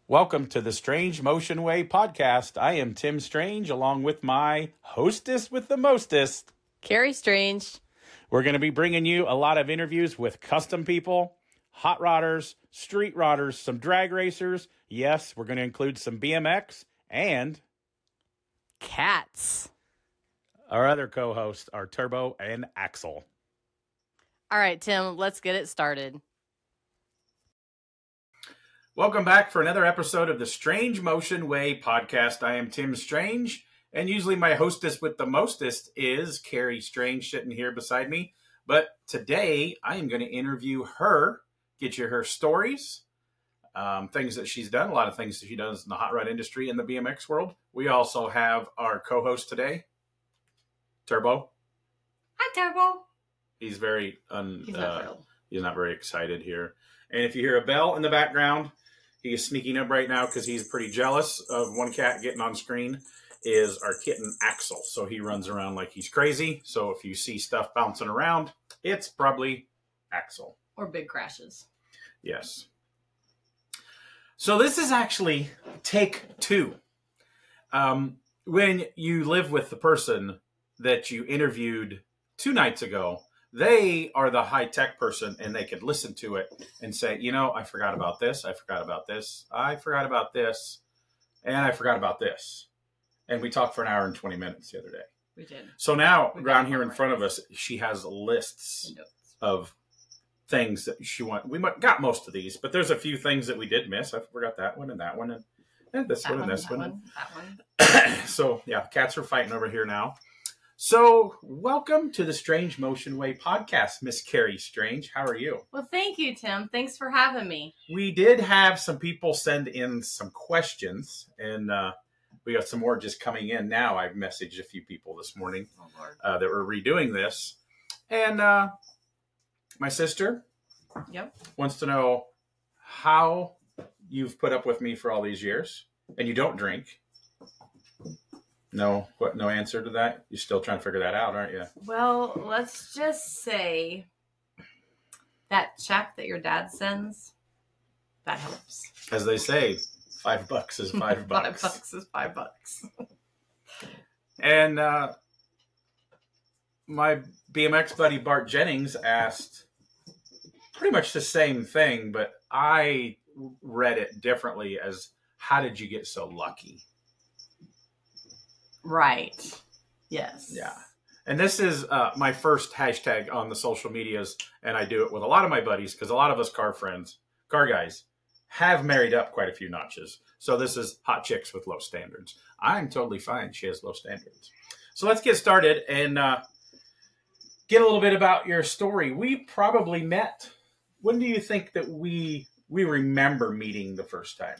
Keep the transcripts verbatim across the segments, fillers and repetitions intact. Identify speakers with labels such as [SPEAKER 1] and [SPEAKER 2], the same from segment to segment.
[SPEAKER 1] Welcome to the Strange Motion Way podcast. I am Tim Strange, along with my hostess with the mostest,
[SPEAKER 2] Carrie Strange.
[SPEAKER 1] We're going to be bringing you a lot of interviews with custom people, hot rodders, street rodders, some drag racers. Yes, we're going to include some B M X and
[SPEAKER 2] cats.
[SPEAKER 1] Our other co-hosts are Turbo and Axel.
[SPEAKER 2] All right, Tim, let's get it started.
[SPEAKER 1] Welcome back for another episode of the Strange Motion Way podcast. I am Tim Strange, and usually my hostess with the mostest is Carrie Strange sitting here beside me. But today I am going to interview her, get you her stories, um, things that she's done, a lot of things that she does in the hot rod industry in the B M X world. We also have our co-host today, Turbo.
[SPEAKER 2] Hi, Turbo.
[SPEAKER 1] He's very un,
[SPEAKER 2] he's not
[SPEAKER 1] uh,
[SPEAKER 2] thrilled.
[SPEAKER 1] He's not very excited here. And if you hear a bell in the background, he is sneaking up right now because he's pretty jealous of one cat getting on screen, is our kitten Axel. So he runs around like he's crazy. So if you see stuff bouncing around, it's probably Axel.
[SPEAKER 2] Or big crashes.
[SPEAKER 1] Yes. So this is actually take two. Um, when you live with the person that you interviewed two nights ago, they are the high-tech person, and they could listen to it and say, you know, I forgot about this, I forgot about this, I forgot about this, and I forgot about this. And we talked for an hour and twenty minutes the other day.
[SPEAKER 2] We did.
[SPEAKER 1] So now,
[SPEAKER 2] we
[SPEAKER 1] around here in front of us, she has lists of things that she wants. We got most of these, but there's a few things that we did miss. I forgot that one and that one and, and this
[SPEAKER 2] that
[SPEAKER 1] one,
[SPEAKER 2] one
[SPEAKER 1] and this
[SPEAKER 2] that
[SPEAKER 1] one.
[SPEAKER 2] one. That one.
[SPEAKER 1] So, yeah, cats are fighting over here now. So, welcome to the Strange Motion Way podcast, Miss Carrie Strange. How are you?
[SPEAKER 2] Well, thank you, Tim. Thanks for having me.
[SPEAKER 1] We did have some people send in some questions, and uh, we got some more just coming in now. I've messaged a few people this morning
[SPEAKER 2] oh, Lord.
[SPEAKER 1] Uh, that were redoing this. And uh, my sister
[SPEAKER 2] yep.
[SPEAKER 1] wants to know how you've put up with me for all these years, and you don't drink. No, what? No answer to that? You're still trying to figure that out, aren't you?
[SPEAKER 2] Well, let's just say that check that your dad sends, that helps.
[SPEAKER 1] As they say, five bucks is five bucks.
[SPEAKER 2] Five bucks is five bucks.
[SPEAKER 1] And uh, my B M X buddy Bart Jennings asked pretty much the same thing, but I read it differently as, how did you get so lucky?
[SPEAKER 2] Right. Yes.
[SPEAKER 1] Yeah. And this is uh, my first hashtag on the social medias, and I do it with a lot of my buddies because a lot of us car friends, car guys, have married up quite a few notches. So this is hot chicks with low standards. I'm totally fine. She has low standards. So let's get started and uh, get a little bit about your story. We probably met. When do you think that we we remember meeting the first time?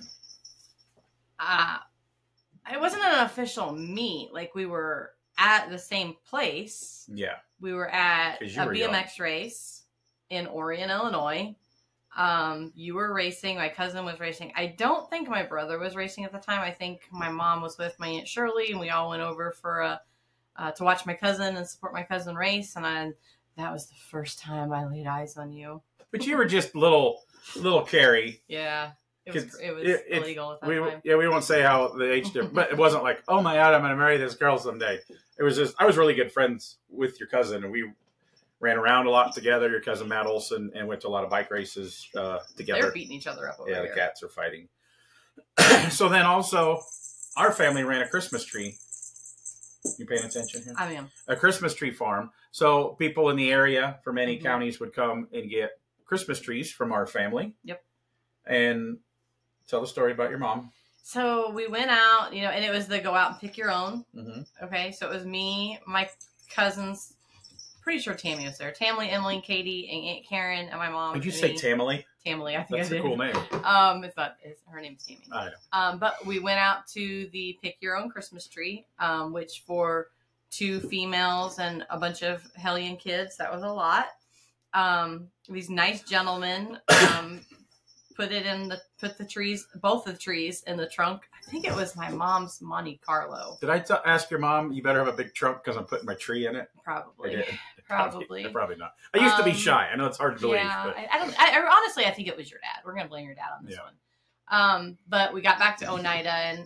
[SPEAKER 2] Uh It wasn't an official meet. Like, we were at the same place.
[SPEAKER 1] Yeah.
[SPEAKER 2] We were at a
[SPEAKER 1] were
[SPEAKER 2] B M X young. race in Orion, Illinois. Um, you were racing. My cousin was racing. I don't think my brother was racing at the time. I think my mom was with my Aunt Shirley, and we all went over for a uh, to watch my cousin and support my cousin race. And I, that was the first time I laid eyes on you.
[SPEAKER 1] But you were just little, little Carrie.
[SPEAKER 2] Yeah. It was, it was
[SPEAKER 1] it,
[SPEAKER 2] illegal at that
[SPEAKER 1] we,
[SPEAKER 2] time.
[SPEAKER 1] Yeah, we won't say how the age difference, but it wasn't like, oh my God, I'm going to marry this girl someday. It was just, I was really good friends with your cousin, and we ran around a lot together, your cousin Matt Olson, and went to a lot of bike races uh, together.
[SPEAKER 2] They were beating each other up over
[SPEAKER 1] Yeah,
[SPEAKER 2] here.
[SPEAKER 1] the cats are fighting. So then also, our family ran a Christmas tree. You paying attention here?
[SPEAKER 2] I am.
[SPEAKER 1] A Christmas tree farm. So people in the area from many
[SPEAKER 2] mm-hmm.
[SPEAKER 1] counties would come and get Christmas trees from our family.
[SPEAKER 2] Yep. And
[SPEAKER 1] tell the story about your mom.
[SPEAKER 2] So we went out, you know, and it was the go out and pick your own.
[SPEAKER 1] Mm-hmm.
[SPEAKER 2] Okay, so it was me, my cousins, pretty sure Tammy was there. Tammy, Emily, Katie, and Aunt Karen, and my mom.
[SPEAKER 1] Did you say Tammy?
[SPEAKER 2] Tammy, I think
[SPEAKER 1] That's
[SPEAKER 2] I
[SPEAKER 1] a
[SPEAKER 2] did.
[SPEAKER 1] cool name.
[SPEAKER 2] Um, it's not. It's, her name's Tammy.
[SPEAKER 1] I know.
[SPEAKER 2] Um, but we went out to the pick your own Christmas tree, um, which for two females and a bunch of hellion kids, that was a lot. Um, these nice gentlemen. Um, Put it in the put the trees, both of the trees in the trunk. I think it was my mom's Monte Carlo.
[SPEAKER 1] Did I t- ask your mom, you better have a big trunk because I'm putting my tree in it?
[SPEAKER 2] Probably.
[SPEAKER 1] I did.
[SPEAKER 2] Probably.
[SPEAKER 1] Probably. Probably not. I used um, to be shy. I know it's hard to believe.
[SPEAKER 2] Yeah.
[SPEAKER 1] But.
[SPEAKER 2] I, I don't. I, honestly, I think it was your dad. We're gonna blame your dad on this
[SPEAKER 1] yeah.
[SPEAKER 2] one. Um, but we got back to Oneida and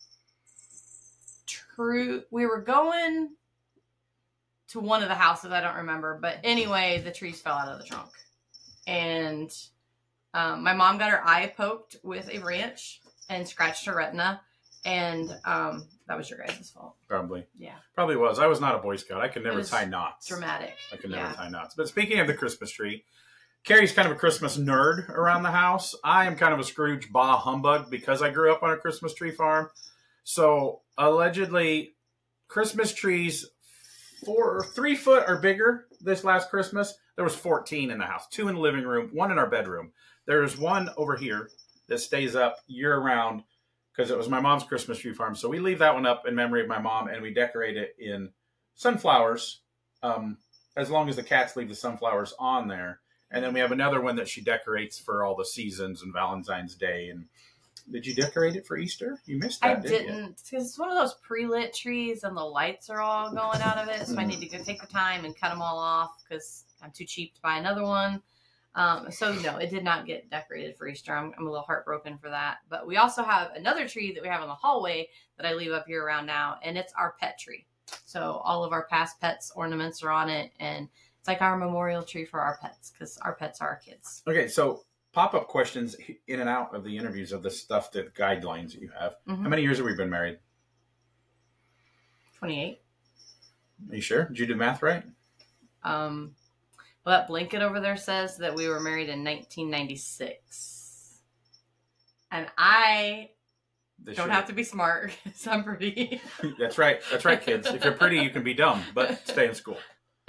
[SPEAKER 2] true, we were going to one of the houses. I don't remember, but anyway, the trees fell out of the trunk, and um, my mom got her eye poked with a wrench and scratched her retina, and um, that was your guys' fault.
[SPEAKER 1] Probably.
[SPEAKER 2] Yeah.
[SPEAKER 1] Probably was. I was not a Boy Scout. I could never
[SPEAKER 2] was
[SPEAKER 1] tie knots.
[SPEAKER 2] Dramatic.
[SPEAKER 1] I could never
[SPEAKER 2] Yeah.
[SPEAKER 1] tie knots. But speaking of the Christmas tree, Carrie's kind of a Christmas nerd around the house. I am kind of a Scrooge bah humbug because I grew up on a Christmas tree farm. So allegedly, Christmas trees four or three foot or bigger this last Christmas. There was fourteen in the house, two in the living room, one in our bedroom. There's one over here that stays up year round because it was my mom's Christmas tree farm. So we leave that one up in memory of my mom, and we decorate it in sunflowers, um, as long as the cats leave the sunflowers on there. And then we have another one that she decorates for all the seasons and Valentine's Day. And did you decorate it for Easter? You missed that,
[SPEAKER 2] I
[SPEAKER 1] didn't
[SPEAKER 2] didn't, because it's one of those pre-lit trees and the lights are all going out of it. So I
[SPEAKER 1] Mm.
[SPEAKER 2] need to go take the time and cut them all off because I'm too cheap to buy another one. Um, so no, it did not get decorated for Easter. I'm, I'm a little heartbroken for that. But we also have another tree that we have in the hallway that I leave up year round now, and it's our pet tree. So all of our past pets ornaments are on it, and it's like our memorial tree for our pets because our pets are our kids.
[SPEAKER 1] you? Okay, so pop-up questions in and out of the interviews of the stuff, that guidelines that you have.
[SPEAKER 2] Mhm.
[SPEAKER 1] How many years have we been married?
[SPEAKER 2] twenty-eight.
[SPEAKER 1] Are you sure? Did you do math right?
[SPEAKER 2] Um, well, that blanket over there says that we were married in nineteen ninety-six. And I
[SPEAKER 1] This
[SPEAKER 2] don't
[SPEAKER 1] year.
[SPEAKER 2] have to be smart because I'm pretty.
[SPEAKER 1] That's right. That's right, kids. If you're pretty, you can be dumb, but stay in school.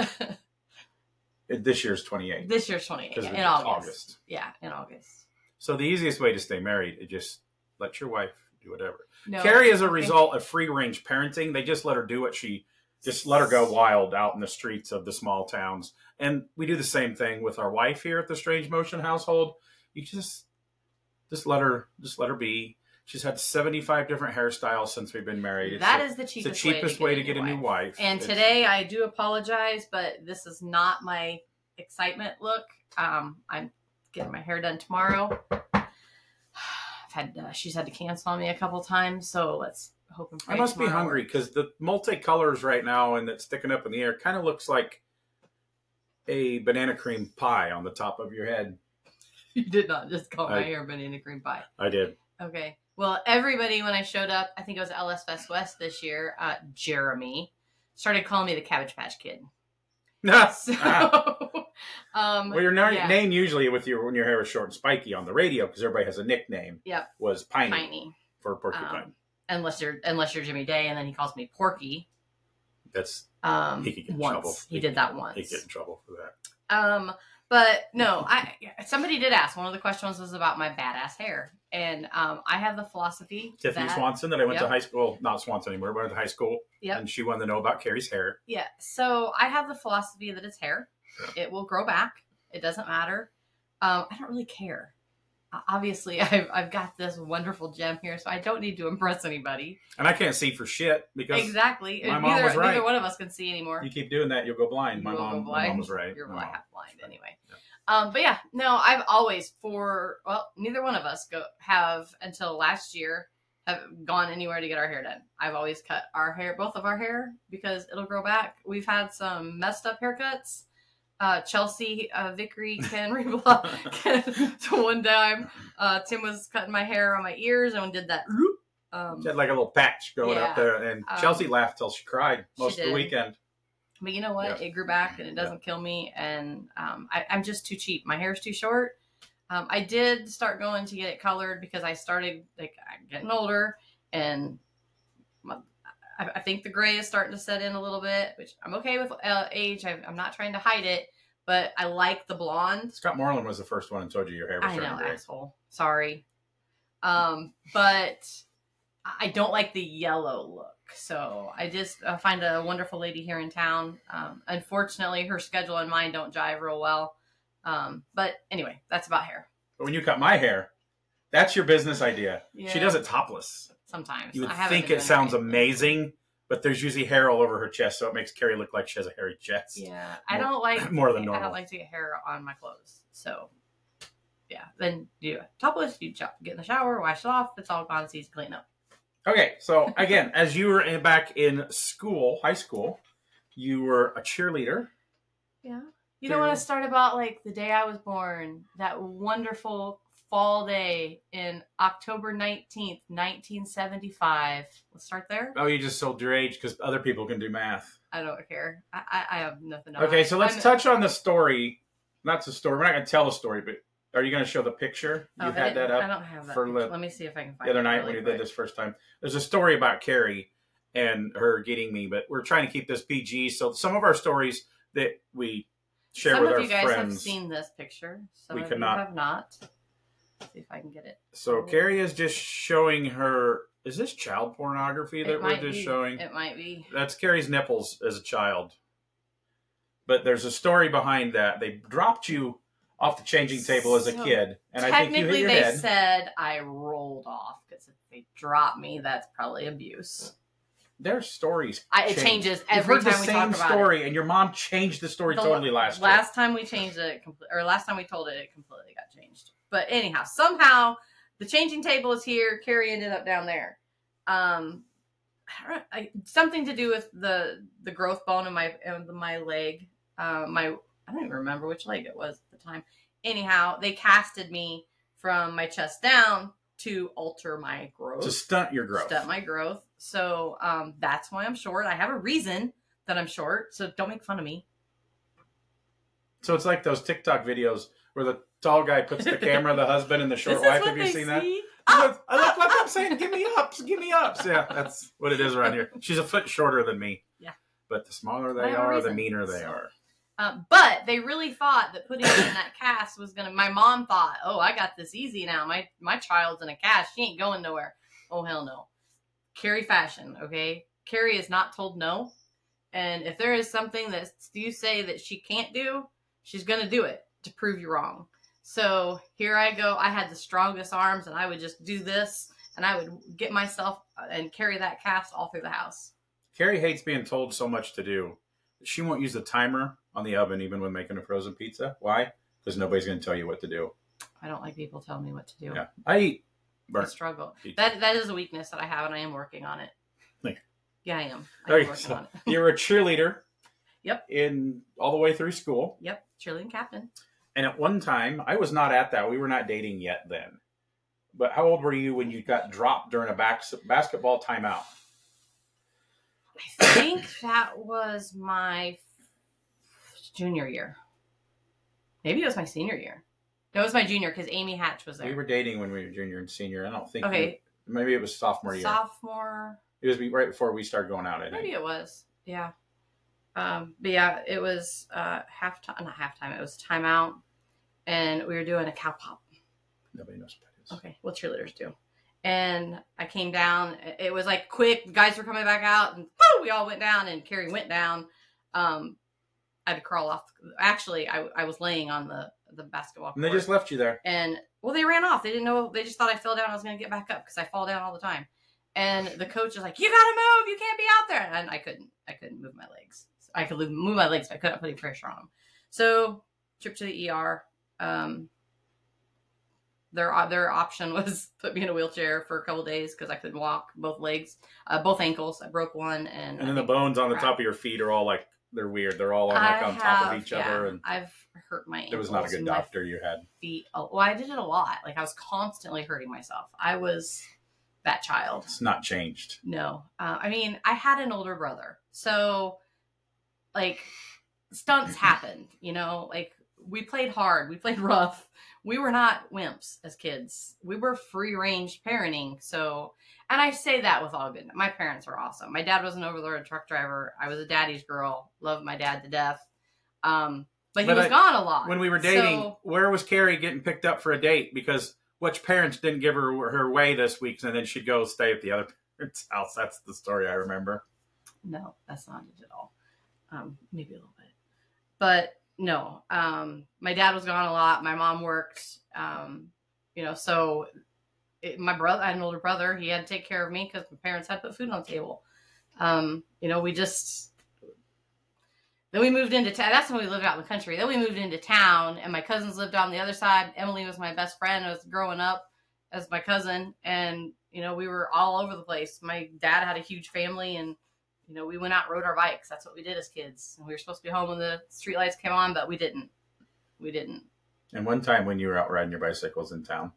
[SPEAKER 1] It- This year's twenty-eight.
[SPEAKER 2] This year's twenty-eight.
[SPEAKER 1] Because
[SPEAKER 2] Yeah,
[SPEAKER 1] it's
[SPEAKER 2] in August.
[SPEAKER 1] August.
[SPEAKER 2] Yeah, in August.
[SPEAKER 1] So the easiest way to stay married is just let your wife do whatever.
[SPEAKER 2] No,
[SPEAKER 1] Carrie is a
[SPEAKER 2] I think-
[SPEAKER 1] result of free-range parenting. They just let her do what she, just let her go wild out in the streets of the small towns. And we do the same thing with our wife here at the Strange Motion household. You just, just let her, just let her be. She's had seventy-five different hairstyles since we've been married. It's
[SPEAKER 2] That
[SPEAKER 1] the,
[SPEAKER 2] is the
[SPEAKER 1] it's the
[SPEAKER 2] cheapest,
[SPEAKER 1] cheapest way to get a new wife.
[SPEAKER 2] And
[SPEAKER 1] It's-
[SPEAKER 2] today I do apologize, but this is not my excitement look. Um, I'm getting my hair done tomorrow. I've had uh, she's had to cancel on me a couple times, so let's hope and pray.
[SPEAKER 1] I must be
[SPEAKER 2] tomorrow
[SPEAKER 1] hungry
[SPEAKER 2] works.
[SPEAKER 1] because the multicolors right now and that's sticking up in the air kind of looks like a banana cream pie on the top of your head.
[SPEAKER 2] You did not just call my
[SPEAKER 1] I-
[SPEAKER 2] hair banana cream pie.
[SPEAKER 1] I did.
[SPEAKER 2] Okay. Well, everybody, when I showed up, I think it was L S Fest West this year, uh, Jeremy, started calling me the Cabbage Patch Kid. So, um,
[SPEAKER 1] Well, your na-
[SPEAKER 2] yeah,
[SPEAKER 1] name usually with your when your hair is short and spiky on the radio because everybody has a nickname.
[SPEAKER 2] Yep.
[SPEAKER 1] Was Piney,
[SPEAKER 2] Tiny.
[SPEAKER 1] for porcupine.
[SPEAKER 2] Um, unless you're unless you're Jimmy Day, and then he calls me Porky.
[SPEAKER 1] That's
[SPEAKER 2] Um,
[SPEAKER 1] He could get in
[SPEAKER 2] once
[SPEAKER 1] trouble.
[SPEAKER 2] he
[SPEAKER 1] He
[SPEAKER 2] did
[SPEAKER 1] could-
[SPEAKER 2] that once.
[SPEAKER 1] they get in trouble for that.
[SPEAKER 2] Um, but no, I somebody did ask. One of the questions was about my badass hair, and um, I have the philosophy
[SPEAKER 1] Tiffany
[SPEAKER 2] that
[SPEAKER 1] Swanson that I went to
[SPEAKER 2] Yep.
[SPEAKER 1] high school, not Swanson anymore, but I went to high school,
[SPEAKER 2] Yep.
[SPEAKER 1] and she wanted to know about Carrie's hair.
[SPEAKER 2] yeah. So I have the philosophy that it's hair. It will grow back. It doesn't matter. Um, I don't really care. Uh, Obviously, I've I've got this wonderful gem here, so I don't need to impress anybody.
[SPEAKER 1] And I can't see for shit because
[SPEAKER 2] Exactly.
[SPEAKER 1] my
[SPEAKER 2] And
[SPEAKER 1] mom
[SPEAKER 2] neither,
[SPEAKER 1] was right.
[SPEAKER 2] neither one of us can see anymore.
[SPEAKER 1] you keep doing that, you'll go blind. My
[SPEAKER 2] You will
[SPEAKER 1] mom,
[SPEAKER 2] go
[SPEAKER 1] my mom
[SPEAKER 2] blind.
[SPEAKER 1] was right.
[SPEAKER 2] You're
[SPEAKER 1] My
[SPEAKER 2] blind,
[SPEAKER 1] mom.
[SPEAKER 2] half blind anyway.
[SPEAKER 1] Yeah.
[SPEAKER 2] Um, but yeah, no, I've always for well, neither one of us go have until last year have gone anywhere to get our hair done. I've always cut our hair, both of our hair, because it'll grow back. We've had some messed up haircuts. Uh, Chelsea, uh, Vickery, Ken Reblock. So one time, uh, Tim was cutting my hair on my ears and did that. Um,
[SPEAKER 1] She had like a little patch going
[SPEAKER 2] Yeah.
[SPEAKER 1] up there, and
[SPEAKER 2] Um,
[SPEAKER 1] Chelsea laughed till she cried most
[SPEAKER 2] she
[SPEAKER 1] of the
[SPEAKER 2] did.
[SPEAKER 1] weekend.
[SPEAKER 2] But you know what?
[SPEAKER 1] Yeah.
[SPEAKER 2] It grew back and it doesn't kill me. And um, I, I'm just too cheap. My hair's too short. Um, I did start going to get it colored because I started like I'm getting older, and my, I, I think the gray is starting to set in a little bit, which I'm okay with uh, age. I, I'm not trying to hide it, but I like the blonde.
[SPEAKER 1] Scott Moreland was the first one and told you your hair was
[SPEAKER 2] I
[SPEAKER 1] turning
[SPEAKER 2] know,
[SPEAKER 1] gray.
[SPEAKER 2] asshole. Sorry. Um, but I don't like the yellow look. So I just uh, find a wonderful lady here in town. Um, unfortunately, her schedule and mine don't jive real well. Um, but anyway, that's about hair.
[SPEAKER 1] But when you cut my hair, that's your business idea.
[SPEAKER 2] Yeah.
[SPEAKER 1] She does it topless.
[SPEAKER 2] Sometimes.
[SPEAKER 1] You would
[SPEAKER 2] I haven't
[SPEAKER 1] think
[SPEAKER 2] been
[SPEAKER 1] it
[SPEAKER 2] doing
[SPEAKER 1] sounds
[SPEAKER 2] lately.
[SPEAKER 1] amazing, but there's usually hair all over her chest, so it makes Carrie look like she has a hairy chest.
[SPEAKER 2] Yeah. I
[SPEAKER 1] More-
[SPEAKER 2] don't like
[SPEAKER 1] more than
[SPEAKER 2] I
[SPEAKER 1] normal.
[SPEAKER 2] don't like to get hair on my clothes. So yeah, then you topless, you get in the shower, wash it off, it's all gone, it's easy to clean up.
[SPEAKER 1] Okay, so again, as you were in, back in school, high school, you were a cheerleader.
[SPEAKER 2] Yeah. You don't want to start about like the day I was born, that wonderful fall day in October nineteenth, nineteen seventy-five. Let's start there.
[SPEAKER 1] Oh, you just sold your age because other people can do math.
[SPEAKER 2] I don't care. I, I, I have nothing to
[SPEAKER 1] Okay,
[SPEAKER 2] hide.
[SPEAKER 1] so let's
[SPEAKER 2] I'm,
[SPEAKER 1] touch on the story. Not the story. We're not going to tell the story, but are you going to show the picture? You
[SPEAKER 2] oh,
[SPEAKER 1] had that up.
[SPEAKER 2] I don't have that.
[SPEAKER 1] for
[SPEAKER 2] picture.
[SPEAKER 1] the,
[SPEAKER 2] Let me see if I can find
[SPEAKER 1] the other
[SPEAKER 2] it
[SPEAKER 1] night
[SPEAKER 2] really
[SPEAKER 1] when you
[SPEAKER 2] quick.
[SPEAKER 1] did this first time. There's a story about Carrie and her getting me, but we're trying to keep this P G. So some of our stories that we share
[SPEAKER 2] Some
[SPEAKER 1] with
[SPEAKER 2] of
[SPEAKER 1] our
[SPEAKER 2] you guys
[SPEAKER 1] friends.
[SPEAKER 2] have seen this picture. Some
[SPEAKER 1] We
[SPEAKER 2] of
[SPEAKER 1] cannot.
[SPEAKER 2] you have not. Let's see if I can get it.
[SPEAKER 1] So Carrie is just showing her. Is this child pornography that
[SPEAKER 2] It
[SPEAKER 1] we're
[SPEAKER 2] might
[SPEAKER 1] just
[SPEAKER 2] be.
[SPEAKER 1] showing?
[SPEAKER 2] It might be.
[SPEAKER 1] That's Carrie's nipples as a child. But there's a story behind that. They dropped you off the changing table as a
[SPEAKER 2] So,
[SPEAKER 1] kid, and I think you hit
[SPEAKER 2] Technically,
[SPEAKER 1] your
[SPEAKER 2] they
[SPEAKER 1] head.
[SPEAKER 2] said I rolled off because if they drop me, that's probably abuse.
[SPEAKER 1] Their stories.
[SPEAKER 2] I, it
[SPEAKER 1] change.
[SPEAKER 2] changes
[SPEAKER 1] You've
[SPEAKER 2] every
[SPEAKER 1] heard
[SPEAKER 2] time
[SPEAKER 1] the
[SPEAKER 2] we
[SPEAKER 1] same
[SPEAKER 2] talk about
[SPEAKER 1] story,
[SPEAKER 2] it.
[SPEAKER 1] and your mom changed the story
[SPEAKER 2] The
[SPEAKER 1] totally last year.
[SPEAKER 2] Last time we changed it, compl- or last time we told it, it completely got changed. But anyhow, somehow the changing table is here. Carrie ended up down there. Um, I don't, I, something to do with the the growth bone in my in my leg. Uh, my I don't even remember which leg it was at the time. Anyhow, they casted me from my chest down to alter my growth.
[SPEAKER 1] To stunt your growth.
[SPEAKER 2] Stunt my growth. So um, that's why I'm short. I have a reason that I'm short. So don't make fun of me.
[SPEAKER 1] So it's like those TikTok videos where the tall guy puts the camera, the husband, and the short
[SPEAKER 2] This is
[SPEAKER 1] wife.
[SPEAKER 2] what
[SPEAKER 1] Have you
[SPEAKER 2] they
[SPEAKER 1] seen
[SPEAKER 2] see.
[SPEAKER 1] that?
[SPEAKER 2] Oh!
[SPEAKER 1] Look, look, look, I'm saying, give me ups, give me ups. Yeah, that's what it is around here. She's a foot shorter than me.
[SPEAKER 2] Yeah.
[SPEAKER 1] But the smaller
[SPEAKER 2] I
[SPEAKER 1] they
[SPEAKER 2] have a
[SPEAKER 1] are, the
[SPEAKER 2] reason.
[SPEAKER 1] meaner they
[SPEAKER 2] So-
[SPEAKER 1] are.
[SPEAKER 2] Um, but they really thought that putting me in that cast was gonna. My mom thought, "Oh, I got this easy now. My my child's in a cast. She ain't going nowhere." Oh hell no. Carrie fashion, okay. Carrie is not told no, and if there is something that you say that she can't do, she's gonna do it to prove you wrong. So here I go. I had the strongest arms, and I would just do this, and I would get myself and carry that cast all through the house.
[SPEAKER 1] Carrie hates being told so much to do. She won't use the timer on the oven even when making a frozen pizza. Why? Because nobody's going to tell you what to do.
[SPEAKER 2] I don't like people telling me what to do.
[SPEAKER 1] Yeah, I eat
[SPEAKER 2] I
[SPEAKER 1] burnt
[SPEAKER 2] struggle.
[SPEAKER 1] pizza.
[SPEAKER 2] That that is a weakness that I have, and I am working on it.
[SPEAKER 1] Like-
[SPEAKER 2] yeah, I am. I am
[SPEAKER 1] Okay,
[SPEAKER 2] working
[SPEAKER 1] so
[SPEAKER 2] on it.
[SPEAKER 1] you were a cheerleader.
[SPEAKER 2] Yep.
[SPEAKER 1] In all the way through school.
[SPEAKER 2] Yep, cheerleading captain.
[SPEAKER 1] And at one time, I was not at that. We were not dating yet then. But how old were you when you got dropped during a bas- basketball timeout?
[SPEAKER 2] I think that was my junior year. Maybe it was my senior year. No, it was my junior because Amy Hatch was there.
[SPEAKER 1] We were dating when we were junior and senior. I don't think.
[SPEAKER 2] Okay.
[SPEAKER 1] You, maybe it was sophomore year.
[SPEAKER 2] Sophomore.
[SPEAKER 1] It was right before we started going out. I think.
[SPEAKER 2] Maybe it was. Yeah. Um, but yeah, it was uh, halftime. Not halftime. It was timeout, and we were doing a cow pop.
[SPEAKER 1] Nobody knows what that is.
[SPEAKER 2] Okay, well, cheerleaders do. And I came down. It was like quick. The guys were coming back out, and woo, we all went down, and Carrie went down. Um, I had to crawl off. Actually, I, I was laying on the, the basketball court.
[SPEAKER 1] And they just left you there.
[SPEAKER 2] And, well, they ran off. They didn't know. They just thought I fell down. I was going to get back up because I fall down all the time. And the coach was like, "You got to move. You can't be out there." And I couldn't. I couldn't move my legs. I could move my legs, but I couldn't put any pressure on them. So, trip to the E R. Um, their their option was put me in a wheelchair for a couple days because I couldn't walk both legs, uh, both ankles. I broke one, and
[SPEAKER 1] And then the bones on the top of your feet are all like they're weird. They're all on, like
[SPEAKER 2] I
[SPEAKER 1] on top
[SPEAKER 2] have,
[SPEAKER 1] of each
[SPEAKER 2] yeah,
[SPEAKER 1] other. And
[SPEAKER 2] I've hurt my ankles.
[SPEAKER 1] there was not a good
[SPEAKER 2] and my
[SPEAKER 1] doctor you had.
[SPEAKER 2] Feet. Well, I did it a lot. Like I was constantly hurting myself. I was that child.
[SPEAKER 1] It's not changed.
[SPEAKER 2] No, uh, I mean I had an older brother, so like stunts happened. You know, like we played hard, we played rough. We were not wimps as kids. We were free range parenting. So, and I say that with all good. My parents were awesome. My dad was an over the road truck driver. I was a daddy's girl. Loved my dad to death. Um, but he
[SPEAKER 1] But
[SPEAKER 2] was
[SPEAKER 1] I-
[SPEAKER 2] gone a lot.
[SPEAKER 1] When we were dating,
[SPEAKER 2] So-
[SPEAKER 1] where was Carrie getting picked up for a date? Because which parents didn't give her her way this week, and then she'd go stay at the other parents' house. That's the story I remember.
[SPEAKER 2] No, that's not it at all. Um, maybe a little bit, but no. Um, my dad was gone a lot. My mom worked. Um, you know, so it, my brother, I had an older brother. He had to take care of me because my parents had to put food on the table. Um, you know, we just Then we moved into town. That's when we lived out in the country. Then we moved into town, and my cousins lived on the other side. Emily was my best friend. I was growing up as my cousin, and you know, we were all over the place. My dad had a huge family, and you know, we went out and rode our bikes. That's what we did as kids. And we were supposed to be home when the streetlights came on, but we didn't. We didn't.
[SPEAKER 1] And one time when you were out riding your bicycles in town.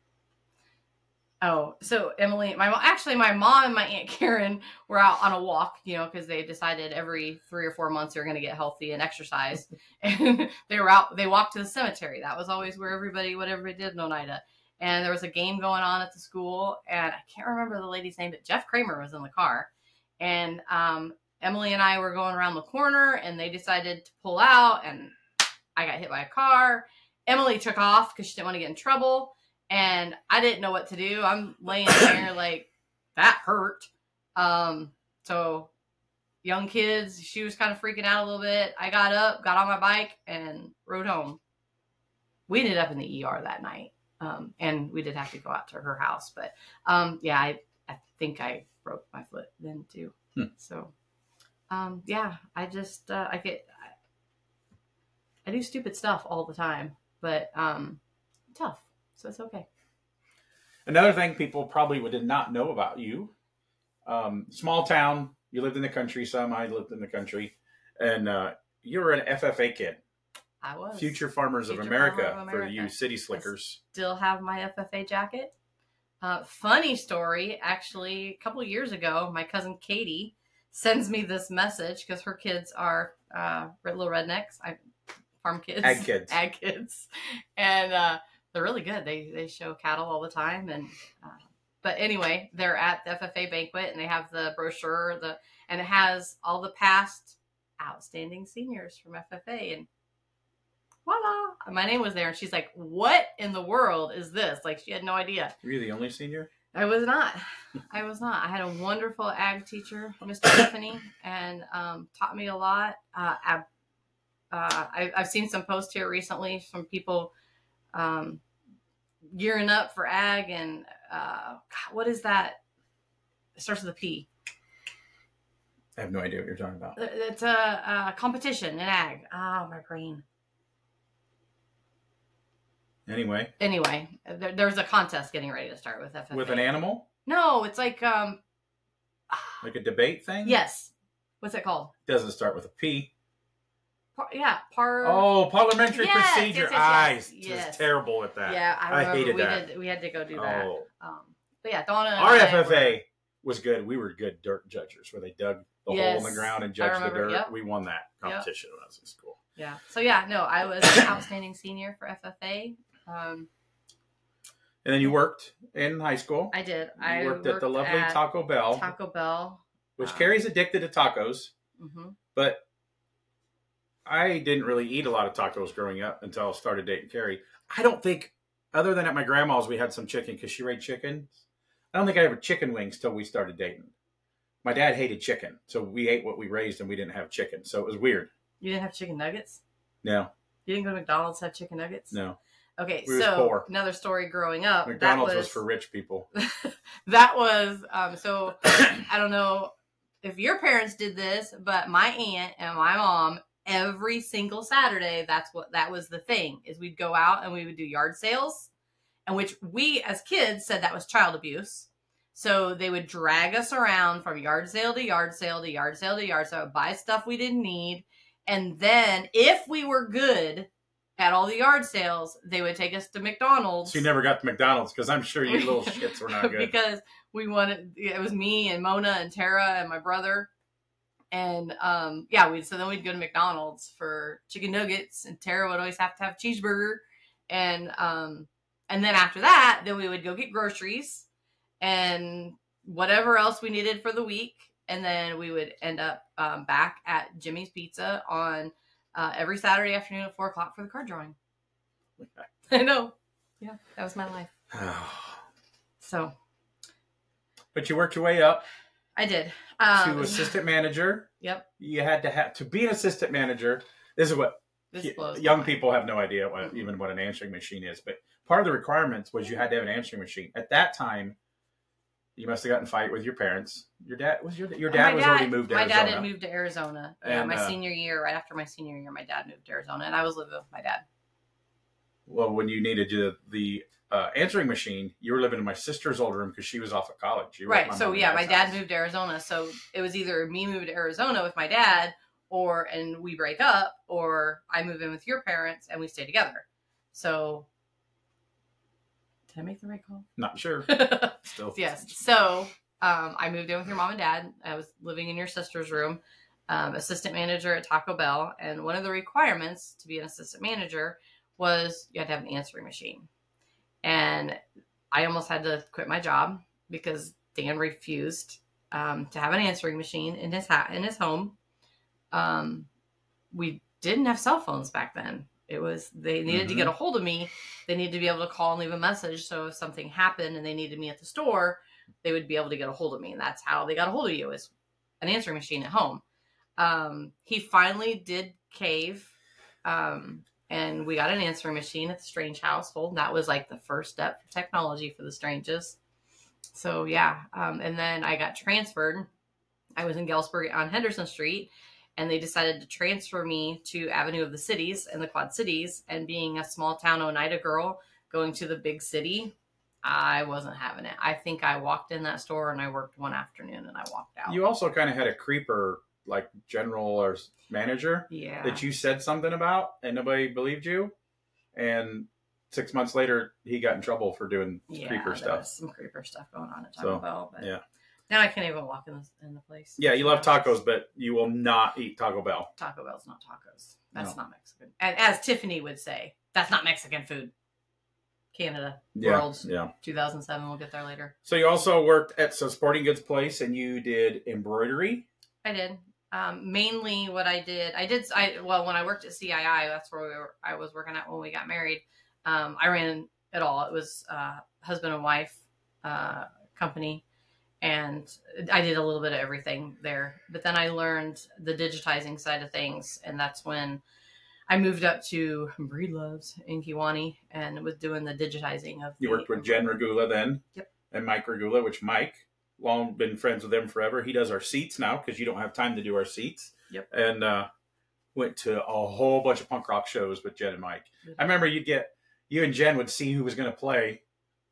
[SPEAKER 2] Oh, so Emily, my mom, actually, my mom and my Aunt Karen were out on a walk, you know, because they decided every three or four months they were going to get healthy and exercise. And they were out, they walked to the cemetery. That was always where everybody, what everybody did in Oneida. And there was a game going on at the school, and I can't remember the lady's name, but Jeff Kramer was in the car. And um, Emily and I were going around the corner, and they decided to pull out, and I got hit by a car. Emily took off because she didn't want to get in trouble. And I didn't know what to do. I'm laying there like, that hurt. Um, so young kids, she was kind of freaking out a little bit. I got up, got on my bike, and rode home. We ended up in the E R that night. Um, and we did have to go out to her house. But um, yeah, I, I think I broke my foot then too. Hmm. So um, yeah, I just, uh, I get, I, I do stupid stuff all the time, but um, tough. So it's okay.
[SPEAKER 1] Another thing people probably did not know about you, um, small town, you lived in the country some, I lived in the country, and uh, you were an F F A kid.
[SPEAKER 2] I was.
[SPEAKER 1] Future Farmers, Future of, America, Farmer of America for you city slickers.
[SPEAKER 2] I still have my F F A jacket. Uh, funny story, actually, a couple of years ago, my cousin Katie sends me this message because her kids are uh, little rednecks, I, farm kids.
[SPEAKER 1] Ag kids.
[SPEAKER 2] Ag kids. And uh, they're really good. They they show cattle all the time. And uh, but anyway, they're at the F F A banquet, and they have the brochure, the and it has all the past outstanding seniors from F F A. And voila, my name was there. And she's like, what in the world is this? Like, she had no idea.
[SPEAKER 1] Were you the only senior?
[SPEAKER 2] I was not. I was not. I had a wonderful ag teacher, Mister Tiffany, and um, taught me a lot. Uh, I, uh, I, I've seen some posts here recently from people um, gearing up for ag, and uh, God, what is that? It starts with a P.
[SPEAKER 1] I have no idea what you're talking about.
[SPEAKER 2] It's a, a competition in ag. Oh, my brain.
[SPEAKER 1] Anyway.
[SPEAKER 2] Anyway, there, there's a contest getting ready to start with F F A.
[SPEAKER 1] With an animal?
[SPEAKER 2] No, it's like um,
[SPEAKER 1] like a debate thing.
[SPEAKER 2] Yes. What's it called?
[SPEAKER 1] Doesn't start with a P.
[SPEAKER 2] Par, yeah, par.
[SPEAKER 1] Oh, parliamentary
[SPEAKER 2] yes,
[SPEAKER 1] procedure.
[SPEAKER 2] Yes, yes, yes,
[SPEAKER 1] I
[SPEAKER 2] yes.
[SPEAKER 1] was terrible at that.
[SPEAKER 2] Yeah, I,
[SPEAKER 1] I hated
[SPEAKER 2] we
[SPEAKER 1] that.
[SPEAKER 2] Did, we had to go do that.
[SPEAKER 1] Oh.
[SPEAKER 2] Um, but yeah, Donna.
[SPEAKER 1] Our
[SPEAKER 2] and
[SPEAKER 1] F F A
[SPEAKER 2] were,
[SPEAKER 1] was good. We were good dirt judgers, where they dug the
[SPEAKER 2] yes,
[SPEAKER 1] hole in the ground and judged
[SPEAKER 2] remember,
[SPEAKER 1] the dirt.
[SPEAKER 2] Yep.
[SPEAKER 1] We won that competition yep. when I was in school.
[SPEAKER 2] Yeah. So yeah, no, I was an outstanding senior for F F A. Um,
[SPEAKER 1] and then you worked in high school.
[SPEAKER 2] I did.
[SPEAKER 1] You
[SPEAKER 2] I
[SPEAKER 1] worked,
[SPEAKER 2] worked
[SPEAKER 1] at the lovely
[SPEAKER 2] at
[SPEAKER 1] Taco Bell.
[SPEAKER 2] Taco Bell.
[SPEAKER 1] Which
[SPEAKER 2] um,
[SPEAKER 1] Carrie's addicted to tacos.
[SPEAKER 2] Mm-hmm.
[SPEAKER 1] But I didn't really eat a lot of tacos growing up until I started dating Carrie. I don't think, other than at my grandma's, we had some chicken because she raised chickens. I don't think I ever chicken wings till we started dating. My dad hated chicken, so we ate what we raised and we didn't have chicken. So it was weird.
[SPEAKER 2] You didn't have chicken nuggets?
[SPEAKER 1] No.
[SPEAKER 2] You didn't go to McDonald's have chicken nuggets?
[SPEAKER 1] No.
[SPEAKER 2] Okay,
[SPEAKER 1] we
[SPEAKER 2] so another story growing up.
[SPEAKER 1] McDonald's
[SPEAKER 2] that was,
[SPEAKER 1] was for rich people.
[SPEAKER 2] That was, um, so I don't know if your parents did this, but my aunt and my mom, every single Saturday, that's what, that was the thing, is we'd go out and we would do yard sales, and which we as kids said that was child abuse. So they would drag us around from yard sale to yard sale to yard sale to yard sale, buy stuff we didn't need. And then if we were good at all the yard sales, they would take us to McDonald's.
[SPEAKER 1] So you never got to McDonald's because I'm sure you little shits were not good.
[SPEAKER 2] Because we wanted, it was me and Mona and Tara and my brother. And um, yeah, we so then we'd go to McDonald's for chicken nuggets, and Tara would always have to have a cheeseburger. And um, and then after that, then we would go get groceries and whatever else we needed for the week. And then we would end up um, back at Jimmy's Pizza on uh, every Saturday afternoon at four o'clock for the card drawing. I know. Yeah, that was my life. So.
[SPEAKER 1] But you worked your way up.
[SPEAKER 2] I did. Um,
[SPEAKER 1] to assistant manager.
[SPEAKER 2] Yep.
[SPEAKER 1] You had to have, to be an assistant manager. This is what
[SPEAKER 2] this
[SPEAKER 1] young people have no idea what, mm-hmm. even what an answering machine is. But part of the requirements was you had to have an answering machine. At that time, You must have gotten in a fight with your parents. Your dad was your your
[SPEAKER 2] Oh,
[SPEAKER 1] dad
[SPEAKER 2] my
[SPEAKER 1] was
[SPEAKER 2] dad,
[SPEAKER 1] already moved to
[SPEAKER 2] my
[SPEAKER 1] Arizona.
[SPEAKER 2] dad had moved to Arizona. Yeah,
[SPEAKER 1] And,
[SPEAKER 2] my
[SPEAKER 1] uh,
[SPEAKER 2] senior year, right after my senior year, my dad moved to Arizona, and I was living with my dad.
[SPEAKER 1] Well, when you needed to, the uh, answering machine, you were living in my sister's old room because she was off at college. You were at
[SPEAKER 2] Right.
[SPEAKER 1] my
[SPEAKER 2] So
[SPEAKER 1] mom and
[SPEAKER 2] yeah, my
[SPEAKER 1] dad's
[SPEAKER 2] dad
[SPEAKER 1] house.
[SPEAKER 2] moved to Arizona, so it was either me move to Arizona with my dad, or and we break up, or I move in with your parents and we stay together. So, did I make the right call?
[SPEAKER 1] Not sure. Still.
[SPEAKER 2] Yes. So um, I moved in with your mom and dad. I was living in your sister's room, um, assistant manager at Taco Bell. And one of the requirements to be an assistant manager was you had to have an answering machine. And I almost had to quit my job because Dan refused um, to have an answering machine in his ha- in his home. Um, we didn't have cell phones back then. It was, they needed
[SPEAKER 1] Mhm.
[SPEAKER 2] to get a hold of me. They needed to be able to call and leave a message. So if something happened and they needed me at the store, they would be able to get a hold of me. And that's how they got a hold of you, is an answering machine at home. Um, he finally did cave. Um, and we got an answering machine at the Strange household. That was like the first step for technology for the Stranges. So yeah. Um, and then I got transferred. I was in Galesburg on Henderson Street, and they decided to transfer me to Avenue of the Cities in the Quad Cities. And being a small town Oneida girl going to the big city, I wasn't having it. I think I walked in that store and I worked one afternoon and I walked out.
[SPEAKER 1] You also kind of had a creeper, like general or manager,
[SPEAKER 2] yeah.
[SPEAKER 1] that you said something about and nobody believed you. And six months later, he got in trouble for doing
[SPEAKER 2] yeah,
[SPEAKER 1] creeper
[SPEAKER 2] there
[SPEAKER 1] stuff.
[SPEAKER 2] was some creeper stuff going on at Taco
[SPEAKER 1] So,
[SPEAKER 2] Bell. But
[SPEAKER 1] yeah.
[SPEAKER 2] now I can't even walk in the, in the place.
[SPEAKER 1] Yeah, you love tacos, but you will not eat Taco Bell.
[SPEAKER 2] Taco Bell's not tacos. That's
[SPEAKER 1] No.
[SPEAKER 2] not Mexican. And as Tiffany would say, that's not Mexican food. Canada.
[SPEAKER 1] Yeah,
[SPEAKER 2] Worlds.
[SPEAKER 1] yeah.
[SPEAKER 2] two thousand seven. We'll get there later.
[SPEAKER 1] So you also worked at some sporting goods place, and you did embroidery.
[SPEAKER 2] I did. Um, mainly what I did, I did, I, well, when I worked at C I I, that's where we were, I was working at when we got married. Um, I ran it all. It was, uh, husband and wife, uh, company. And I did a little bit of everything there, but then I learned the digitizing side of things. And that's when I moved up to Breedloves in Kewanee and was doing the digitizing of.
[SPEAKER 1] You
[SPEAKER 2] the,
[SPEAKER 1] worked with Jen Regula then.
[SPEAKER 2] Yep.
[SPEAKER 1] And Mike Regula, which Mike, long been friends with him forever. He does our seats now because you don't have time to do our seats.
[SPEAKER 2] Yep.
[SPEAKER 1] And uh, went to a whole bunch of punk rock shows with Jen and Mike. I remember you'd get, you and Jen would see who was going to play.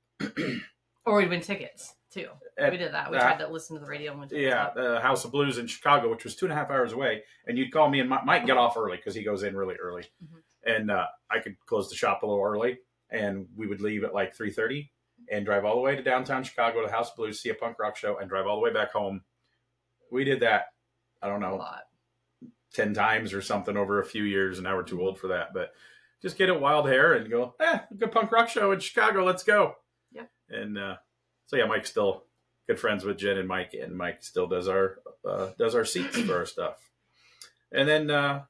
[SPEAKER 2] Or we'd win tickets too.
[SPEAKER 1] At,
[SPEAKER 2] we did that. We
[SPEAKER 1] uh,
[SPEAKER 2] tried to listen to the radio. And win tickets
[SPEAKER 1] Yeah,
[SPEAKER 2] up.
[SPEAKER 1] the House of Blues in Chicago, which was two and a half hours away. And you'd call me, and Mike get off early because he goes in really early. Mm-hmm. And uh, I could close the shop a little early, and we would leave at like three thirty and drive all the way to downtown Chicago to House of Blues, see a punk rock show, and drive all the way back home. We did that, I don't know,
[SPEAKER 2] A lot.
[SPEAKER 1] ten times or something over a few years, and now we're too old for that. But just get a wild hair and go, eh, good punk rock show in Chicago, let's go.
[SPEAKER 2] Yeah.
[SPEAKER 1] And uh, so, yeah, Mike's still good friends with Jen and Mike, and Mike still does our uh, does our seats for our stuff. And then, uh,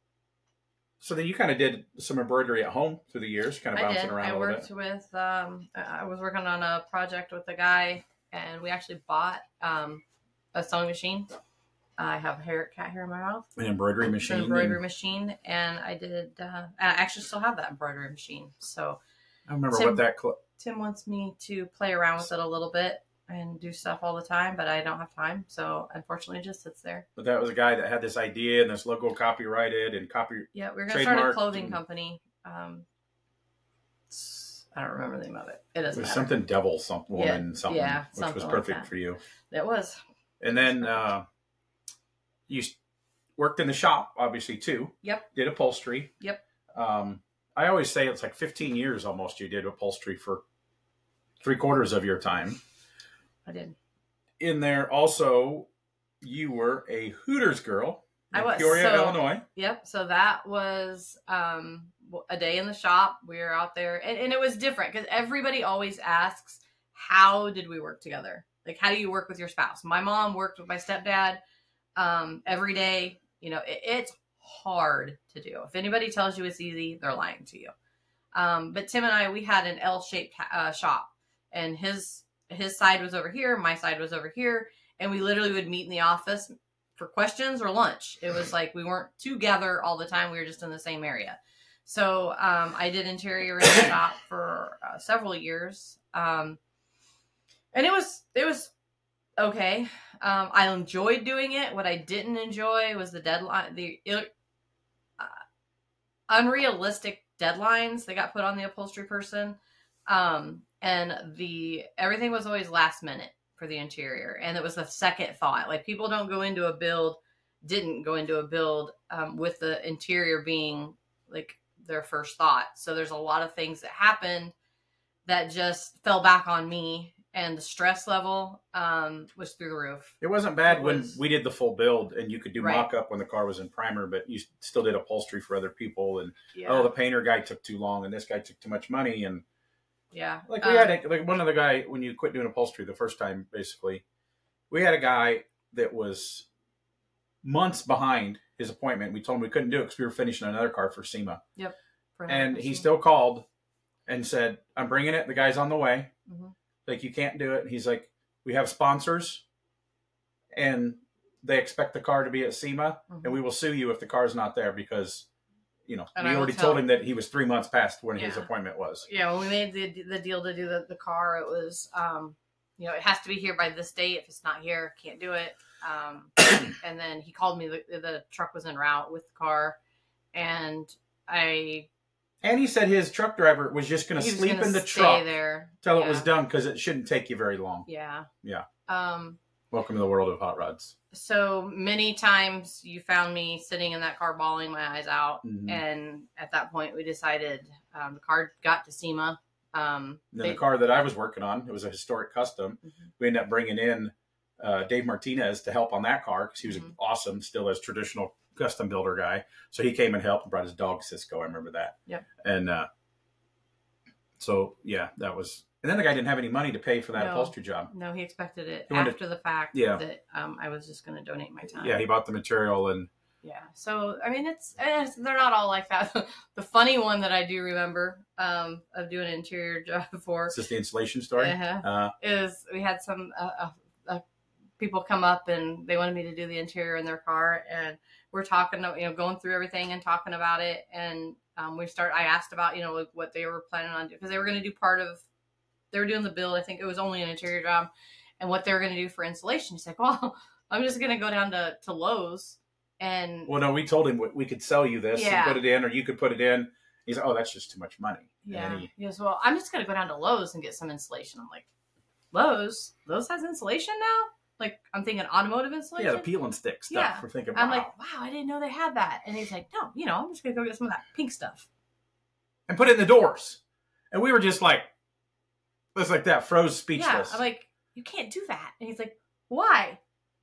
[SPEAKER 1] so then you kind of did some embroidery at home through the years, kind of
[SPEAKER 2] I
[SPEAKER 1] bouncing
[SPEAKER 2] did.
[SPEAKER 1] around
[SPEAKER 2] I
[SPEAKER 1] a little
[SPEAKER 2] worked
[SPEAKER 1] bit.
[SPEAKER 2] with, um, I was working on a project with a guy, and we actually bought um, a sewing machine. I have hair, cat hair in my mouth.
[SPEAKER 1] An embroidery
[SPEAKER 2] An
[SPEAKER 1] machine.
[SPEAKER 2] embroidery
[SPEAKER 1] and
[SPEAKER 2] machine, and I did. Uh, I actually still have that embroidery machine. So
[SPEAKER 1] I remember
[SPEAKER 2] Tim-
[SPEAKER 1] what that. Cl-
[SPEAKER 2] Tim wants me to play around with it a little bit and do stuff all the time, but I don't have time. So unfortunately, it just sits there.
[SPEAKER 1] but that was a guy that had this idea and this logo copyrighted and copy.
[SPEAKER 2] Yeah, we we're gonna start a
[SPEAKER 1] Trademarked
[SPEAKER 2] clothing
[SPEAKER 1] and-
[SPEAKER 2] company. Um, s- I don't remember the name of it. It
[SPEAKER 1] It
[SPEAKER 2] doesn't
[SPEAKER 1] was
[SPEAKER 2] matter.
[SPEAKER 1] something devil, some woman,
[SPEAKER 2] Yeah,
[SPEAKER 1] something,
[SPEAKER 2] yeah,
[SPEAKER 1] which
[SPEAKER 2] something
[SPEAKER 1] was
[SPEAKER 2] like
[SPEAKER 1] perfect
[SPEAKER 2] that.
[SPEAKER 1] for you.
[SPEAKER 2] It was.
[SPEAKER 1] And then uh, you s- worked in the shop, obviously, too.
[SPEAKER 2] Yep.
[SPEAKER 1] Did upholstery.
[SPEAKER 2] Yep.
[SPEAKER 1] Um, I always say it's like fifteen years almost you did upholstery for three quarters of your time.
[SPEAKER 2] I did.
[SPEAKER 1] In there also, you were a Hooters girl in
[SPEAKER 2] I was,
[SPEAKER 1] Peoria,
[SPEAKER 2] so-
[SPEAKER 1] Illinois.
[SPEAKER 2] Yep. So that was um, a day in the shop. We were out there, and, and it was different because everybody always asks, "How did we work together? Like, how do you work with your spouse?" My mom worked with my stepdad um, every day. You know, it, it's hard to do. If anybody tells you it's easy, they're lying to you. Um, but Tim and I, we had an L-shaped uh, shop, and his his side was over here, my side was over here, and we literally would meet in the office for questions or lunch. It was like we weren't together all the time. We were just in the same area. So um, I did interior in the shop for uh, several years. Um, and it was it was okay. Um, I enjoyed doing it. What I didn't enjoy was the deadline, the uh, unrealistic deadlines that got put on the upholstery person, um, and the everything was always last minute for the interior, and it was a second thought. Like people don't go into a build, didn't go into a build um, with the interior being like their first thought. So there's a lot of things that happened that just fell back on me. And the stress level um, was through the roof.
[SPEAKER 1] It wasn't bad
[SPEAKER 2] It
[SPEAKER 1] when
[SPEAKER 2] was-
[SPEAKER 1] we did the full build and you could do
[SPEAKER 2] Right.
[SPEAKER 1] mock-up when the car was in primer, but you still did upholstery for other people. And,
[SPEAKER 2] Yeah.
[SPEAKER 1] oh, the painter guy took too long and this guy took too much money. And
[SPEAKER 2] yeah.
[SPEAKER 1] like we
[SPEAKER 2] Um,
[SPEAKER 1] had a, like one of the guy, when you quit doing upholstery the first time, basically, we had a guy that was months behind his appointment. We told him we couldn't do it because we were finishing another car for SEMA.
[SPEAKER 2] for another
[SPEAKER 1] And he
[SPEAKER 2] person.
[SPEAKER 1] still called and said, I'm bringing it. The guy's on the way.
[SPEAKER 2] Mhm.
[SPEAKER 1] Like, you can't do it. And he's like, we have sponsors and they expect the car to be at SEMA
[SPEAKER 2] Mhm.
[SPEAKER 1] and we will sue you if the car's not there because, you know,
[SPEAKER 2] And
[SPEAKER 1] we
[SPEAKER 2] I will
[SPEAKER 1] already
[SPEAKER 2] tell-
[SPEAKER 1] told him that he was three months past when his
[SPEAKER 2] Yeah.
[SPEAKER 1] appointment was.
[SPEAKER 2] Yeah, when we made the the deal to do the, the car, it was, um, you know, it has to be here by this date. If it's not here, can't do it. Um, and then he called me. The, the truck was en route with the car, and I
[SPEAKER 1] And he said his truck driver was just going to
[SPEAKER 2] he was
[SPEAKER 1] sleep
[SPEAKER 2] gonna
[SPEAKER 1] in the
[SPEAKER 2] stay
[SPEAKER 1] truck
[SPEAKER 2] there
[SPEAKER 1] till
[SPEAKER 2] yeah.
[SPEAKER 1] it was done because it shouldn't take you very long.
[SPEAKER 2] Yeah.
[SPEAKER 1] Yeah.
[SPEAKER 2] Um.
[SPEAKER 1] Welcome to the world of hot rods.
[SPEAKER 2] So many times you found me sitting in that car bawling my eyes out.
[SPEAKER 1] Mhm.
[SPEAKER 2] And at that point we decided um, the car got to SEMA. Um,
[SPEAKER 1] Then
[SPEAKER 2] they-
[SPEAKER 1] the car that I was working on, it was a historic custom.
[SPEAKER 2] Mhm.
[SPEAKER 1] We ended up bringing in uh, Dave Martinez to help on that car because he was
[SPEAKER 2] Mhm.
[SPEAKER 1] awesome, still as traditional custom builder guy. So he came and helped and brought his dog Cisco. I remember that.
[SPEAKER 2] Yep.
[SPEAKER 1] And uh, so yeah, that was. And then the guy didn't have any money to pay for that
[SPEAKER 2] No.
[SPEAKER 1] upholstery job.
[SPEAKER 2] No, he expected it
[SPEAKER 1] He wanted-
[SPEAKER 2] after the fact
[SPEAKER 1] Yeah.
[SPEAKER 2] that um, I was just going to donate my time.
[SPEAKER 1] Yeah, he bought the material and
[SPEAKER 2] Yeah. So, I mean, it's, it's they're not all like that. The funny one that I do remember um, of doing an interior job for
[SPEAKER 1] it's just the installation story.
[SPEAKER 2] uh,
[SPEAKER 1] Uh,
[SPEAKER 2] is we had some uh, uh, uh, people come up and they wanted me to do the interior in their car, and we're talking, you know, going through everything and talking about it, and um, we start. I asked about, you know, like what they were planning on doing because they were going to do part of. They were doing the build. I think it was only an interior job, and what they were going to do for installation. He's like, "Well, I'm just going to go down to to Lowe's and
[SPEAKER 1] well, no, we told him we- we could sell you this
[SPEAKER 2] Yeah.
[SPEAKER 1] and put it in, or you could put it in. He's like, oh, that's just too much money.
[SPEAKER 2] yeah."
[SPEAKER 1] And he,
[SPEAKER 2] He goes, "Well, I'm just going to go down to Lowe's and get some insulation." I'm like, "Lowe's? Lowe's has insulation now?" Like, I'm thinking automotive insulation.
[SPEAKER 1] yeah, the peel and stick stuff.
[SPEAKER 2] Yeah.
[SPEAKER 1] We're thinking,
[SPEAKER 2] I'm
[SPEAKER 1] wow.
[SPEAKER 2] like, wow, I didn't know they had that. And he's like, no, you know, I'm just going to go get some of that pink stuff.
[SPEAKER 1] and put it in the doors. And we were just like, it's like that, froze
[SPEAKER 2] Yeah.
[SPEAKER 1] speechless.
[SPEAKER 2] I'm like, you can't do that. And he's like, why?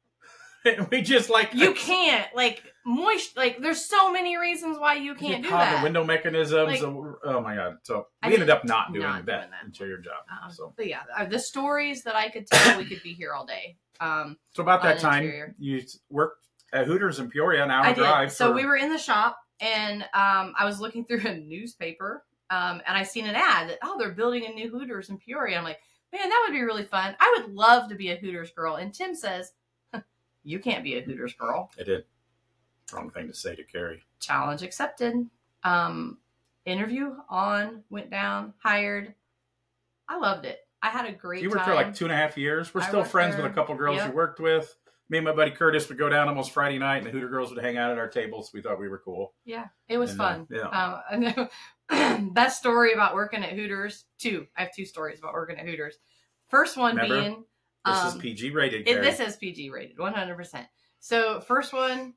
[SPEAKER 1] and we just like,
[SPEAKER 2] You can't. Like, moist. Like, there's so many reasons why you can't do
[SPEAKER 1] God,
[SPEAKER 2] that.
[SPEAKER 1] the window mechanisms.
[SPEAKER 2] Like-
[SPEAKER 1] the- oh my God. So
[SPEAKER 2] I
[SPEAKER 1] we ended
[SPEAKER 2] did
[SPEAKER 1] up not doing
[SPEAKER 2] not
[SPEAKER 1] that,
[SPEAKER 2] doing that.
[SPEAKER 1] interior job.
[SPEAKER 2] Um,
[SPEAKER 1] so.
[SPEAKER 2] But yeah, uh, the stories that I could tell, we could be here all day. Um,
[SPEAKER 1] so about that
[SPEAKER 2] on
[SPEAKER 1] time,
[SPEAKER 2] interior.
[SPEAKER 1] you worked at Hooters in Peoria, an hour
[SPEAKER 2] I did.
[SPEAKER 1] drive.
[SPEAKER 2] So
[SPEAKER 1] for-
[SPEAKER 2] we were in the shop, and um, I was looking through a newspaper, um, and I seen an ad that, oh, they're building a new Hooters in Peoria. I'm like, man, that would be really fun. I would love to be a Hooters girl. And Tim says, you can't be a Hooters girl.
[SPEAKER 1] I did. Wrong thing to say to Carrie.
[SPEAKER 2] Challenge accepted. Um, interview on, went down, hired. I loved it. I had a great
[SPEAKER 1] You worked
[SPEAKER 2] time.
[SPEAKER 1] for like two and a half years. We're
[SPEAKER 2] I
[SPEAKER 1] still
[SPEAKER 2] worked
[SPEAKER 1] friends
[SPEAKER 2] there.
[SPEAKER 1] with a couple girls
[SPEAKER 2] Yep.
[SPEAKER 1] you worked with. Me and my buddy Curtis would go down almost Friday night, and the Hooter girls would hang out at our tables. We thought we were cool.
[SPEAKER 2] Yeah, it was
[SPEAKER 1] And, uh,
[SPEAKER 2] fun.
[SPEAKER 1] yeah.
[SPEAKER 2] Um, I know best story about working at Hooters. Two. I have two stories about working at Hooters. First one
[SPEAKER 1] Remember?
[SPEAKER 2] being
[SPEAKER 1] This
[SPEAKER 2] um,
[SPEAKER 1] is P G rated.
[SPEAKER 2] it,
[SPEAKER 1] Carrie.
[SPEAKER 2] this is P G rated, one hundred percent. So first one,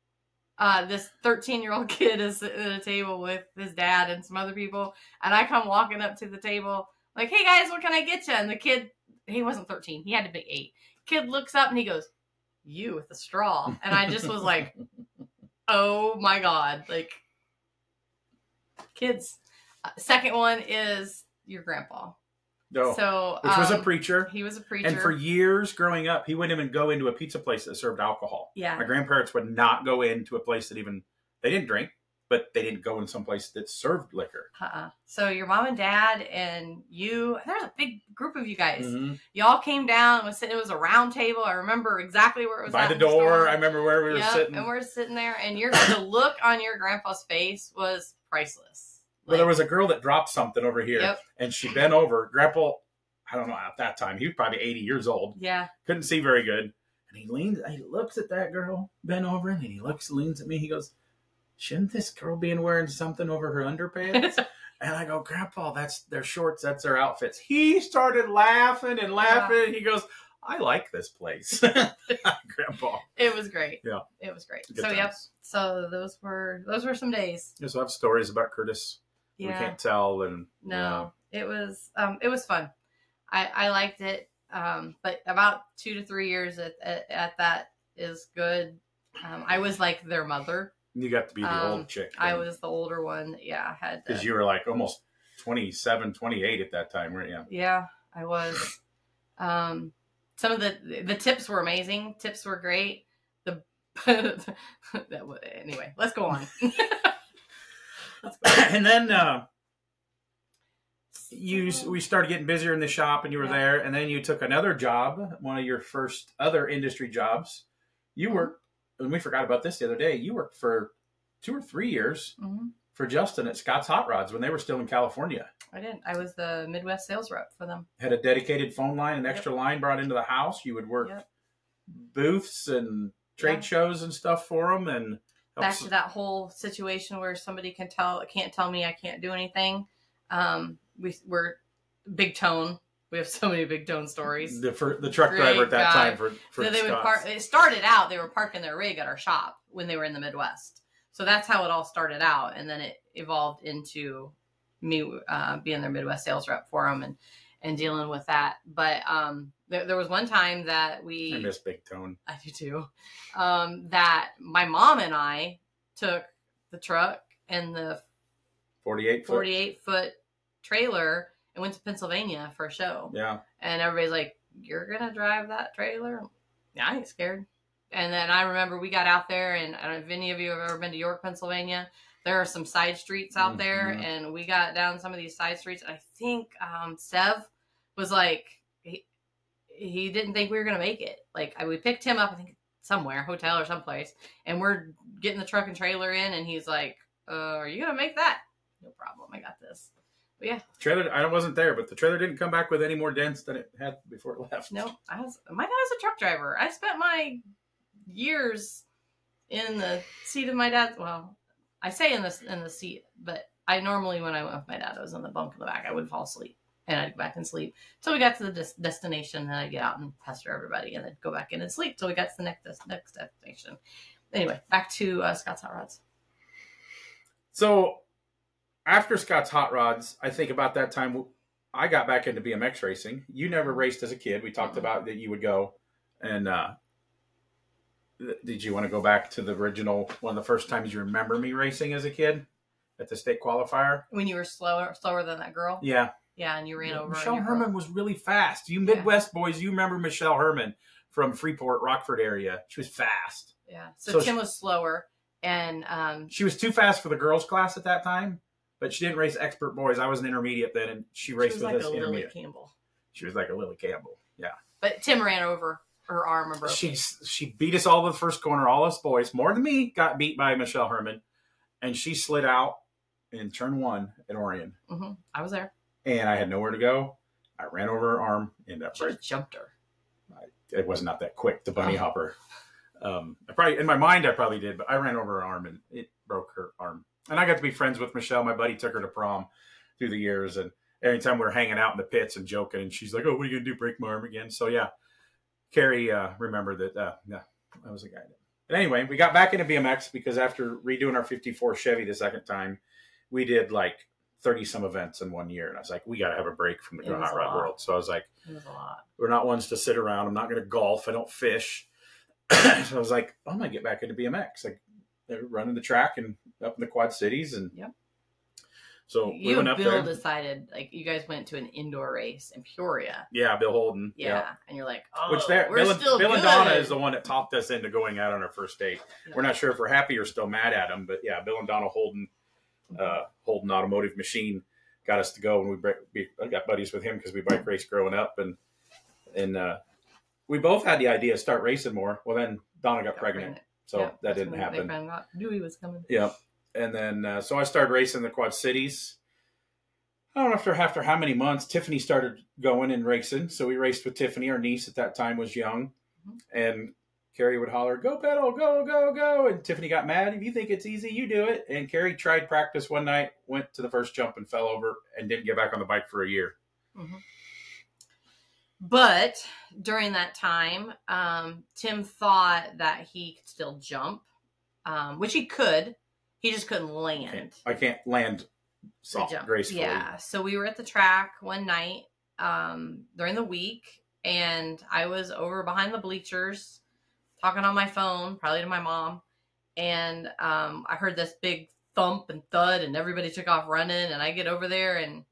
[SPEAKER 2] uh, this thirteen year old kid is sitting at a table with his dad and some other people, and I come walking up to the table like, "Hey guys, what can I get you?" And the kid, he wasn't thirteen, he had to be eight. Kid looks up and he goes, "You with a straw," and I just was like, "Oh my god!" Like, kids. Uh, second one is your grandpa.
[SPEAKER 1] No,
[SPEAKER 2] So,
[SPEAKER 1] which was a
[SPEAKER 2] um,
[SPEAKER 1] preacher.
[SPEAKER 2] He was a preacher.
[SPEAKER 1] And for years growing up, he wouldn't even go into a pizza place that served alcohol.
[SPEAKER 2] yeah,
[SPEAKER 1] My grandparents would not go into a place that even, they didn't drink, but they didn't go in some place that served liquor.
[SPEAKER 2] Uh-uh. So your mom and dad and you, there was a big group of you guys.
[SPEAKER 1] Mhm.
[SPEAKER 2] Y'all came down and was sitting, it was a round table. I remember exactly where it was
[SPEAKER 1] By
[SPEAKER 2] at
[SPEAKER 1] the
[SPEAKER 2] in
[SPEAKER 1] door,
[SPEAKER 2] store.
[SPEAKER 1] I remember where we were
[SPEAKER 2] Yep,
[SPEAKER 1] sitting.
[SPEAKER 2] and we're sitting there, and your the look on your grandpa's face was priceless.
[SPEAKER 1] Well, there was a girl that dropped something over here,
[SPEAKER 2] Yep.
[SPEAKER 1] and she bent over. Grandpa I don't know, at that time, he was probably eighty years old.
[SPEAKER 2] Yeah.
[SPEAKER 1] Couldn't see very good. And he leans, he looks at that girl, bent over him, and he looks, leans at me. He goes, shouldn't this girl be wearing something over her underpants? And I go, Grandpa, that's their shorts. That's their outfits. He started laughing and laughing. Yeah. He goes, I like this place. Grandpa.
[SPEAKER 2] It was great.
[SPEAKER 1] Yeah.
[SPEAKER 2] It was great.
[SPEAKER 1] Good
[SPEAKER 2] so,
[SPEAKER 1] times.
[SPEAKER 2] yep. So those were, those were some days.
[SPEAKER 1] Yeah, so I have stories about Curtis. Yeah. We can't tell. And
[SPEAKER 2] no, yeah. it was, um, it was fun. I, I liked it. Um, but about two to three years at, at, at that is good. Um, I was like their mother.
[SPEAKER 1] You got to be the
[SPEAKER 2] um,
[SPEAKER 1] old chick.
[SPEAKER 2] Then. I was the older one. Yeah. I had
[SPEAKER 1] because you were like almost twenty-seven, twenty-eight at that time, weren't you?
[SPEAKER 2] Yeah, I was. Um, some of the, the tips were amazing. Tips were great. The, that was, anyway, let's go on.
[SPEAKER 1] let's go on. And then, uh, You we started getting busier in the shop, and you were yeah. there, and then you took another job, one of your first other industry jobs. You mm-hmm. worked, and we forgot about this the other day. You worked for two or three years mm-hmm. for Justin at Scott's Hot Rods when they were still in California.
[SPEAKER 2] I did. I was the Midwest sales rep for them.
[SPEAKER 1] Had a dedicated phone line, an extra yep. line brought into the house. You would work yep. booths and trade yeah. shows and stuff for them, and
[SPEAKER 2] back to that whole situation where somebody can tell can't tell me I can't do anything. Um, We were Big Tone. We have so many Big Tone stories.
[SPEAKER 1] The for, the truck Great driver at that God. time for, for
[SPEAKER 2] so they
[SPEAKER 1] Scott's.
[SPEAKER 2] would park. It started out they were parking their rig at our shop when they were in the Midwest. So that's how it all started out, and then it evolved into me uh, being their Midwest sales rep for them and and dealing with that. But um, there, there was one time that we
[SPEAKER 1] I miss Big Tone.
[SPEAKER 2] I do too. Um, that my mom and I took the truck and the
[SPEAKER 1] forty-eight foot.
[SPEAKER 2] forty-eight foot trailer and went to Pennsylvania for a show.
[SPEAKER 1] Yeah.
[SPEAKER 2] And everybody's like, you're going to drive that trailer? Yeah, I ain't scared. And then I remember we got out there, and I don't know if any of you have ever been to York, Pennsylvania. There are some side streets out mm-hmm. there, and we got down some of these side streets. And I think um, Sev was like, he, he didn't think we were going to make it. Like, I, we picked him up, I think, somewhere, hotel or someplace, and we're getting the truck and trailer in, and he's like, uh, are you going to make that? No problem. I got this. But yeah.
[SPEAKER 1] Trailer, I wasn't there, but the trailer didn't come back with any more dents than it had before it left.
[SPEAKER 2] No, I was, my dad was a truck driver. I spent my years in the seat of my dad. Well, I say in the, in the seat, but I normally, when I went with my dad, I was in the bunk in the back. I would fall asleep, and I'd go back and sleep. So we got to the des- destination, and I'd get out and pester everybody, and then go back in and sleep till we got to the next, des- next destination. Anyway, back to uh, Scott's Hot Rods.
[SPEAKER 1] So, after Scott's Hot Rods, I think about that time, I got back into B M X racing. You never raced as a kid. We talked mm-hmm. about that you would go. And uh, did you want to go back to the original, one of the first times you remember me racing as a kid at the state qualifier?
[SPEAKER 2] When you were slower slower than that girl?
[SPEAKER 1] Yeah.
[SPEAKER 2] Yeah, and you ran yeah, over.
[SPEAKER 1] Michelle Herman girl. was really fast. You Midwest yeah. boys, you remember Michelle Herman from Freeport, Rockford area. She was fast.
[SPEAKER 2] Yeah. So, so Tim she, was slower. And um,
[SPEAKER 1] she was too fast for the girls' class at that time. But she didn't race expert boys. I was an intermediate then, and she raced
[SPEAKER 2] she was
[SPEAKER 1] with
[SPEAKER 2] like
[SPEAKER 1] us
[SPEAKER 2] a
[SPEAKER 1] intermediate.
[SPEAKER 2] Lily Campbell.
[SPEAKER 1] She was like a Lily Campbell, yeah.
[SPEAKER 2] But Tim ran over her arm and broke
[SPEAKER 1] she,
[SPEAKER 2] it.
[SPEAKER 1] She beat us all to the first corner. All us boys, more than me, got beat by Michelle Herman. And she slid out in turn one at Orion.
[SPEAKER 2] Mm-hmm. I was there.
[SPEAKER 1] And I had nowhere to go. I ran over her arm. And that
[SPEAKER 2] break. jumped her.
[SPEAKER 1] I, it was not that quick, the bunny oh. hopper. Um, I probably in my mind, I probably did, but I ran over her arm, and it broke her arm. And I got to be friends with Michelle. My buddy took her to prom through the years. And every time we were hanging out in the pits and joking, and she's like, oh, what are you going to do, break my arm again? So, yeah, Carrie uh, remembered that, uh, yeah, I was the guy. But anyway, we got back into B M X because after redoing our fifty-four Chevy the second time, we did like thirty-some events in one year. And I was like, we got to have a break from the hot rod world. So I was like,
[SPEAKER 2] it was a lot.
[SPEAKER 1] We're not ones to sit around. I'm not going to golf. I don't fish. So I was like, I'm going to get back into B M X. Like, they're running the track and up in the Quad Cities. And
[SPEAKER 2] yep.
[SPEAKER 1] So
[SPEAKER 2] you
[SPEAKER 1] we went
[SPEAKER 2] and
[SPEAKER 1] up
[SPEAKER 2] Bill
[SPEAKER 1] there.
[SPEAKER 2] decided, like, you guys went to an indoor race in Peoria.
[SPEAKER 1] Yeah, Bill Holden.
[SPEAKER 2] Yeah.
[SPEAKER 1] Yep.
[SPEAKER 2] And you're like, oh,
[SPEAKER 1] Which we're Bill,
[SPEAKER 2] still
[SPEAKER 1] Bill
[SPEAKER 2] good.
[SPEAKER 1] and Donna is the one that talked us into going out on our first date.
[SPEAKER 2] Yeah.
[SPEAKER 1] We're not sure if we're happy or still mad at him, but yeah, Bill and Donna Holden, uh, Holden Automotive Machine got us to go, and we, break, we I got buddies with him because we bike raced growing up, and and uh, we both had the idea to start racing more. Well, then Donna got, got pregnant. pregnant. So yeah, that didn't happen.
[SPEAKER 2] They knew he was coming.
[SPEAKER 1] Yeah. And then, uh, so I started racing the Quad Cities. I don't know after after how many months Tiffany started going and racing. So we raced with Tiffany. Our niece at that time was young,
[SPEAKER 2] Mhm.
[SPEAKER 1] and Carrie would holler, "Go pedal, go go go!" And Tiffany got mad. If you think it's easy, you do it. And Carrie tried practice one night, went to the first jump and fell over, and didn't get back on the bike for a year.
[SPEAKER 2] Mm-hmm. But during that time, um, Tim thought that he could still jump, um, which he could. He just couldn't land.
[SPEAKER 1] I can't, I can't land soft, gracefully.
[SPEAKER 2] Yeah. So we were at the track one night um, during the week, and I was over behind the bleachers talking on my phone, probably to my mom. And um, I heard this big thump and thud, and everybody took off running. And I get over there, and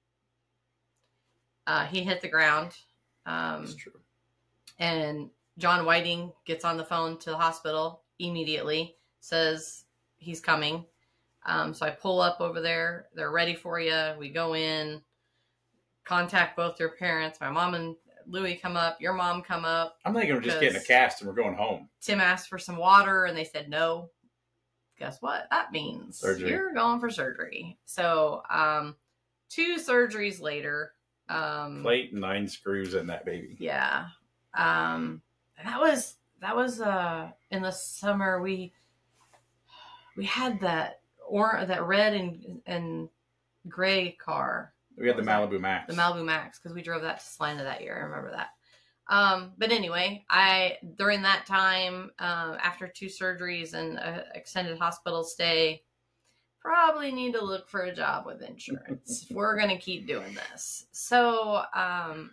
[SPEAKER 2] uh, he hit the ground. Um,
[SPEAKER 1] That's true.
[SPEAKER 2] And John Whiting gets on the phone to the hospital immediately, says he's coming. Um, so I pull up over there. They're ready for you. We go in, contact both your parents. My mom and Louie come up. Your mom come up.
[SPEAKER 1] I'm thinking we're just getting a cast and we're going home.
[SPEAKER 2] Tim asked for some water, and they said no. Guess what? That means
[SPEAKER 1] surgery. You're
[SPEAKER 2] going for surgery. So um, two surgeries later. Um,
[SPEAKER 1] Plate and nine screws in that baby.
[SPEAKER 2] Yeah. Um, that was, that was, uh, in the summer, we, we had that or that red and, and gray car.
[SPEAKER 1] We had the Malibu that? Max.
[SPEAKER 2] The Malibu Max. Cause we drove that to Salina that year. I remember that. Um, but anyway, I, during that time, um, after two surgeries and an extended hospital stay, probably need to look for a job with insurance if we're going to keep doing this. So um,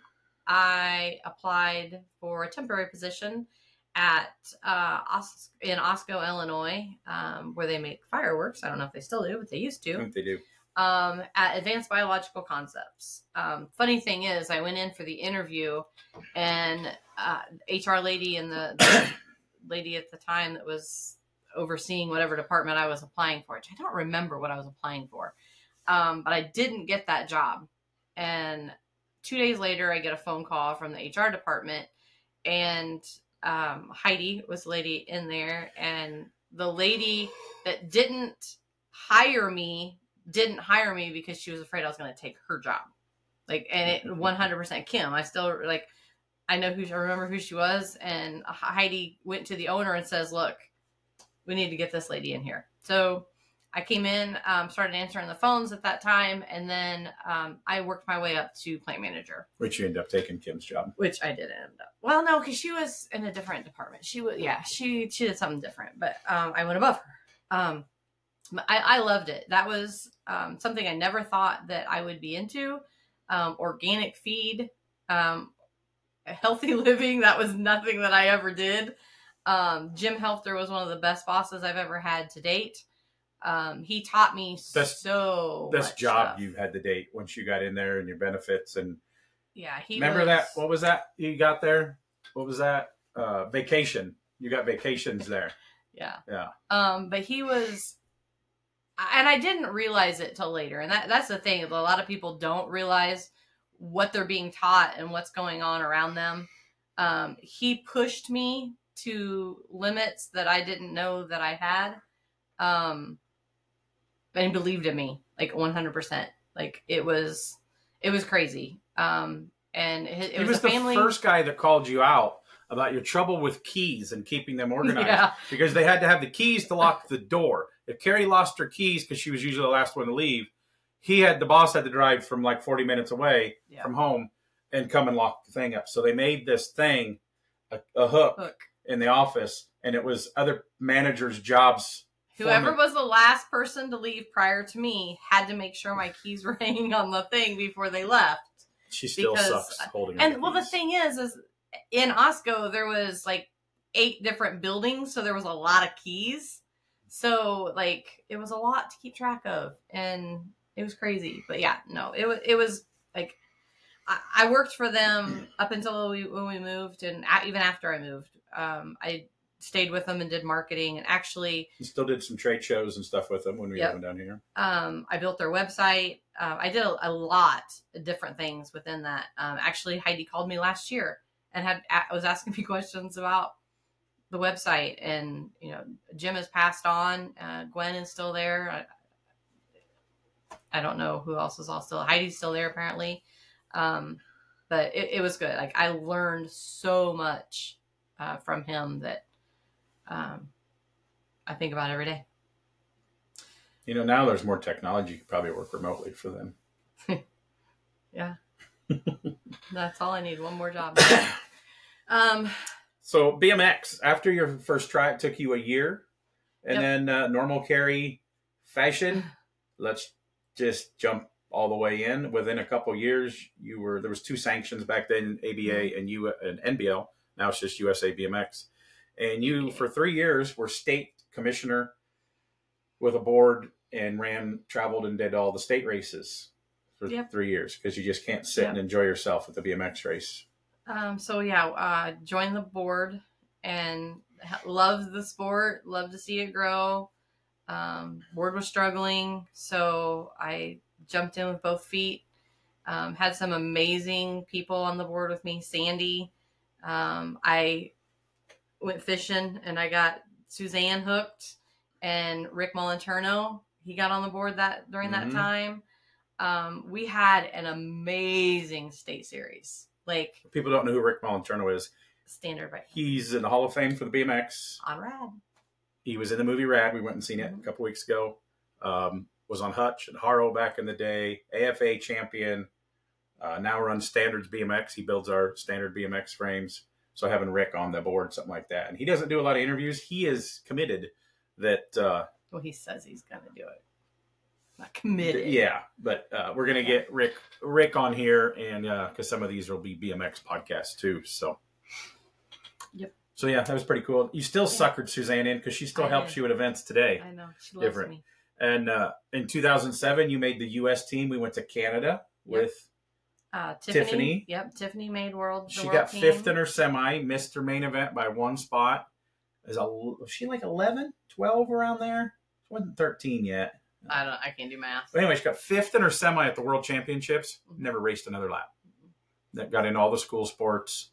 [SPEAKER 2] I applied for a temporary position at uh, Os- in Osco, Illinois, um, where they make fireworks. I don't know if they still do, but they used to.
[SPEAKER 1] I think they do.
[SPEAKER 2] Um, at Advanced Biological Concepts. Um, funny thing is, I went in for the interview, and uh, H R lady and the, the lady at the time that was overseeing whatever department I was applying for, which I don't remember what I was applying for. Um, but I didn't get that job. And two days later, I get a phone call from the H R department, and um, Heidi was the lady in there, and the lady that didn't hire me didn't hire me because she was afraid I was going to take her job. Like, and it one hundred percent Kim. I still like, I know who, I remember who she was. And Heidi went to the owner and says, look, we need to get this lady in here. So I came in, um, started answering the phones at that time. And then um, I worked my way up to plant manager. Which
[SPEAKER 1] you ended up taking Kim's job.
[SPEAKER 2] Which I did end up. Well, no, because she was in a different department. She was, yeah, she, she did something different. But um, I went above her. Um, I, I loved it. That was um, something I never thought that I would be into. Um, organic feed, um, healthy living. That was nothing that I ever did. Um, Jim Helfter was one of the best bosses I've ever had to date. Um, he taught me
[SPEAKER 1] best,
[SPEAKER 2] so
[SPEAKER 1] best
[SPEAKER 2] much
[SPEAKER 1] job
[SPEAKER 2] stuff.
[SPEAKER 1] You had to date once you got in there and your benefits. And
[SPEAKER 2] yeah, he
[SPEAKER 1] remember
[SPEAKER 2] was,
[SPEAKER 1] that? What was that you got there? What was that? Uh, vacation. You got vacations there.
[SPEAKER 2] Yeah.
[SPEAKER 1] Yeah.
[SPEAKER 2] Um, but he was, and I didn't realize it till later. And that, that's the thing. A lot of people don't realize what they're being taught and what's going on around them. Um, he pushed me to limits that I didn't know that I had. Um, and believed in me like one hundred percent. Like it was, it was crazy. Um, and it, it
[SPEAKER 1] he
[SPEAKER 2] was,
[SPEAKER 1] was
[SPEAKER 2] a
[SPEAKER 1] the
[SPEAKER 2] family...
[SPEAKER 1] first guy that called you out about your trouble with keys and keeping them organized.
[SPEAKER 2] Yeah.
[SPEAKER 1] Because they had to have the keys to lock the door. If Carrie lost her keys because she was usually the last one to leave, he had the boss had to drive from like forty minutes away yeah. from home and come and lock the thing up. So they made this thing a, a hook, hook in the office, and it was other managers' jobs.
[SPEAKER 2] Whoever was the last person to leave prior to me had to make sure my keys were hanging on the thing before they left.
[SPEAKER 1] She still because, sucks holding.
[SPEAKER 2] And
[SPEAKER 1] the
[SPEAKER 2] well, the thing is, is in Osco there was like eight different buildings, so there was a lot of keys. So like it was a lot to keep track of, and it was crazy. But yeah, no, it was it was like I, I worked for them up until we when we moved, and even after I moved, um, I stayed with them and did marketing, and actually
[SPEAKER 1] you still did some trade shows and stuff with them when we yep. went down here.
[SPEAKER 2] Um, I built their website. Uh, I did a, a lot of different things within that. Um, actually, Heidi called me last year and had was asking me questions about the website, and you know, Jim has passed on. Uh, Gwen is still there. I, I don't know who else is all still. Heidi's still there apparently. Um, but it, it was good. Like I learned so much uh, from him that um, I think about every day.
[SPEAKER 1] You know, now there's more technology. You could probably work remotely for them.
[SPEAKER 2] Yeah. That's all I need. One more job. um,
[SPEAKER 1] so B M X, after your first try, it took you a year. And
[SPEAKER 2] Yep.
[SPEAKER 1] then uh, normal carry fashion. Let's just jump all the way in. Within a couple of years, you were there was two sanctions back then, A B A and U and N B L. Now it's just U S A B M X. And you, for three years, were state commissioner with a board and ran, traveled, and did all the state races for
[SPEAKER 2] Yep.
[SPEAKER 1] three years because you just can't sit
[SPEAKER 2] Yep.
[SPEAKER 1] and enjoy yourself at the B M X race.
[SPEAKER 2] Um, so yeah, uh, joined the board and loved the sport, loved to see it grow. Um, board was struggling, so I jumped in with both feet. Um, had some amazing people on the board with me. Sandy, um, I went fishing and I got Suzanne hooked, and Rick Molinterno, he got on the board that during
[SPEAKER 1] Mhm.
[SPEAKER 2] that time. Um, we had an amazing state series, like
[SPEAKER 1] People don't know who Rick Molinterno is.
[SPEAKER 2] standard bike
[SPEAKER 1] He's in the Hall of Fame for the B M X.
[SPEAKER 2] on Rad.
[SPEAKER 1] He was in the movie Rad. We went and seen it a couple weeks ago. Um, was on Hutch and Haro back in the day. A F A champion. Uh, now runs Standards B M X. He builds our standard B M X frames. So having Rick on the board, something like that. And he doesn't do a lot of interviews. He is committed that... Uh,
[SPEAKER 2] Well, he says he's going to do it. Not committed.
[SPEAKER 1] yeah, but uh, we're going to get Rick Rick on here, and because uh, some of these will be B M X podcasts too. So,
[SPEAKER 2] Yep.
[SPEAKER 1] So yeah, that was pretty cool. You still
[SPEAKER 2] Yeah.
[SPEAKER 1] suckered Suzanne in because she still
[SPEAKER 2] I
[SPEAKER 1] helps
[SPEAKER 2] did.
[SPEAKER 1] you at events today.
[SPEAKER 2] I know. She loves
[SPEAKER 1] Different.
[SPEAKER 2] me.
[SPEAKER 1] And uh, in two thousand seven, you made the U S team. We went to Canada
[SPEAKER 2] Yep.
[SPEAKER 1] with
[SPEAKER 2] Uh, Tiffany.
[SPEAKER 1] Tiffany.
[SPEAKER 2] Yep. Tiffany made world. the
[SPEAKER 1] she
[SPEAKER 2] world
[SPEAKER 1] got
[SPEAKER 2] team.
[SPEAKER 1] fifth in her semi, missed her main event by one spot. Is a, was she like eleven, twelve around there? She wasn't thirteen yet.
[SPEAKER 2] I don't. I can't do math.
[SPEAKER 1] But anyway, she got fifth in her semi at the World Championships.
[SPEAKER 2] Mhm.
[SPEAKER 1] Never raced another lap. That got in all the school sports.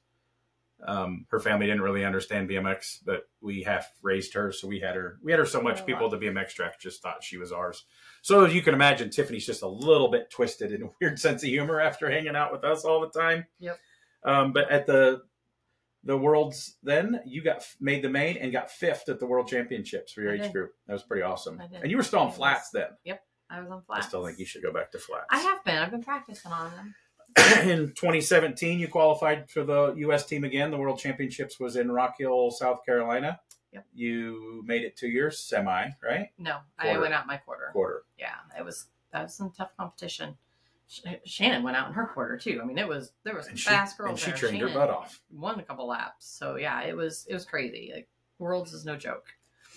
[SPEAKER 1] Um, her family didn't really understand B M X, but we half raised her, so we had her. We had her so much.
[SPEAKER 2] Oh,
[SPEAKER 1] People
[SPEAKER 2] wow.
[SPEAKER 1] at the B M X track just thought she was ours. So as you can imagine, Tiffany's just a little bit twisted and a weird sense of humor after hanging out with us all the time.
[SPEAKER 2] Yep.
[SPEAKER 1] Um, but at the the worlds, then you got made the main and got fifth at the World Championships for your
[SPEAKER 2] I
[SPEAKER 1] age
[SPEAKER 2] did.
[SPEAKER 1] group. That was pretty awesome.
[SPEAKER 2] I did.
[SPEAKER 1] And you were still on
[SPEAKER 2] It was-
[SPEAKER 1] flats then.
[SPEAKER 2] I was on
[SPEAKER 1] I
[SPEAKER 2] flats.
[SPEAKER 1] still think you should go back to flats.
[SPEAKER 2] I have been. I've been practicing on them.
[SPEAKER 1] In twenty seventeen, you qualified for the U S team again. The World Championships was in Rock Hill, South Carolina.
[SPEAKER 2] Yep.
[SPEAKER 1] You made it to your semi, right?
[SPEAKER 2] No,
[SPEAKER 1] Quarter.
[SPEAKER 2] I went out my quarter.
[SPEAKER 1] Quarter.
[SPEAKER 2] Yeah, it was that was some tough competition. Sh- Shannon went out in her quarter too. I mean, it was there was some
[SPEAKER 1] And she,
[SPEAKER 2] fast girls
[SPEAKER 1] and she
[SPEAKER 2] there.
[SPEAKER 1] trained her
[SPEAKER 2] Shannon
[SPEAKER 1] butt off.
[SPEAKER 2] Won a couple laps, so yeah, it was it was crazy. Like Worlds is no joke.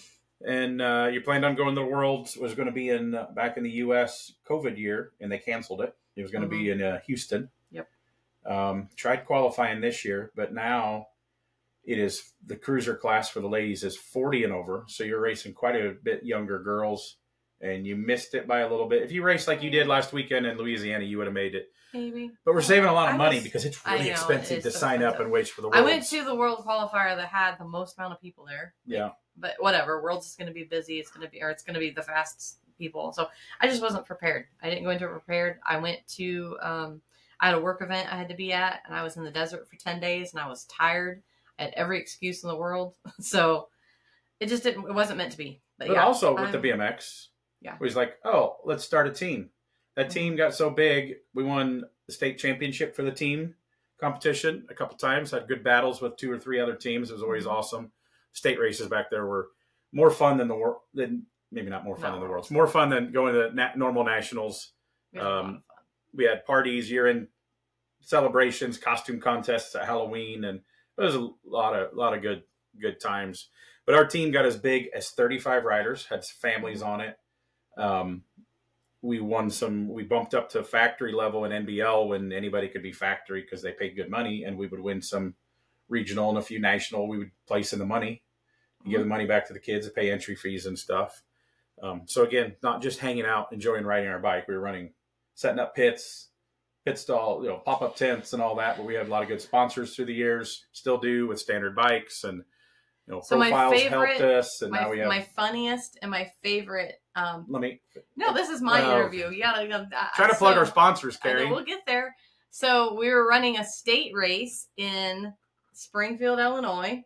[SPEAKER 1] And uh, you planned on going to the Worlds. Was going to be in uh, back in the U S COVID year, and they canceled it. It was going to be in uh, Houston.
[SPEAKER 2] Yep.
[SPEAKER 1] Um, tried qualifying this year, but now it is the cruiser class for the ladies is forty and over. So you're racing quite a bit younger girls, and you missed it by a little bit. If you raced like you did last weekend in Louisiana, you would have made it.
[SPEAKER 2] Maybe.
[SPEAKER 1] But we're saving a lot of
[SPEAKER 2] I
[SPEAKER 1] money
[SPEAKER 2] was-
[SPEAKER 1] because it's
[SPEAKER 2] I
[SPEAKER 1] really
[SPEAKER 2] know, it
[SPEAKER 1] expensive
[SPEAKER 2] is
[SPEAKER 1] to
[SPEAKER 2] so
[SPEAKER 1] sign up
[SPEAKER 2] expensive.
[SPEAKER 1] and wait for the
[SPEAKER 2] I
[SPEAKER 1] Worlds.
[SPEAKER 2] went to the World Qualifier that had the most amount of people there.
[SPEAKER 1] Yeah.
[SPEAKER 2] But whatever, Worlds is going to be busy. It's going to be, or it's going to be the fast people. So I just wasn't prepared. I didn't go into it prepared. I went to, um, I had a work event I had to be at, and I was in the desert for ten days, and I was tired. I had every excuse in the world. So it just didn't, it wasn't meant to be. But,
[SPEAKER 1] But
[SPEAKER 2] yeah,
[SPEAKER 1] also with
[SPEAKER 2] I'm-
[SPEAKER 1] the B M X,
[SPEAKER 2] Yeah.
[SPEAKER 1] it was like, oh, let's start a team. That
[SPEAKER 2] Mhm.
[SPEAKER 1] team got so big, we won the state championship for the team competition a couple times, had good battles with two or three other teams. It was always
[SPEAKER 2] Mhm.
[SPEAKER 1] awesome. State races back there were more fun than the world, than maybe not more fun
[SPEAKER 2] No.
[SPEAKER 1] than the world's, more fun than going to na- normal nationals.
[SPEAKER 2] we had a lot
[SPEAKER 1] um,
[SPEAKER 2] of fun.
[SPEAKER 1] We had parties, year-end celebrations, costume contests at Halloween, and it was a lot of lot of good good times. But our team got as big as thirty-five riders, had families on it. Um, we won some. We bumped up to factory level in N B L when anybody could be factory because they paid good money, and we would win some regional and a few national. We would place in the money, and give the money back to the kids to pay entry fees and stuff. Um, so again, not just hanging out, enjoying riding our bike. We were running, setting up pits, pit stall, you know, pop up tents and all that. But we had a lot of good sponsors through the years, still do with Standard Bikes and you know,
[SPEAKER 2] So my
[SPEAKER 1] profiles
[SPEAKER 2] favorite-
[SPEAKER 1] helped us, and
[SPEAKER 2] My,
[SPEAKER 1] now we have.
[SPEAKER 2] my funniest and my favorite. Um,
[SPEAKER 1] let me
[SPEAKER 2] no, this is my
[SPEAKER 1] Oh.
[SPEAKER 2] interview. You gotta uh,
[SPEAKER 1] try to plug
[SPEAKER 2] so-
[SPEAKER 1] our sponsors,
[SPEAKER 2] I know,
[SPEAKER 1] Carrie.
[SPEAKER 2] we'll get there. So we were running a state race in Springfield, Illinois,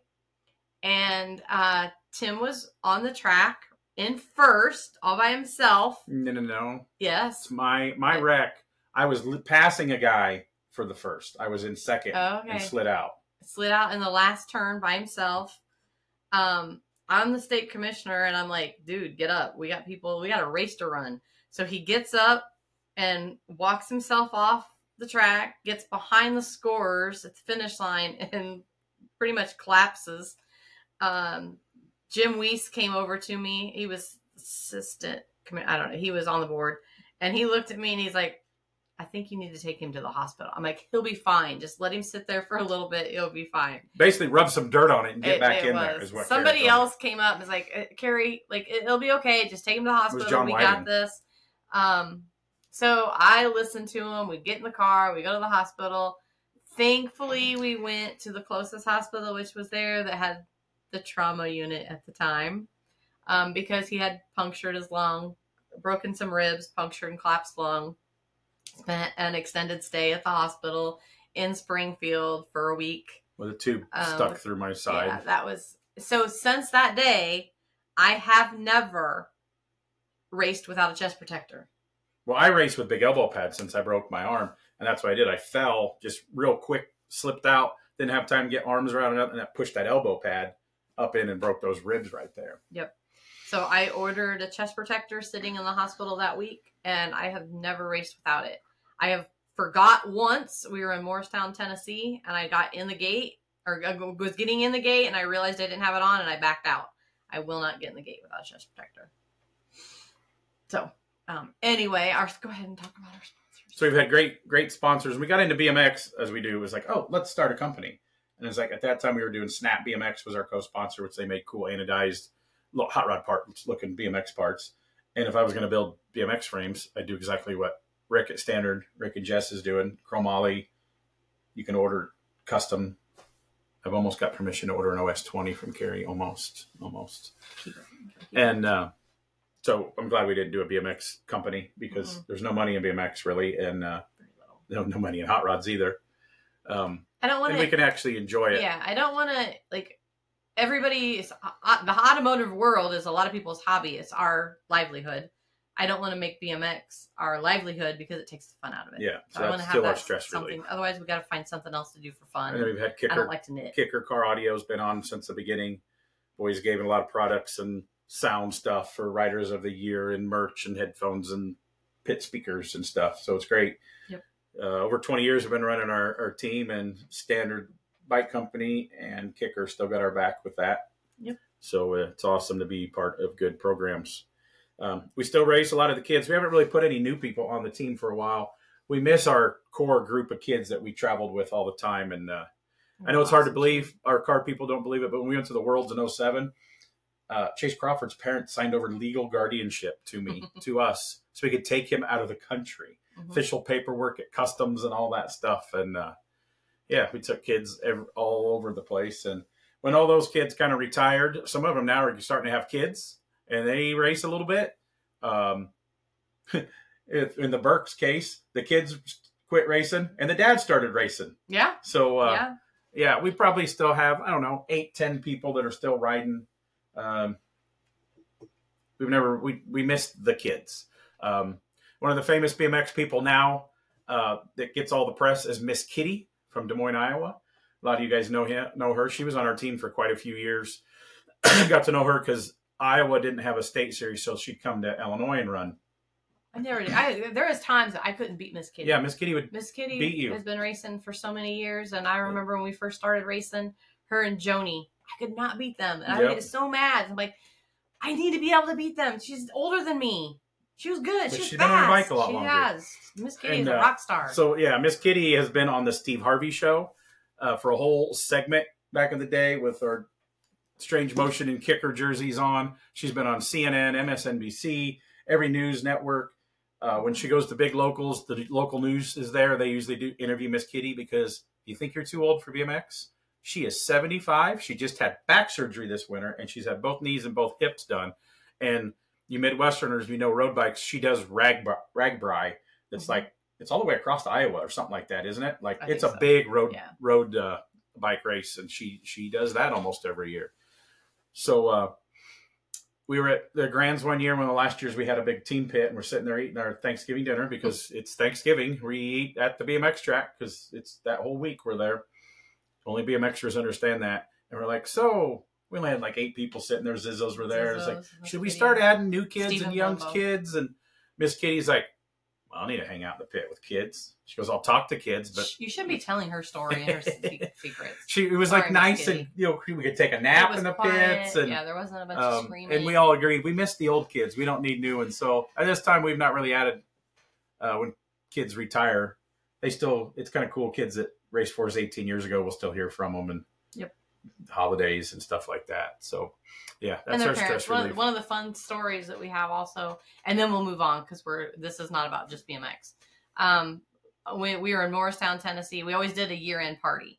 [SPEAKER 2] and uh, Tim was on the track in first, all by himself.
[SPEAKER 1] No, no, no.
[SPEAKER 2] Yes.
[SPEAKER 1] It's my my wreck. I was li- passing a guy for the first. I was in second
[SPEAKER 2] Oh, okay.
[SPEAKER 1] and slid out.
[SPEAKER 2] Slid out in the last turn by himself. Um, I'm the state commissioner, and I'm like, dude, get up. We got people. We got a race to run. So he gets up and walks himself off the track, gets behind the scorers at the finish line, and pretty much collapses. Um, Jim Weiss came over to me. He was assistant. I don't know. He was on the board, and he looked at me and he's like, I think you need to take him to the hospital. I'm like, he'll be fine. Just let him sit there for a little bit. He'll be fine.
[SPEAKER 1] Basically, rub some dirt on it and get
[SPEAKER 2] It-
[SPEAKER 1] back
[SPEAKER 2] it
[SPEAKER 1] in
[SPEAKER 2] was.
[SPEAKER 1] there. Is what
[SPEAKER 2] Somebody
[SPEAKER 1] Carrie told me.
[SPEAKER 2] else came up and was like, "Uh, Carrie, like it, it'll be okay. Just take him to the hospital.
[SPEAKER 1] John
[SPEAKER 2] We
[SPEAKER 1] Whiting.
[SPEAKER 2] got this. Um, so I listened to him. We get in the car. We go to the hospital. Thankfully, we went to the closest hospital, which was there, that had the trauma unit at the time, um, because he had punctured his lung, broken some ribs, punctured and collapsed lung. Spent an extended stay at the hospital in Springfield for a week.
[SPEAKER 1] With a tube
[SPEAKER 2] Um,
[SPEAKER 1] stuck through my side.
[SPEAKER 2] Yeah, that was so. Since that day, I have never raced without a chest protector.
[SPEAKER 1] Well, I raced with big elbow pads since I broke my arm, and that's what I did. I fell just real quick, slipped out, didn't have time to get arms around it, and I pushed that elbow pad up in and broke those ribs right there.
[SPEAKER 2] Yep. So I ordered a chest protector sitting in the hospital that week, and I have never raced without it. I have forgot once. We were in Morristown, Tennessee, and I got in the gate, or I was getting in the gate, and I realized I didn't have it on, and I backed out. I will not get in the gate without a chest protector. So, um, anyway, our, go ahead and talk about our sponsors.
[SPEAKER 1] So we've had great, great sponsors. We got into B M X, as we do. It was like, oh, let's start a company. And it's like, at that time, we were doing Snap. B M X was our co-sponsor, which they made cool anodized hot rod parts looking B M X parts. And if I was going to build B M X frames, I'd do exactly what Rick at Standard, Rick and Jess is doing. Chromoly, you can order custom. I've almost got permission to order an O S twenty from Carrie. Almost, almost. And uh, so I'm glad we didn't do a B M X company because mm-hmm. there's no money in B M X really. And uh, no, no money in hot rods either. Um,
[SPEAKER 2] I don't want to.
[SPEAKER 1] We can actually enjoy it.
[SPEAKER 2] Yeah, I don't want to, like, everybody, is, uh, the automotive world is a lot of people's hobby. It's our livelihood. I don't want to make B M X our livelihood because it takes the fun out of it.
[SPEAKER 1] Yeah, so,
[SPEAKER 2] so I want
[SPEAKER 1] that's
[SPEAKER 2] to
[SPEAKER 1] still
[SPEAKER 2] have
[SPEAKER 1] our
[SPEAKER 2] that
[SPEAKER 1] stress
[SPEAKER 2] something.
[SPEAKER 1] relief.
[SPEAKER 2] Otherwise, we got to find something else to do for fun.
[SPEAKER 1] And then we've had Kicker.
[SPEAKER 2] I don't like to knit.
[SPEAKER 1] Kicker Car Audio's been on since the beginning. Boys gave it a lot of products and sound stuff for Riders of the Year and merch and headphones and pit speakers and stuff. So it's great.
[SPEAKER 2] Yep.
[SPEAKER 1] Uh, over twenty years, we've been running our, our team, and Standard Bike Company and Kicker still got our back with that.
[SPEAKER 2] Yep.
[SPEAKER 1] So uh, it's awesome to be part of good programs. Um, we still race a lot of the kids. We haven't really put any new people on the team for a while. We miss our core group of kids that we traveled with all the time. And uh, I know it's hard to believe. Our car people don't believe it, but when we went to the Worlds in oh seven, uh, Chase Crawford's parents signed over legal guardianship to me, to us, so we could take him out of the country. Mm-hmm. Official paperwork at customs and all that stuff. And uh, yeah, we took kids every, all over the place. And when all those kids kind of retired, some of them now are starting to have kids. And they race a little bit. Um, in the Burks case, the kids quit racing and the dad started racing.
[SPEAKER 2] Yeah.
[SPEAKER 1] So, uh,
[SPEAKER 2] yeah.
[SPEAKER 1] yeah, we probably still have, I don't know, eight, ten people that are still riding. Um, we've never, we, we missed the kids. Um, one of the famous B M X people now uh, that gets all the press is Miss Kitty from Des Moines, Iowa. A lot of you guys know him, know her. She was on our team for quite a few years. Got to know her because Iowa didn't have a state series, so she'd come to Illinois and run.
[SPEAKER 2] I never did. I, there was times that I couldn't beat Miss Kitty.
[SPEAKER 1] Yeah, Miss Kitty would
[SPEAKER 2] Miss Kitty
[SPEAKER 1] beat you.
[SPEAKER 2] has been racing for so many years, and I remember when we first started racing, her and Joni, I could not beat them, and I
[SPEAKER 1] Yep.
[SPEAKER 2] would get so mad. I'm like, I need to be able to beat them. She's older than me. She was good.
[SPEAKER 1] But
[SPEAKER 2] She was
[SPEAKER 1] she's
[SPEAKER 2] fast.
[SPEAKER 1] been on her bike a lot
[SPEAKER 2] she
[SPEAKER 1] longer.
[SPEAKER 2] has. Miss Kitty
[SPEAKER 1] And,
[SPEAKER 2] is a
[SPEAKER 1] uh,
[SPEAKER 2] rock star.
[SPEAKER 1] So, yeah, Miss Kitty has been on the Steve Harvey show uh, for a whole segment back in the day with our Strange Motion and Kicker jerseys on. She's been on C N N, M S N B C, every news network. Uh, when she goes to big locals, the local news is there. They usually do interview Miss Kitty because you think you're too old for B M X? She is seventy-five. She just had back surgery this winter, and she's had both knees and both hips done. And you Midwesterners, you know road bikes. She does rag ragbri. That's mm-hmm. like it's all the way across to Iowa or something like that, isn't it? Like I it's a so. big road yeah. road uh, bike race, and she she does that almost every year. So uh, we were at the Grands one year. One of the last years we had a big team pit, and we're sitting there eating our Thanksgiving dinner because it's Thanksgiving. We eat at the B M X track because it's that whole week we're there. Only BMXers understand that. And we're like, so we only had like eight people sitting there. Zizzos were there. It's like, should we start adding new kids Stephen and young Bobo. kids? And Miss Kitty's like, well, I need to hang out in the pit with kids. She goes, I'll talk to kids, but
[SPEAKER 2] you should be telling her story and her secrets.
[SPEAKER 1] She it was Sorry, like nice and you know we could take a nap in the quiet. pits and
[SPEAKER 2] yeah, there wasn't a bunch
[SPEAKER 1] um,
[SPEAKER 2] of screaming.
[SPEAKER 1] And we all agreed we missed the old kids. We don't need new ones. So at this time we've not really added uh, when kids retire. They still it's kind of cool. Kids that raced for us eighteen years ago, we'll still hear from them and
[SPEAKER 2] yep.
[SPEAKER 1] holidays and stuff like that. So yeah, that's our
[SPEAKER 2] parents.
[SPEAKER 1] stress
[SPEAKER 2] one,
[SPEAKER 1] relief.
[SPEAKER 2] One of the fun stories that we have also, and then we'll move on because we're this is not about just B M X. Um, we, we were in Morristown, Tennessee. We always did a year-end party.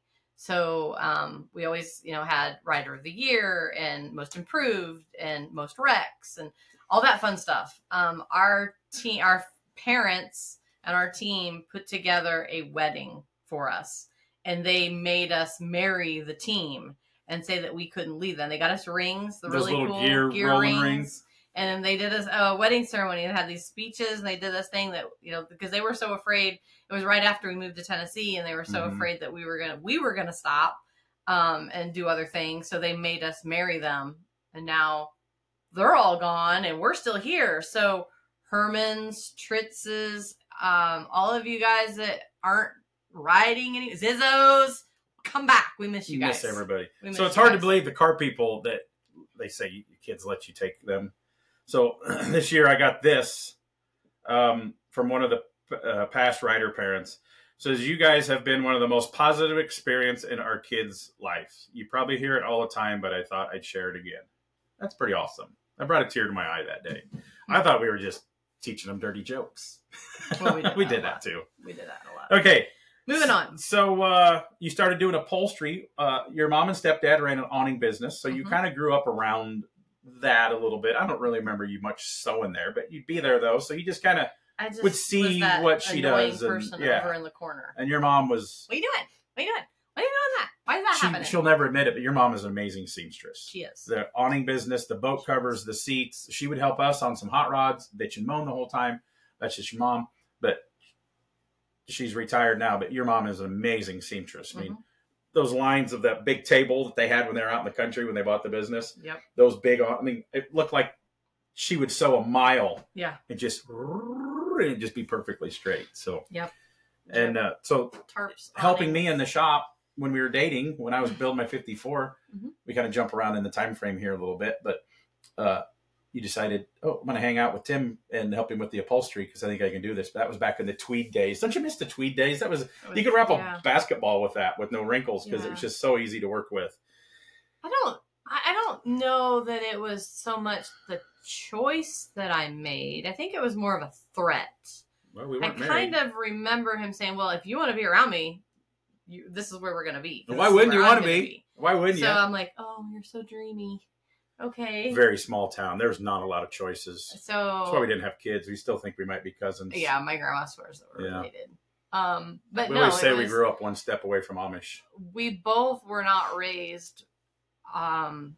[SPEAKER 2] So um, we always, you know, had Rider of the Year and Most Improved and Most Recs and all that fun stuff. Um, our team, our parents and our team put together a wedding for us, and they made us marry the team and say that we couldn't leave them. They got us rings, the
[SPEAKER 1] Those
[SPEAKER 2] really
[SPEAKER 1] little
[SPEAKER 2] cool
[SPEAKER 1] gear,
[SPEAKER 2] gear
[SPEAKER 1] rolling
[SPEAKER 2] rings.
[SPEAKER 1] rings.
[SPEAKER 2] And they did a uh, wedding ceremony and had these speeches, and they did this thing that, you know, because they were so afraid. It was right after we moved to Tennessee, and they were so mm-hmm. afraid that we were gonna we were gonna stop um, and do other things. So they made us marry them, and now they're all gone, and we're still here. So Herman's, Tritz's, um, all of you guys that aren't riding any Zizzos, come back. We miss you guys.
[SPEAKER 1] Miss everybody.
[SPEAKER 2] Miss
[SPEAKER 1] so it's hard
[SPEAKER 2] guys.
[SPEAKER 1] to believe the car people that they say your kids let you take them. So this year I got this um, from one of the uh, past rider parents. It says, you guys have been one of the most positive experience in our kids' lives. You probably hear it all the time, but I thought I'd share it again. That's pretty awesome. I brought a tear to my eye that day. I thought we were just teaching them dirty jokes.
[SPEAKER 2] Well, we did,
[SPEAKER 1] we
[SPEAKER 2] that,
[SPEAKER 1] did
[SPEAKER 2] a
[SPEAKER 1] that too.
[SPEAKER 2] We did that a lot.
[SPEAKER 1] Okay.
[SPEAKER 2] Moving on.
[SPEAKER 1] So uh, you started doing upholstery. Uh, your mom and stepdad ran an awning business, so you mm-hmm. kind of grew up around that a little bit. I don't really remember you much sewing there, but you'd be there though, so you just kind of would see what she does.
[SPEAKER 2] Person
[SPEAKER 1] and, yeah.
[SPEAKER 2] over in the corner.
[SPEAKER 1] And your mom was.
[SPEAKER 2] What are you doing? What are you doing? Why are you doing that? Why is that
[SPEAKER 1] she,
[SPEAKER 2] happening?
[SPEAKER 1] She'll never admit it, but your mom is an amazing seamstress.
[SPEAKER 2] She is.
[SPEAKER 1] The awning business, the boat covers, the seats. She would help us on some hot rods, bitch and moan the whole time. That's just your mom. But she's retired now, but your mom is an amazing seamstress. I mean, mm-hmm. those lines of that big table that they had when they were out in the country when they bought the business.
[SPEAKER 2] Yep.
[SPEAKER 1] Those big, I mean, it looked like she would sew a mile.
[SPEAKER 2] Yeah.
[SPEAKER 1] And just, and just be perfectly straight. So,
[SPEAKER 2] yep.
[SPEAKER 1] And uh, so
[SPEAKER 2] Tarps,
[SPEAKER 1] helping
[SPEAKER 2] awnings.
[SPEAKER 1] me in the shop when we were dating, when I was building my fifty-four, mm-hmm. we kind of jump around in the time frame here a little bit, but uh, you decided, oh, I'm going to hang out with Tim and help him with the upholstery because I think I can do this. But that was back in the tweed days. Don't you miss the tweed days? That was, was you could wrap yeah. a basketball with that with no wrinkles because yeah. it was just so easy to work with.
[SPEAKER 2] I don't, I don't know that it was so much the choice that I made. I think it was more of a threat.
[SPEAKER 1] Well, we
[SPEAKER 2] I
[SPEAKER 1] weren't
[SPEAKER 2] kind
[SPEAKER 1] married.
[SPEAKER 2] of remember him saying, well, if you want to be around me, you, this is where we're going to be.
[SPEAKER 1] Why wouldn't you want to be? be? Why wouldn't
[SPEAKER 2] so
[SPEAKER 1] you?
[SPEAKER 2] So I'm like, oh, you're so dreamy. Okay.
[SPEAKER 1] Very small town. There's not a lot of choices.
[SPEAKER 2] So
[SPEAKER 1] that's why we didn't have kids. We still think we might be cousins.
[SPEAKER 2] Yeah, my grandma swears that we're yeah. related. Um, but
[SPEAKER 1] we
[SPEAKER 2] no,
[SPEAKER 1] always say
[SPEAKER 2] was,
[SPEAKER 1] we grew up one step away from Amish.
[SPEAKER 2] We both were not raised um,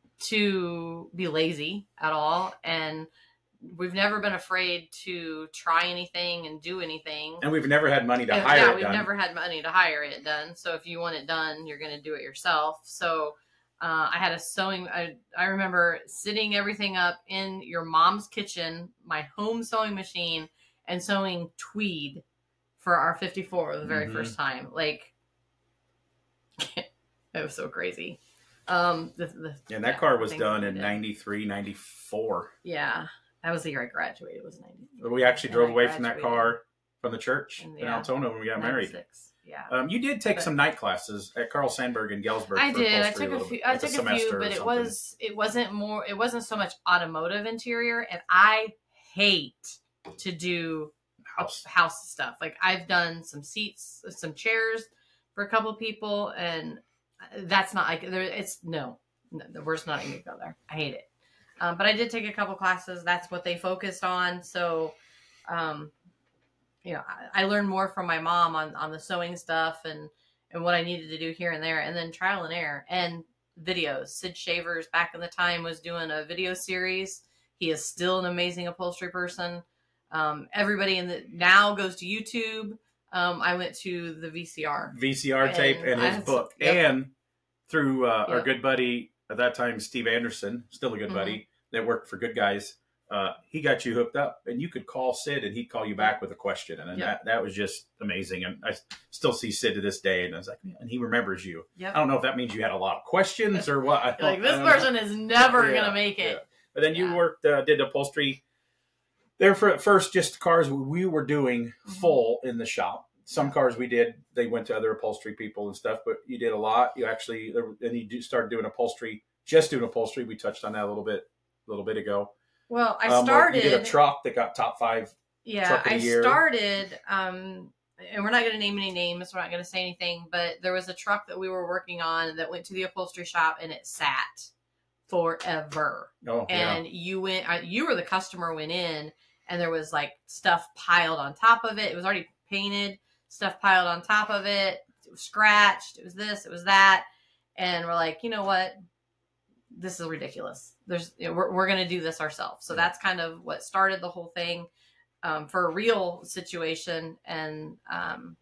[SPEAKER 2] to be lazy at all, and we've never been afraid to try anything and do anything.
[SPEAKER 1] And we've never had money to
[SPEAKER 2] and,
[SPEAKER 1] hire
[SPEAKER 2] yeah,
[SPEAKER 1] it
[SPEAKER 2] we've
[SPEAKER 1] done.
[SPEAKER 2] never had money to hire it done. So if you want it done, you're going to do it yourself. So uh, I had a sewing. I, I remember sitting everything up in your mom's kitchen, my home sewing machine, and sewing tweed for our fifty-four the very mm-hmm. first time. Like, it was so crazy. Um, the, the,
[SPEAKER 1] yeah, and that yeah, car was done in ninety-three, ninety-four.
[SPEAKER 2] Yeah. That was the year I graduated. It was ninety.
[SPEAKER 1] We actually drove away from that car from the church and, yeah, in Altona when we got married.
[SPEAKER 2] Yeah.
[SPEAKER 1] Um, you did take but, some night classes at Carl Sandburg in Galesburg.
[SPEAKER 2] I
[SPEAKER 1] for
[SPEAKER 2] did. I took a, a few. I
[SPEAKER 1] like
[SPEAKER 2] took
[SPEAKER 1] a,
[SPEAKER 2] a few, but it was it wasn't more. It wasn't so much automotive interior, and I hate to do house, house stuff. Like I've done some seats, some chairs for a couple of people, and that's not like there. It's no, no, we're just not even gonna go there. I hate it. Um, but I did take a couple classes. That's what they focused on. So, um, you know, I, I learned more from my mom on, on the sewing stuff and, and what I needed to do here and there, and then trial and error and videos. Sid Shavers back in the time was doing a video series. He is still an amazing upholstery person. Um, everybody in the now goes to YouTube. Um, I went to the V C R.
[SPEAKER 1] V C R tape and, and his
[SPEAKER 2] had,
[SPEAKER 1] book.
[SPEAKER 2] Yep.
[SPEAKER 1] And through uh,
[SPEAKER 2] Yep.
[SPEAKER 1] our good buddy at that time, Steve Anderson, still a good
[SPEAKER 2] Mhm.
[SPEAKER 1] buddy that worked for Good Guys. Uh, he got you hooked up, and you could call Sid, and he'd call you back with a question, and
[SPEAKER 2] Yep.
[SPEAKER 1] that, that was just amazing. And I still see Sid to this day, and I was like, man, and he remembers you.
[SPEAKER 2] Yep.
[SPEAKER 1] I don't know if that means you had a lot of questions or what. I
[SPEAKER 2] You're
[SPEAKER 1] don't-
[SPEAKER 2] like, this
[SPEAKER 1] I don't know.
[SPEAKER 2] person is never
[SPEAKER 1] Yeah,
[SPEAKER 2] gonna make it.
[SPEAKER 1] yeah. But then you
[SPEAKER 2] Yeah.
[SPEAKER 1] worked, uh, did upholstery there for at first, just cars we were doing
[SPEAKER 2] Mhm.
[SPEAKER 1] full in the shop. Some cars we did, they went to other upholstery people and stuff, but you did a lot. You actually, then you do started doing upholstery, just doing upholstery. We touched on that a little bit, a little bit ago.
[SPEAKER 2] Well, I
[SPEAKER 1] Um,
[SPEAKER 2] started.
[SPEAKER 1] You did a truck that got top five.
[SPEAKER 2] Yeah,
[SPEAKER 1] truck of the
[SPEAKER 2] I
[SPEAKER 1] year.
[SPEAKER 2] started, um, and we're not going to name any names. We're not going to say anything, but there was a truck that we were working on that went to the upholstery shop and it sat forever.
[SPEAKER 1] Oh, yeah.
[SPEAKER 2] And you went, uh, you were the customer, went in, and there was like stuff piled on top of it. It was already painted, stuff piled on top of it. It was scratched. It was this, it was that. And we're like, you know what? This is ridiculous. There's, you know, we're, we're going to do this ourselves. So
[SPEAKER 1] Yeah.
[SPEAKER 2] that's kind of what started the whole thing, um, for a real situation. And, um,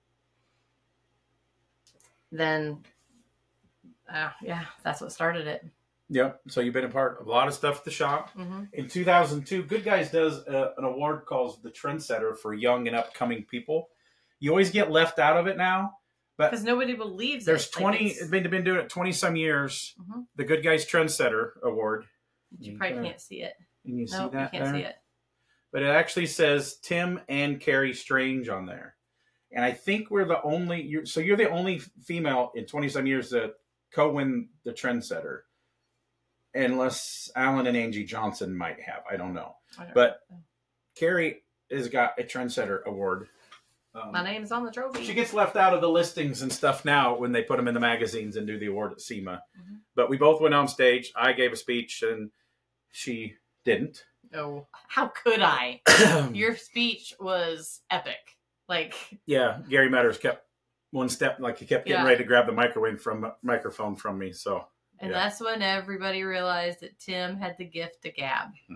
[SPEAKER 2] then, uh, yeah, that's what started it.
[SPEAKER 1] Yep. So you've been a part of a lot of stuff at the shop.
[SPEAKER 2] Mm-hmm.
[SPEAKER 1] In two thousand two, Good Guys does uh, an award called the Trendsetter for young and upcoming people. You always get left out of it now, but
[SPEAKER 2] Because nobody believes
[SPEAKER 1] there's
[SPEAKER 2] it. Like,
[SPEAKER 1] twenty.
[SPEAKER 2] it's-
[SPEAKER 1] They've been doing it twenty some years.
[SPEAKER 2] Mhm.
[SPEAKER 1] The Good Guys Trendsetter Award.
[SPEAKER 2] You probably
[SPEAKER 1] Okay.
[SPEAKER 2] can't see it.
[SPEAKER 1] Can you see
[SPEAKER 2] No, you
[SPEAKER 1] that
[SPEAKER 2] can't
[SPEAKER 1] there?
[SPEAKER 2] see it.
[SPEAKER 1] But it actually says Tim and Carrie Strange on there, and I think we're the only. You're, so you're the only female in twenty some years that co-win the Trendsetter, unless Alan and Angie Johnson might have. I don't know,
[SPEAKER 2] I don't
[SPEAKER 1] but
[SPEAKER 2] know.
[SPEAKER 1] Carrie has got a Trendsetter Award. Um,
[SPEAKER 2] My name's on the trophy.
[SPEAKER 1] She gets left out of the listings and stuff now when they put them in the magazines and do the award at SEMA.
[SPEAKER 2] Mhm.
[SPEAKER 1] But we both went on stage. I gave a speech and she didn't.
[SPEAKER 2] Oh, how could I? Your speech was epic. Like,
[SPEAKER 1] Yeah, Gary Metters kept one step, like he kept getting
[SPEAKER 2] Yeah.
[SPEAKER 1] ready to grab the microwave from microphone from me. So
[SPEAKER 2] and
[SPEAKER 1] Yeah.
[SPEAKER 2] that's when everybody realized that Tim had the gift to gab.
[SPEAKER 1] Hmm.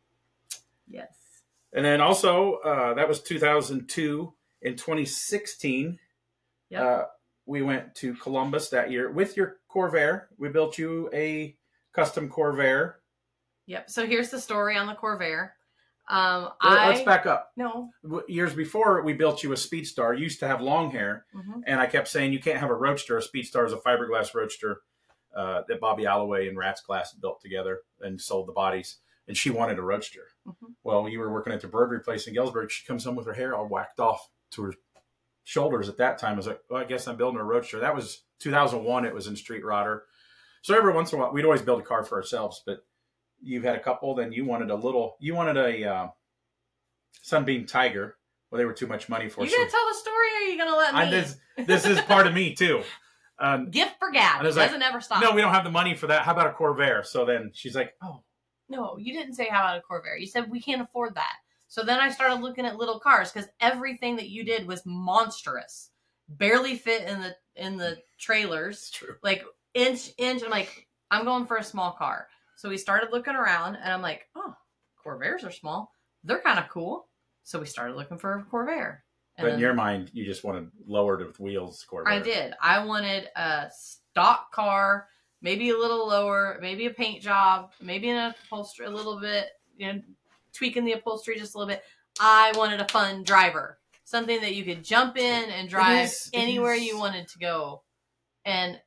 [SPEAKER 2] Yes.
[SPEAKER 1] and then also uh, that was two thousand two. In twenty sixteen,
[SPEAKER 2] Yep.
[SPEAKER 1] uh, we went to Columbus that year with your Corvair. We built you a custom Corvair.
[SPEAKER 2] Yep. So here's the story on the Corvair. Um,
[SPEAKER 1] Well,
[SPEAKER 2] I
[SPEAKER 1] Let's back up.
[SPEAKER 2] no.
[SPEAKER 1] Years before, we built you a Speedstar. You used to have long hair,
[SPEAKER 2] Mhm.
[SPEAKER 1] and I kept saying you can't have a Roadster. A Speedstar is a fiberglass Roadster uh, that Bobby Alloway and Rats Glass built together and sold the bodies. And she wanted a Roadster.
[SPEAKER 2] Mhm.
[SPEAKER 1] Well, you were working at the Broderie place in Galesburg. She comes home with her hair all whacked off to her shoulders at that time. I was like, well, I guess I'm building a Roadster. That was two thousand one. It was in Street Rodder. So every once in a while, we'd always build a car for ourselves, but you've had a couple, then you wanted a little, you wanted a uh, Sunbeam Tiger. Well, they were too much money for
[SPEAKER 2] You
[SPEAKER 1] us.
[SPEAKER 2] gonna tell the story, or are you gonna let me?
[SPEAKER 1] I, this, this is part of me, too. Um,
[SPEAKER 2] Gift for gab.
[SPEAKER 1] I
[SPEAKER 2] It
[SPEAKER 1] was like,
[SPEAKER 2] doesn't ever stop.
[SPEAKER 1] no, we don't have the money for that. How about a Corvair? So then she's like, oh,
[SPEAKER 2] No, you didn't say how about a Corvair. You said we can't afford that. So then I started looking at little cars because everything that you did was monstrous, barely fit in the in the trailers,
[SPEAKER 1] it's true.
[SPEAKER 2] like inch inch. I'm like, I'm going for a small car. So we started looking around, and I'm like, oh, Corvairs are small. They're kind of cool. So we started looking for a Corvair. And
[SPEAKER 1] But in
[SPEAKER 2] then
[SPEAKER 1] your mind, you just wanted lowered with wheels Corvair.
[SPEAKER 2] I did. I wanted a stock car, maybe a little lower, maybe a paint job, maybe an upholstery a little bit, you know, tweaking the upholstery just a little bit. I wanted a fun driver, something that you could jump in and drive
[SPEAKER 1] is- it
[SPEAKER 2] anywhere
[SPEAKER 1] is.
[SPEAKER 2] you wanted to go. And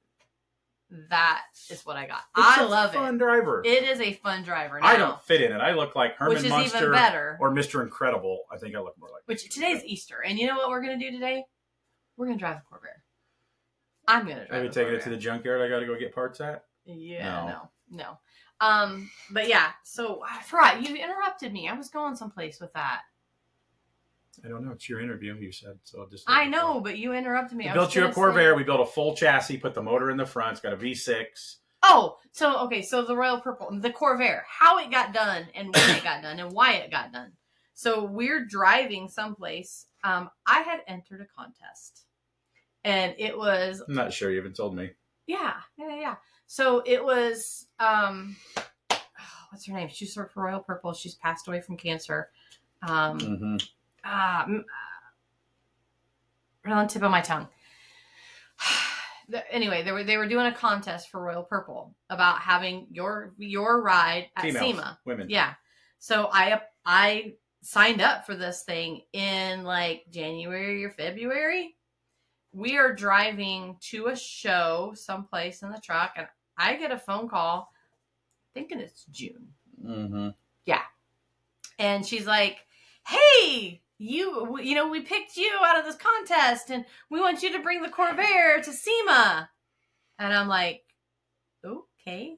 [SPEAKER 2] that is what I got.
[SPEAKER 1] It's
[SPEAKER 2] I
[SPEAKER 1] a
[SPEAKER 2] love
[SPEAKER 1] fun
[SPEAKER 2] it.
[SPEAKER 1] driver.
[SPEAKER 2] It is a fun driver now,
[SPEAKER 1] I don't fit in it. I look like Herman
[SPEAKER 2] which is
[SPEAKER 1] Munster
[SPEAKER 2] even better.
[SPEAKER 1] or Mister Incredible. I think I look more like
[SPEAKER 2] Which
[SPEAKER 1] Mister
[SPEAKER 2] today's Easter, and you know what we're gonna do today? We're gonna drive a Corvair. I'm gonna drive.
[SPEAKER 1] Maybe
[SPEAKER 2] a
[SPEAKER 1] taking it
[SPEAKER 2] Corvair.
[SPEAKER 1] to the junkyard. I got to go get parts at.
[SPEAKER 2] Yeah,
[SPEAKER 1] No.
[SPEAKER 2] no, no. Um, but yeah, so I forgot you interrupted me. I was going someplace with that.
[SPEAKER 1] I don't know. It's your interview, you said. So I'll just.
[SPEAKER 2] I know, but you interrupted me.
[SPEAKER 1] We
[SPEAKER 2] I
[SPEAKER 1] built
[SPEAKER 2] was
[SPEAKER 1] you a
[SPEAKER 2] gonna
[SPEAKER 1] Corvair.
[SPEAKER 2] say-
[SPEAKER 1] We built a full chassis, put the motor in the front. It's got a V six.
[SPEAKER 2] Oh, so okay, so the Royal Purple, the Corvair, how it got done and when it got done and why it got done. So we're driving someplace. Um, I had entered a contest, and it was
[SPEAKER 1] I'm not sure. You haven't told me.
[SPEAKER 2] yeah, yeah, yeah. So it was um, oh, what's her name? She served for Royal Purple. She's passed away from cancer. Um,
[SPEAKER 1] Mm-hmm.
[SPEAKER 2] uh, m- right on the tip of my tongue. The- Anyway, they were they were doing a contest for Royal Purple about having your your ride at
[SPEAKER 1] Females,
[SPEAKER 2] SEMA.
[SPEAKER 1] women.
[SPEAKER 2] Yeah. So I I signed up for this thing in like January or February. We are driving to a show someplace in the truck, and I get a phone call, thinking it's June.
[SPEAKER 1] Mm-hmm.
[SPEAKER 2] And she's like, "Hey, you, you know, we picked you out of this contest, and we want you to bring the Corvair to SEMA." And I'm like, "Okay."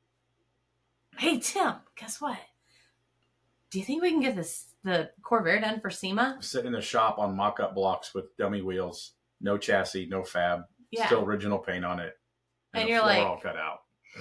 [SPEAKER 2] Hey, Tim, guess what? Do you think we can get this the Corvair done for SEMA?
[SPEAKER 1] Sitting in the shop on mock-up blocks with dummy wheels, no chassis, no fab,
[SPEAKER 2] Yeah.
[SPEAKER 1] still original paint on it, and,
[SPEAKER 2] And
[SPEAKER 1] the
[SPEAKER 2] you're
[SPEAKER 1] floor
[SPEAKER 2] like-
[SPEAKER 1] all cut out.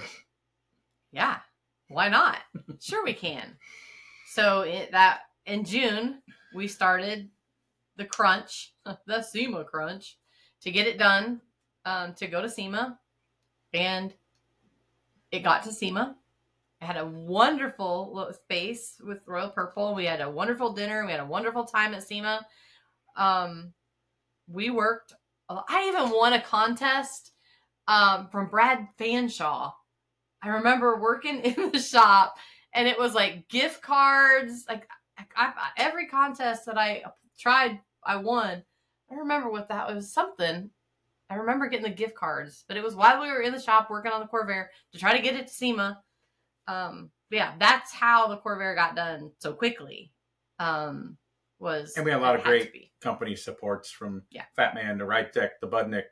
[SPEAKER 2] Yeah. Why not? Sure, we can. So it, that in June we started the crunch, the SEMA crunch, to get it done, um, to go to SEMA, and it got to SEMA. I had a wonderful little space with Royal Purple. We had a wonderful dinner. We had a wonderful time at SEMA. Um, we worked. I even won a contest um, from Brad Fanshaw. I remember working in the shop, and it was like gift cards. Like I, I, every contest that I tried, I won. I remember what that was. Something. I remember getting the gift cards, but it was while we were in the shop working on the Corvair to try to get it to SEMA. Um, but yeah, that's how the Corvair got done so quickly. Um, was
[SPEAKER 1] And we had a lot
[SPEAKER 2] it
[SPEAKER 1] of
[SPEAKER 2] had to
[SPEAKER 1] great
[SPEAKER 2] be.
[SPEAKER 1] company supports from
[SPEAKER 2] Yeah.
[SPEAKER 1] Fat Man to Rytec to Budnick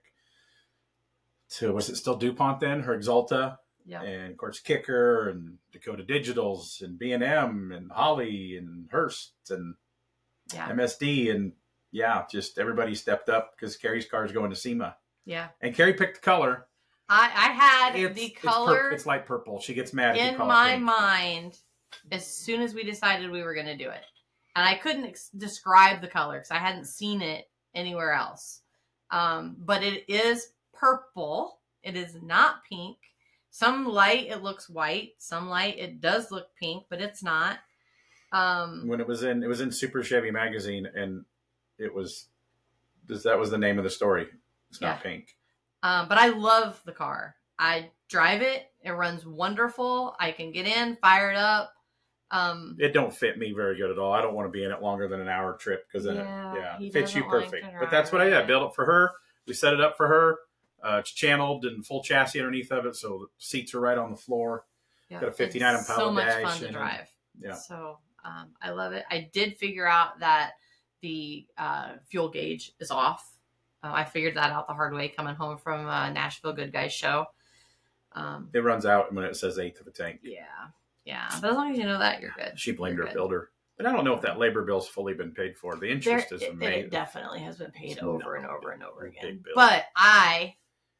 [SPEAKER 1] to, was it still DuPont then? Her Exalta.
[SPEAKER 2] Yeah.
[SPEAKER 1] And of course Kicker and Dakota Digitals and B and M and Holly and Hearst and
[SPEAKER 2] Yeah.
[SPEAKER 1] M S D. And yeah, just everybody stepped up because Carrie's car is going to SEMA.
[SPEAKER 2] Yeah.
[SPEAKER 1] And Carrie picked the color.
[SPEAKER 2] I, I had
[SPEAKER 1] It's,
[SPEAKER 2] the
[SPEAKER 1] it's,
[SPEAKER 2] color
[SPEAKER 1] pur- it's light purple. She gets mad if you
[SPEAKER 2] in
[SPEAKER 1] call
[SPEAKER 2] my
[SPEAKER 1] it pink.
[SPEAKER 2] mind as soon as we decided we were going to do it. And I couldn't ex- describe the color because I hadn't seen it anywhere else. Um, but it is purple. It is not pink. Some light, it looks white. Some light, it does look pink, but it's not. Um,
[SPEAKER 1] When it was in, it was in Super Chevy magazine, and it was, that was the name of the story. It's not
[SPEAKER 2] Yeah.
[SPEAKER 1] pink.
[SPEAKER 2] um, but I love the car. I drive it. It runs wonderful. I can get in, fire it up. Um,
[SPEAKER 1] It don't fit me very good at all. I don't want to be in it longer than an hour trip because then
[SPEAKER 2] Yeah,
[SPEAKER 1] it, yeah,
[SPEAKER 2] he
[SPEAKER 1] it fits you
[SPEAKER 2] doesn't like
[SPEAKER 1] perfect.
[SPEAKER 2] to
[SPEAKER 1] But that's what I did.
[SPEAKER 2] drive
[SPEAKER 1] I
[SPEAKER 2] it.
[SPEAKER 1] built it for her. We set it up for her. Uh, it's channeled and full chassis underneath of it, so the seats are right on the floor.
[SPEAKER 2] yeah,
[SPEAKER 1] got a fifty-nine
[SPEAKER 2] it's
[SPEAKER 1] Impala
[SPEAKER 2] so much
[SPEAKER 1] dash
[SPEAKER 2] fun to
[SPEAKER 1] and-
[SPEAKER 2] drive.
[SPEAKER 1] Yeah.
[SPEAKER 2] So um, I love it. I did figure out that the uh, fuel gauge is off. Uh, I figured that out the hard way coming home from uh, Nashville Good Guys show. Um,
[SPEAKER 1] It runs out when it says eighth of a tank.
[SPEAKER 2] yeah, yeah. But as long as you know that, you're good.
[SPEAKER 1] She blamed
[SPEAKER 2] You're
[SPEAKER 1] her
[SPEAKER 2] good.
[SPEAKER 1] builder. But I don't know if that labor bill's fully been paid for. The
[SPEAKER 2] There,
[SPEAKER 1] interest is
[SPEAKER 2] it,
[SPEAKER 1] amazing.
[SPEAKER 2] it definitely has been paid
[SPEAKER 1] It's
[SPEAKER 2] over
[SPEAKER 1] no
[SPEAKER 2] and over
[SPEAKER 1] big-
[SPEAKER 2] and over
[SPEAKER 1] big
[SPEAKER 2] again.
[SPEAKER 1] bill.
[SPEAKER 2] But I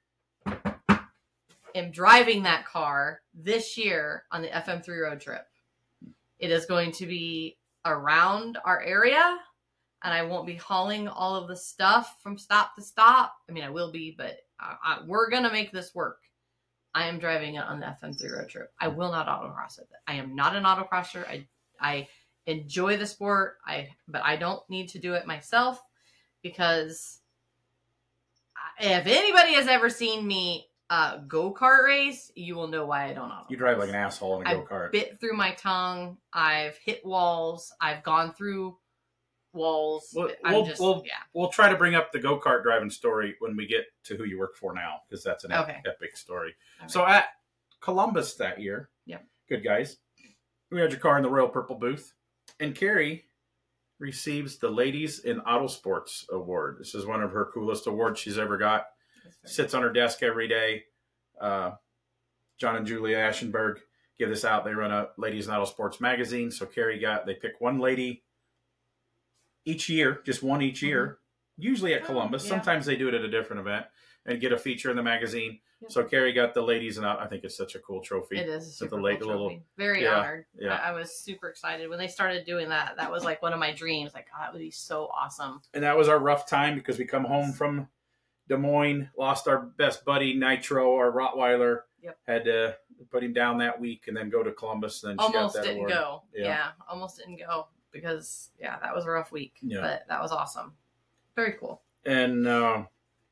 [SPEAKER 2] am driving that car this year on the F M three road trip. It is going to be around our area, and I won't be hauling all of the stuff from stop to stop. I mean, I will be, but I, I, we're going to make this work. I am driving it on the F M three road trip. I will not autocross it. I am not an autocrosser. I I enjoy the sport. I but I don't need to do it myself because if anybody has ever seen me uh, go-kart race, you will know why I don't autocross.
[SPEAKER 1] You drive like an asshole in a
[SPEAKER 2] I've
[SPEAKER 1] go-kart.
[SPEAKER 2] bit through my tongue. I've hit walls. I've gone through walls.
[SPEAKER 1] We'll,
[SPEAKER 2] I'm
[SPEAKER 1] we'll,
[SPEAKER 2] just
[SPEAKER 1] we'll,
[SPEAKER 2] yeah.
[SPEAKER 1] we'll try to bring up the go-kart driving story when we get to who you work for now, because that's an ep-
[SPEAKER 2] Okay.
[SPEAKER 1] epic story.
[SPEAKER 2] All
[SPEAKER 1] So at Columbus that year,
[SPEAKER 2] Yep.
[SPEAKER 1] good guys, we had your car in the Royal Purple booth, and Carrie receives the Ladies in Autosports Award. This is one of her coolest awards she's ever got. Sits on her desk every day. Uh, John and Julia Aschenberg give this out. They run a Ladies in Autosports magazine. So Carrie got, they pick one lady each year, just one each year, mm-hmm. usually at
[SPEAKER 2] oh,
[SPEAKER 1] Columbus.
[SPEAKER 2] Yeah.
[SPEAKER 1] Sometimes they do it at a different event and get a feature in the magazine. Yep. So Carrie got the ladies, and I think it's such a cool trophy.
[SPEAKER 2] It is a super
[SPEAKER 1] the
[SPEAKER 2] cool
[SPEAKER 1] late,
[SPEAKER 2] trophy.
[SPEAKER 1] Little,
[SPEAKER 2] Very
[SPEAKER 1] yeah,
[SPEAKER 2] honored.
[SPEAKER 1] Yeah.
[SPEAKER 2] I, I was super excited when they started doing that. That was like one of my dreams. Like, oh, that would be so awesome.
[SPEAKER 1] And that was our rough time because we come home from Des Moines, lost our best buddy Nitro, our Rottweiler.
[SPEAKER 2] Yep.
[SPEAKER 1] Had to put him down that week and then go to Columbus. And then she
[SPEAKER 2] almost
[SPEAKER 1] got that
[SPEAKER 2] didn't
[SPEAKER 1] award.
[SPEAKER 2] go.
[SPEAKER 1] Yeah.
[SPEAKER 2] yeah, almost didn't go because yeah, that was a rough week.
[SPEAKER 1] Yeah.
[SPEAKER 2] But that was awesome. Very cool.
[SPEAKER 1] And uh,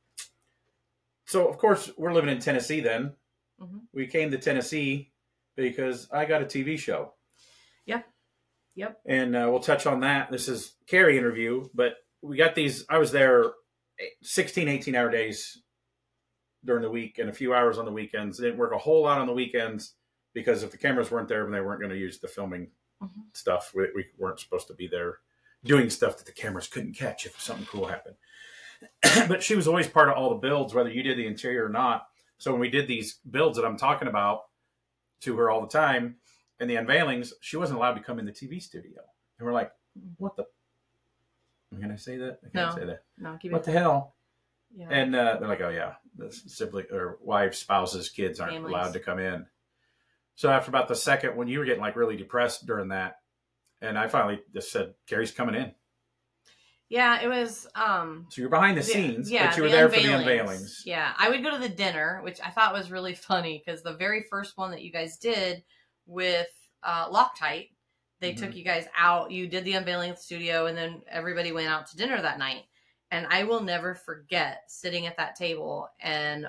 [SPEAKER 1] so, of course, we're living in Tennessee then.
[SPEAKER 2] Mm-hmm.
[SPEAKER 1] We came to Tennessee because I got a T V show.
[SPEAKER 2] Yep. Yep.
[SPEAKER 1] And uh, we'll touch on that. This is Carrie interview, but we got these. I was there sixteen, eighteen hour days during the week and a few hours on the weekends. Didn't work a whole lot on the weekends because if the cameras weren't there, they weren't going to use the filming mm-hmm. stuff. We, we weren't supposed to be there doing stuff that the cameras couldn't catch if something cool happened. But she was always part of all the builds, whether you did the interior or not. So when we did these builds that I'm talking about to her all the time and the unveilings, she wasn't allowed to come in the T V studio. And we're like, what the? Can I say that? I can't
[SPEAKER 2] no,
[SPEAKER 1] say that.
[SPEAKER 2] No, keep
[SPEAKER 1] what
[SPEAKER 2] it
[SPEAKER 1] the hell?
[SPEAKER 2] Yeah.
[SPEAKER 1] And uh, they're like, oh, yeah, the sibling or wives, spouses, kids aren't
[SPEAKER 2] Families.
[SPEAKER 1] allowed to come in. So after about the second, when you were getting like really depressed during that, and I finally just said, Carrie's coming in.
[SPEAKER 2] Yeah, it was. Um,
[SPEAKER 1] so you're behind the, the scenes, yeah, but you were the there for the unveilings.
[SPEAKER 2] Yeah, I would go to the dinner, which I thought was really funny because the very first one that you guys did with uh, Loctite, they mm-hmm. took you guys out. You did the unveiling at the studio, and then everybody went out to dinner that night. And I will never forget sitting at that table and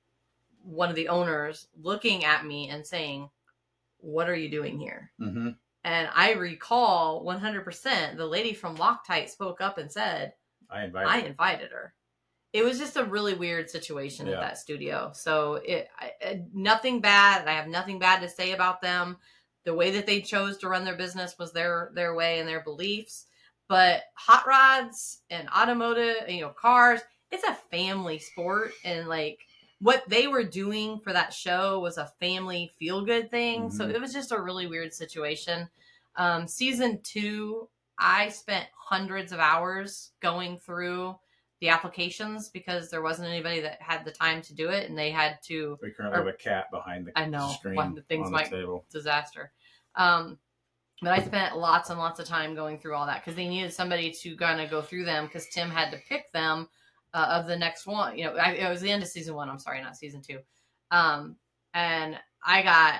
[SPEAKER 2] one of the owners looking at me and saying, "What are you doing here?"
[SPEAKER 1] Mm-hmm.
[SPEAKER 2] And I recall one hundred percent the lady from Loctite spoke up and said,
[SPEAKER 1] I invited
[SPEAKER 2] I invited her. It was just a really weird situation yeah. at that studio. So it I, nothing bad. I have nothing bad to say about them. The way that they chose to run their business was their, their way and their beliefs. But hot rods and automotive, you know, cars, it's a family sport. And like what they were doing for that show was a family feel good thing. Mm-hmm. So it was just a really weird situation. Um, season two, I spent hundreds of hours going through the applications because there wasn't anybody that had the time to do it. And they had to.
[SPEAKER 1] We currently or, have a cat behind the
[SPEAKER 2] I know,
[SPEAKER 1] screen
[SPEAKER 2] one of the things
[SPEAKER 1] on
[SPEAKER 2] might
[SPEAKER 1] the table.
[SPEAKER 2] Disaster. Um, But I spent lots and lots of time going through all that because they needed somebody to kind of go through them because Tim had to pick them uh, of the next one. You know, I, it was the end of season one. I'm sorry, not season two. Um, and I got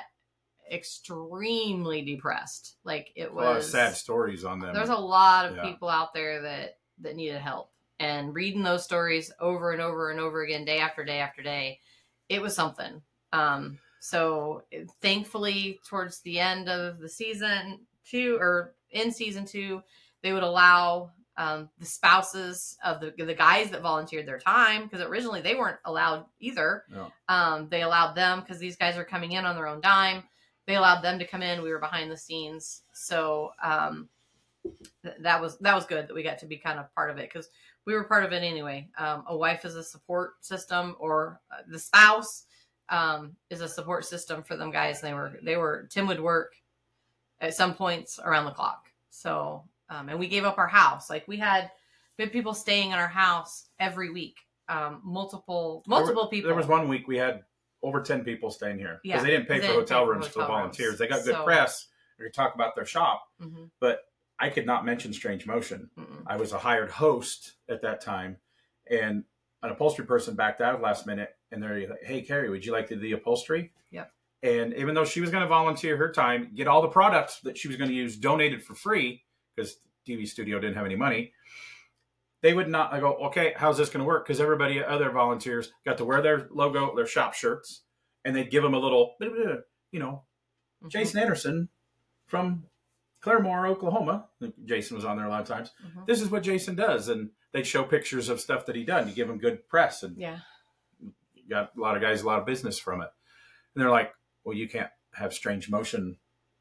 [SPEAKER 2] extremely depressed. Like it was
[SPEAKER 1] a lot of sad stories on them.
[SPEAKER 2] There's a lot of
[SPEAKER 1] yeah.
[SPEAKER 2] people out there that, that needed help. And reading those stories over and over and over again, day after day after day, it was something. Um, so thankfully, towards the end of the season, two or in season two, they would allow um, the spouses of the the guys that volunteered their time because originally they weren't allowed either.
[SPEAKER 1] No.
[SPEAKER 2] Um, they allowed them because these guys are coming in on their own dime. They allowed them to come in. We were behind the scenes, so um, th- that was that was good that we got to be kind of part of it because we were part of it anyway. Um, a wife is a support system, or uh, the spouse um, is a support system for them guys. And they were they were Tim would work at some points around the clock. So, um, and we gave up our house. Like we had, we had people staying in our house every week. Um, multiple, multiple
[SPEAKER 1] there were,
[SPEAKER 2] people.
[SPEAKER 1] There was one week we had over ten people staying here because
[SPEAKER 2] yeah,
[SPEAKER 1] they didn't pay
[SPEAKER 2] they
[SPEAKER 1] for
[SPEAKER 2] didn't
[SPEAKER 1] hotel
[SPEAKER 2] pay
[SPEAKER 1] rooms
[SPEAKER 2] for,
[SPEAKER 1] for the
[SPEAKER 2] hotel
[SPEAKER 1] volunteers.
[SPEAKER 2] rooms.
[SPEAKER 1] They got good
[SPEAKER 2] so,
[SPEAKER 1] press. They could talk about their shop,
[SPEAKER 2] mm-hmm.
[SPEAKER 1] but I could not mention Strange Motion.
[SPEAKER 2] Mm-mm.
[SPEAKER 1] I was a hired host at that time, and an upholstery person backed out last minute, and they're like, "Hey, Carrie, would you like to do the upholstery?"
[SPEAKER 2] Yep.
[SPEAKER 1] And even though she was going to volunteer her time, get all the products that she was going to use donated for free because the T V studio didn't have any money, they would not. I go, okay, how's this going to work? Because everybody, other volunteers, got to wear their logo, their shop shirts, and they'd give them a little, you know, mm-hmm. Jason Anderson from Claremore, Oklahoma. Jason was on there a lot of times. Mm-hmm. This is what Jason does, and they'd show pictures of stuff that he done. You give him good press, and
[SPEAKER 2] yeah,
[SPEAKER 1] got a lot of guys a lot of business from it. And they're like, well, you can't have Strange Motion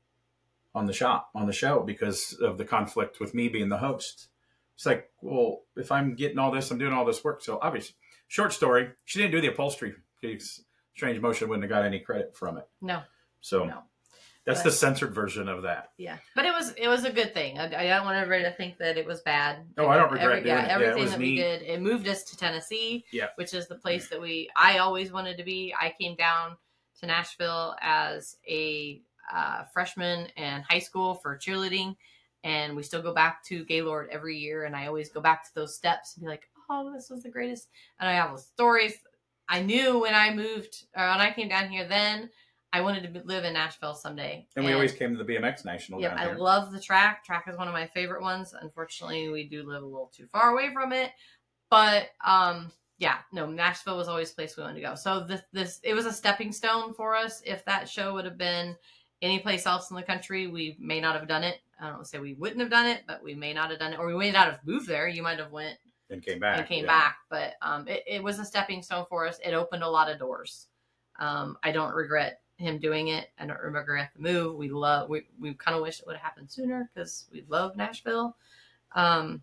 [SPEAKER 1] on the shop, on the show because of the conflict with me being the host. It's like, well, if I'm getting all this, I'm doing all this work. So obviously, short story, she didn't do the upholstery because Strange Motion wouldn't have got any credit from it.
[SPEAKER 2] No.
[SPEAKER 1] So,
[SPEAKER 2] no.
[SPEAKER 1] That's
[SPEAKER 2] but,
[SPEAKER 1] the censored version of that.
[SPEAKER 2] Yeah, but it was it was a good thing. I, I don't want everybody to think that it was bad.
[SPEAKER 1] Oh, I don't regret
[SPEAKER 2] Every,
[SPEAKER 1] doing
[SPEAKER 2] yeah,
[SPEAKER 1] it.
[SPEAKER 2] everything
[SPEAKER 1] Yeah, it was
[SPEAKER 2] that
[SPEAKER 1] neat.
[SPEAKER 2] we did. It moved us to Tennessee,
[SPEAKER 1] yeah.
[SPEAKER 2] which is the place that we I always wanted to be. I came down to Nashville as a uh, freshman in high school for cheerleading, and we still go back to Gaylord every year. And I always go back to those steps and be like, "Oh, this was the greatest." And I have those stories. I knew when I moved or when I came down here then. I wanted to live in Nashville someday.
[SPEAKER 1] And, and we always came to the B M X National
[SPEAKER 2] yeah,
[SPEAKER 1] down
[SPEAKER 2] I
[SPEAKER 1] here.
[SPEAKER 2] love the track. Track is one of my favorite ones. Unfortunately, we do live a little too far away from it. But, um, yeah, no, Nashville was always a place we wanted to go. So this, this it was a stepping stone for us. If that show would have been any place else in the country, we may not have done it. I don't say we wouldn't have done it, but we may not have done it. Or we may not have moved there. You might have went
[SPEAKER 1] and came back.
[SPEAKER 2] And came
[SPEAKER 1] yeah.
[SPEAKER 2] back. But um, it, it was a stepping stone for us. It opened a lot of doors. Um, I don't regret him doing it. I don't regret the move. We love, we, we kind of wish it would have happened sooner because we love Nashville. Um,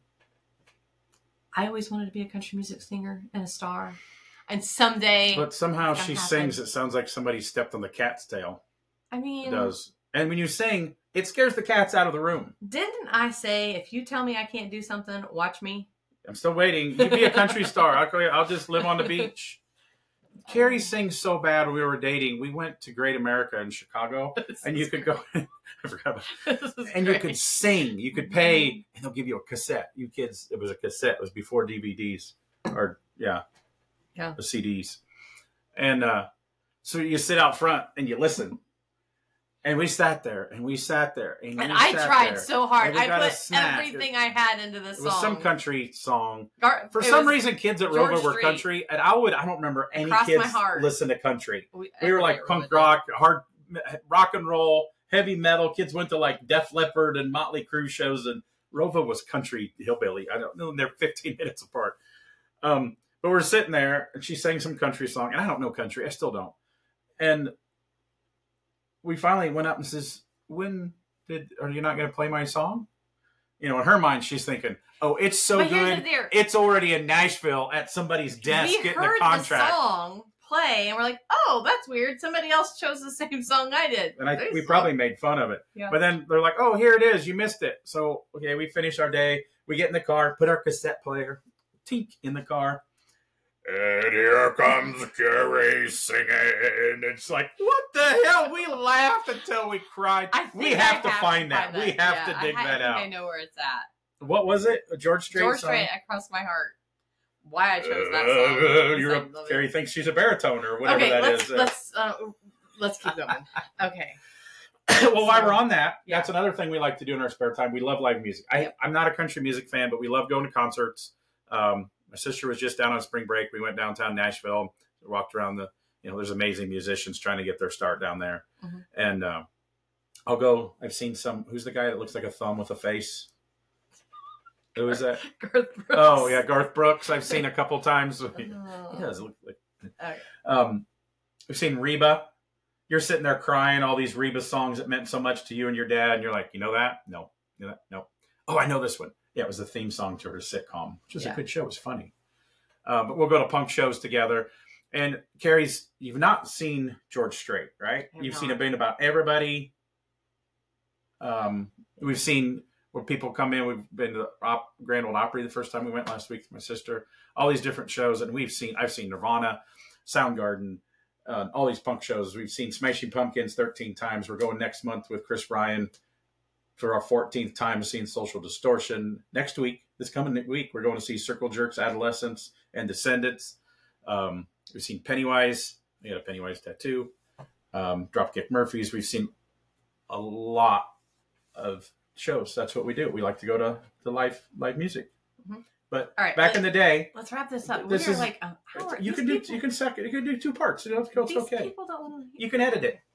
[SPEAKER 2] I always wanted to be a country music singer and a star. And someday.
[SPEAKER 1] But somehow she
[SPEAKER 2] happen.
[SPEAKER 1] sings, it sounds like somebody stepped on the cat's tail.
[SPEAKER 2] I mean.
[SPEAKER 1] It does. And when you sing, it scares the cats out of the room.
[SPEAKER 2] Didn't I say, if you tell me I can't do something, watch me?
[SPEAKER 1] I'm still waiting. You be a country star. I'll, go, I'll just live on the beach. Carrie sings so bad when we were dating. We went to Great America in Chicago,
[SPEAKER 2] This
[SPEAKER 1] and you
[SPEAKER 2] is
[SPEAKER 1] could go. I forgot about
[SPEAKER 2] This is
[SPEAKER 1] And
[SPEAKER 2] great.
[SPEAKER 1] you could sing. You could pay, and they'll give you a cassette. You kids, it was a cassette. It was before D V Ds, or yeah,
[SPEAKER 2] Yeah.
[SPEAKER 1] the C Ds. And uh, so you sit out front and you listen. And we sat there, and we sat there, and,
[SPEAKER 2] And
[SPEAKER 1] we
[SPEAKER 2] I
[SPEAKER 1] sat
[SPEAKER 2] tried
[SPEAKER 1] there,
[SPEAKER 2] so hard.
[SPEAKER 1] and we
[SPEAKER 2] I
[SPEAKER 1] got a
[SPEAKER 2] put
[SPEAKER 1] snack.
[SPEAKER 2] everything I had into this
[SPEAKER 1] It
[SPEAKER 2] song.
[SPEAKER 1] was some country song.
[SPEAKER 2] Gar-
[SPEAKER 1] For
[SPEAKER 2] it
[SPEAKER 1] some
[SPEAKER 2] was
[SPEAKER 1] reason, kids at
[SPEAKER 2] George
[SPEAKER 1] Rova were
[SPEAKER 2] Strait.
[SPEAKER 1] country, and I would I don't remember any
[SPEAKER 2] crossed
[SPEAKER 1] kids
[SPEAKER 2] my heart.
[SPEAKER 1] listen to country.
[SPEAKER 2] We,
[SPEAKER 1] We were like
[SPEAKER 2] everybody
[SPEAKER 1] punk
[SPEAKER 2] really
[SPEAKER 1] rock, hard rock and roll, heavy metal. Kids went to like Def Leppard and Motley Crue shows, and Rova was country hillbilly. I don't know. They're fifteen minutes apart. Um, but we're sitting there, and she sang some country song, and I don't know country. I still don't. And we finally went up and says, "When did are you not going to play my song?" You know, in her mind, she's thinking, "Oh, it's so
[SPEAKER 2] But here's
[SPEAKER 1] good.
[SPEAKER 2] the deal.
[SPEAKER 1] It's already in Nashville at somebody's desk
[SPEAKER 2] We
[SPEAKER 1] getting
[SPEAKER 2] heard
[SPEAKER 1] a contract."
[SPEAKER 2] the song play, and we're like, "Oh, that's weird. Somebody else chose the same song I did."
[SPEAKER 1] And I,
[SPEAKER 2] They
[SPEAKER 1] we
[SPEAKER 2] suck.
[SPEAKER 1] probably made fun of it.
[SPEAKER 2] Yeah.
[SPEAKER 1] But then they're like, "Oh, here it is. You missed it." So, okay, we finish our day. We get in the car, put our cassette player, tink, in the car. And here comes Carrie singing. It's like, what the hell? We laughed until we cried.
[SPEAKER 2] I think
[SPEAKER 1] We have
[SPEAKER 2] I
[SPEAKER 1] to find that. We have
[SPEAKER 2] Yeah,
[SPEAKER 1] to dig
[SPEAKER 2] I, ha-
[SPEAKER 1] that
[SPEAKER 2] I think
[SPEAKER 1] out.
[SPEAKER 2] I know where it's at.
[SPEAKER 1] What was it? A George Strait
[SPEAKER 2] George
[SPEAKER 1] song?
[SPEAKER 2] Strait, I crossed my heart. Why I chose that
[SPEAKER 1] Uh,
[SPEAKER 2] song?
[SPEAKER 1] you're
[SPEAKER 2] I
[SPEAKER 1] a,
[SPEAKER 2] love it.
[SPEAKER 1] Carrie thinks she's a baritone or whatever
[SPEAKER 2] okay,
[SPEAKER 1] that
[SPEAKER 2] let's,
[SPEAKER 1] is.
[SPEAKER 2] Let's uh, let's keep going. Okay.
[SPEAKER 1] Well, while we're on that,
[SPEAKER 2] Yeah.
[SPEAKER 1] that's another thing we like to do in our spare time. We love live music. I,
[SPEAKER 2] Yep.
[SPEAKER 1] I'm not a country music fan, but we love going to concerts. Um, my sister was just down on spring break. We went downtown Nashville, walked around the, you know, there's amazing musicians trying to get their start down there.
[SPEAKER 2] Mhm.
[SPEAKER 1] And uh, I'll go, I've seen some, who's the guy that looks like a thumb with a face? Who is that?
[SPEAKER 2] Garth Brooks.
[SPEAKER 1] Oh, yeah, Garth Brooks. I've seen a couple times. He
[SPEAKER 2] Oh.
[SPEAKER 1] does look like.
[SPEAKER 2] Okay.
[SPEAKER 1] Um, we've seen Reba. You're sitting there crying all these Reba songs that meant so much to you and your dad, and you're like, you know that? No, you know that? No. Oh, I know this one. Yeah, it was the theme song to her sitcom, which was
[SPEAKER 2] Yeah.
[SPEAKER 1] a good show. It was funny. Uh, but we'll go to punk shows together. And Carrie's, you've not seen George Strait, right?
[SPEAKER 2] I have
[SPEAKER 1] You've
[SPEAKER 2] not.
[SPEAKER 1] seen a band about everybody. Um, we've seen where people come in. We've been to the Op- Grand Ole Opry the first time we went last week with my sister. All these different shows, and we've seen. I've seen Nirvana, Soundgarden, uh, all these punk shows. We've seen Smashing Pumpkins thirteen times. We're going next month with Chris Bryan for our fourteenth time seeing Social Distortion. Next week, this coming week, we're going to see Circle Jerks, Adolescents, and Descendants. Um, we've seen Pennywise. We had a Pennywise tattoo. Um, Dropkick Murphys. We've seen a lot of shows. That's what we do. We like to go to, to live live music.
[SPEAKER 2] Mhm.
[SPEAKER 1] But
[SPEAKER 2] All right,
[SPEAKER 1] back
[SPEAKER 2] let-
[SPEAKER 1] in the day,
[SPEAKER 2] Let's wrap this up.
[SPEAKER 1] This
[SPEAKER 2] We're
[SPEAKER 1] is-
[SPEAKER 2] like an hour.
[SPEAKER 1] you
[SPEAKER 2] These
[SPEAKER 1] can do
[SPEAKER 2] people,
[SPEAKER 1] you can second you can do two parts. You know, it's
[SPEAKER 2] These
[SPEAKER 1] okay.
[SPEAKER 2] people don't want to.
[SPEAKER 1] You can edit it.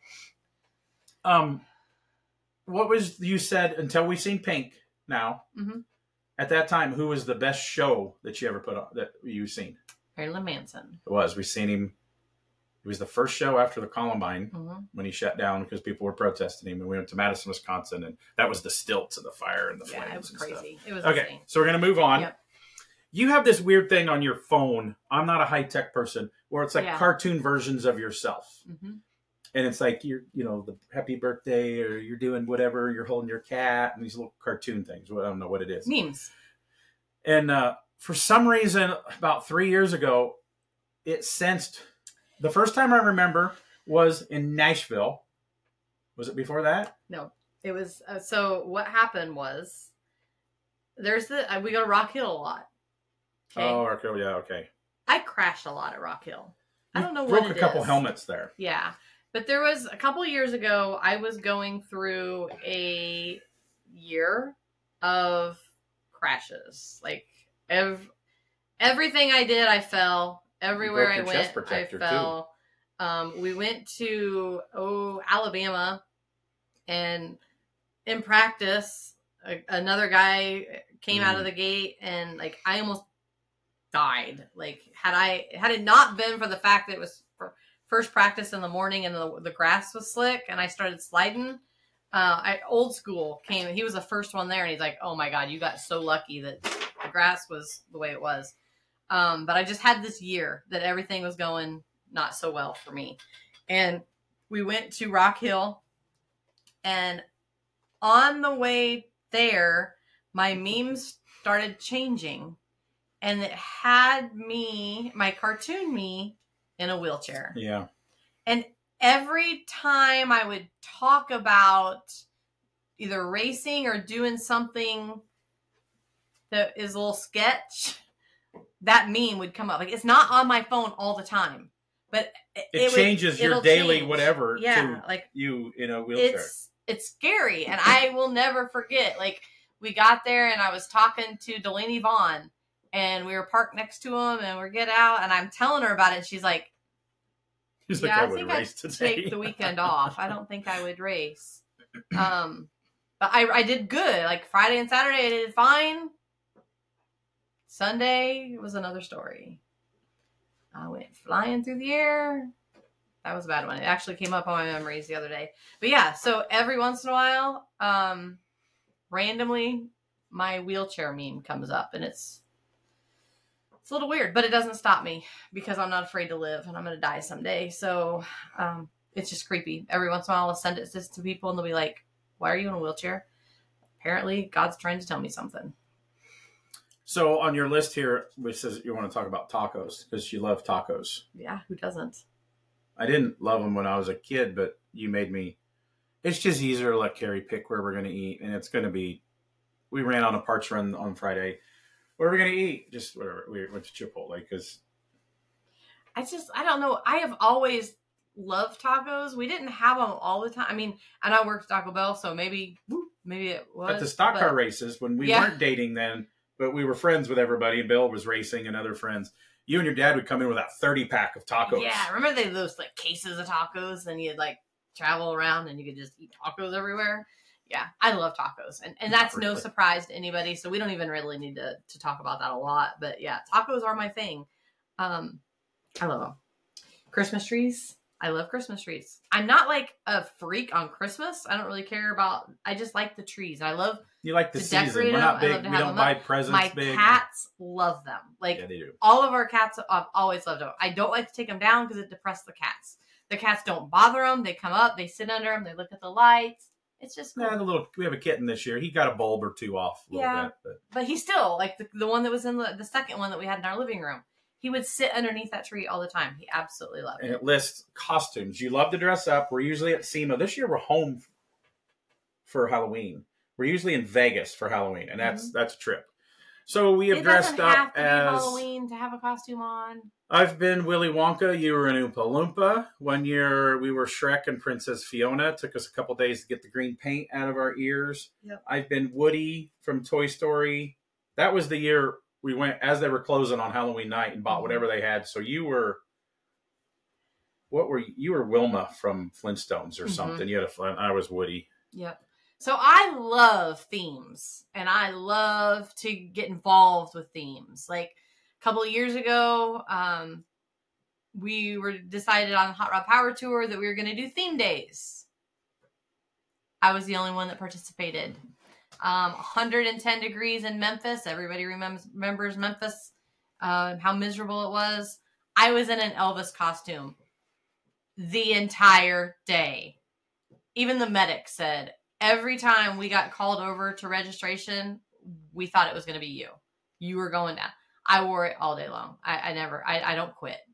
[SPEAKER 1] Um, what was you said until we seen Pink? Now,
[SPEAKER 2] Mhm.
[SPEAKER 1] at that time, who was the best show that you ever put on that you seen?
[SPEAKER 2] Marilyn Manson.
[SPEAKER 1] It was we seen him. It was the first show after the Columbine
[SPEAKER 2] Mm-hmm.
[SPEAKER 1] when he shut down because people were protesting him, and we went to Madison, Wisconsin, and that was the stilts and the fire and the flames.
[SPEAKER 2] Yeah, it was
[SPEAKER 1] and stuff.
[SPEAKER 2] crazy. It was
[SPEAKER 1] Okay,
[SPEAKER 2] insane.
[SPEAKER 1] so we're gonna move on.
[SPEAKER 2] Yep.
[SPEAKER 1] You have this weird thing on your phone. I'm not a high tech person where it's like
[SPEAKER 2] Yeah.
[SPEAKER 1] cartoon versions of yourself.
[SPEAKER 2] Mm-hmm.
[SPEAKER 1] and it's like you're, you know, the happy birthday, or you're doing whatever, you're holding your cat, and these little cartoon things. I don't know what it is.
[SPEAKER 2] Memes.
[SPEAKER 1] And uh, for some reason, about three years ago, it sensed. The first time I remember was in Nashville. Was it before that?
[SPEAKER 2] No, it was. Uh, so what happened was, there's the uh, we go to Rock Hill a lot. Okay?
[SPEAKER 1] Oh, okay, yeah, okay.
[SPEAKER 2] I crashed a lot at Rock Hill. I don't know
[SPEAKER 1] You
[SPEAKER 2] what
[SPEAKER 1] broke
[SPEAKER 2] it
[SPEAKER 1] a couple
[SPEAKER 2] is.
[SPEAKER 1] helmets there.
[SPEAKER 2] Yeah, but there was a couple years ago. I was going through a year of crashes. Like ev- everything I did, I fell. Everywhere I
[SPEAKER 1] your
[SPEAKER 2] went,
[SPEAKER 1] chest
[SPEAKER 2] I
[SPEAKER 1] protector,
[SPEAKER 2] fell. Um, we went to oh Alabama, and in practice, a, another guy came
[SPEAKER 1] Mm.
[SPEAKER 2] out of the gate, and like I almost died. Like had I had it not been for the fact that it was for first practice in the morning and the the grass was slick and I started sliding. Uh, I old school came. He was the first one there, and he's like, "Oh my god, you got so lucky that the grass was the way it was." Um, but I just had this year that everything was going not so well for me, and we went to Rock Hill, and on the way there, my memes started changing, and it had me, my cartoon me, in a wheelchair.
[SPEAKER 1] Yeah.
[SPEAKER 2] And every time I would talk about either racing or doing something that is a little sketch, that meme would come up. Like, it's not on my phone all the time, but it,
[SPEAKER 1] It,
[SPEAKER 2] it
[SPEAKER 1] changes
[SPEAKER 2] would,
[SPEAKER 1] your
[SPEAKER 2] it'll
[SPEAKER 1] daily
[SPEAKER 2] change.
[SPEAKER 1] whatever
[SPEAKER 2] Yeah,
[SPEAKER 1] to
[SPEAKER 2] like
[SPEAKER 1] you in a wheelchair.
[SPEAKER 2] it's it's scary, and I will never forget. Like, we got there, and I was talking to Delaney Vaughn, and we were parked next to him, and we get out, and I'm telling her about it. And she's like,
[SPEAKER 1] He's
[SPEAKER 2] "Yeah,
[SPEAKER 1] like, I,
[SPEAKER 2] I
[SPEAKER 1] would
[SPEAKER 2] think
[SPEAKER 1] race
[SPEAKER 2] I'd
[SPEAKER 1] today.
[SPEAKER 2] take the weekend off. I don't think I would race." Um, but I I did good. Like Friday and Saturday, I did fine. Sunday was another story. I went flying through the air. That was a bad one. It actually came up on my memories the other day. But yeah, so every once in a while, um, randomly, my wheelchair meme comes up, and it's it's a little weird, but it doesn't stop me because I'm not afraid to live, and I'm going to die someday. So um, it's just creepy. Every once in a while, I'll send it to people, and they'll be like, "Why are you in a wheelchair?" Apparently, God's trying to tell me something.
[SPEAKER 1] So on your list here, which says you want to talk about tacos because you love tacos.
[SPEAKER 2] Yeah, who doesn't?
[SPEAKER 1] I didn't love them when I was a kid, but you made me. It's just easier to let Carrie pick where we're going to eat, and it's going to be. We ran on a parts run on Friday. Where are we going to eat? Just whatever. We went to Chipotle because.
[SPEAKER 2] I just, I don't know. I have always loved tacos. We didn't have them all the time. I mean, and I worked at Taco Bell, so maybe, maybe it was.
[SPEAKER 1] At the stock
[SPEAKER 2] but,
[SPEAKER 1] car races, when we
[SPEAKER 2] yeah.
[SPEAKER 1] weren't dating then, but we were friends with everybody, and Bill was racing and other friends. You and your dad would come in with a thirty pack of tacos.
[SPEAKER 2] Yeah, remember they those like cases of tacos, and you'd like travel around and you could just eat tacos everywhere. Yeah, I love tacos, and and that's
[SPEAKER 1] Not really.
[SPEAKER 2] no surprise to anybody. So we don't even really need to to talk about that a lot. But yeah, tacos are my thing. Um, I love them. Christmas trees. I love Christmas trees. I'm not like a freak on Christmas. I don't really care about. I just like the trees. I love.
[SPEAKER 1] You like the
[SPEAKER 2] to
[SPEAKER 1] season.
[SPEAKER 2] decorate
[SPEAKER 1] We're
[SPEAKER 2] them.
[SPEAKER 1] not
[SPEAKER 2] I
[SPEAKER 1] big.
[SPEAKER 2] love to
[SPEAKER 1] We
[SPEAKER 2] have
[SPEAKER 1] don't
[SPEAKER 2] them
[SPEAKER 1] buy
[SPEAKER 2] up.
[SPEAKER 1] presents
[SPEAKER 2] My
[SPEAKER 1] big.
[SPEAKER 2] cats love them. Like
[SPEAKER 1] Yeah, they do.
[SPEAKER 2] all of our cats, I've always loved them. I don't like to take them down because it depresses the cats. The cats don't bother them. They come up, they sit under them, they look at the lights. It's just cool.
[SPEAKER 1] Yeah, the little. We have a kitten this year. He got a bulb or two off a little
[SPEAKER 2] Yeah.
[SPEAKER 1] bit, but
[SPEAKER 2] But he still, like the, the one that was in the, the second one that we had in our living room, he would sit underneath that tree all the time. He absolutely loved
[SPEAKER 1] and
[SPEAKER 2] it.
[SPEAKER 1] it lists costumes. You love to dress up. We're usually at SEMA. This year we're home for Halloween. We're usually in Vegas for Halloween, and that's
[SPEAKER 2] Mm-hmm.
[SPEAKER 1] that's a trip. So we have
[SPEAKER 2] It
[SPEAKER 1] dressed
[SPEAKER 2] doesn't have
[SPEAKER 1] up
[SPEAKER 2] to be
[SPEAKER 1] as
[SPEAKER 2] Halloween to have a costume on.
[SPEAKER 1] I've been Willy Wonka. You were an Oompa Loompa. One year we were Shrek and Princess Fiona. It took us a couple days to get the green paint out of our ears.
[SPEAKER 2] Yep.
[SPEAKER 1] I've been Woody from Toy Story. That was the year we went as they were closing on Halloween night and bought
[SPEAKER 2] Mm-hmm.
[SPEAKER 1] whatever they had. So you were, what were you? You were Wilma from Flintstones or
[SPEAKER 2] Mhm.
[SPEAKER 1] something. You had a, I was Woody.
[SPEAKER 2] Yep. So I love themes, and I love to get involved with themes. Like a couple of years ago, um, we were decided on Hot Rod Power Tour that we were going to do theme days. I was the only one that participated. Um, one hundred ten degrees in Memphis. Everybody remembers, remembers Memphis, uh, how miserable it was. I was in an Elvis costume. the entire day. Even the medic said every time we got called over to registration, we thought it was going to be you. You were going down. I wore it all day long. I, I never, I, I don't quit.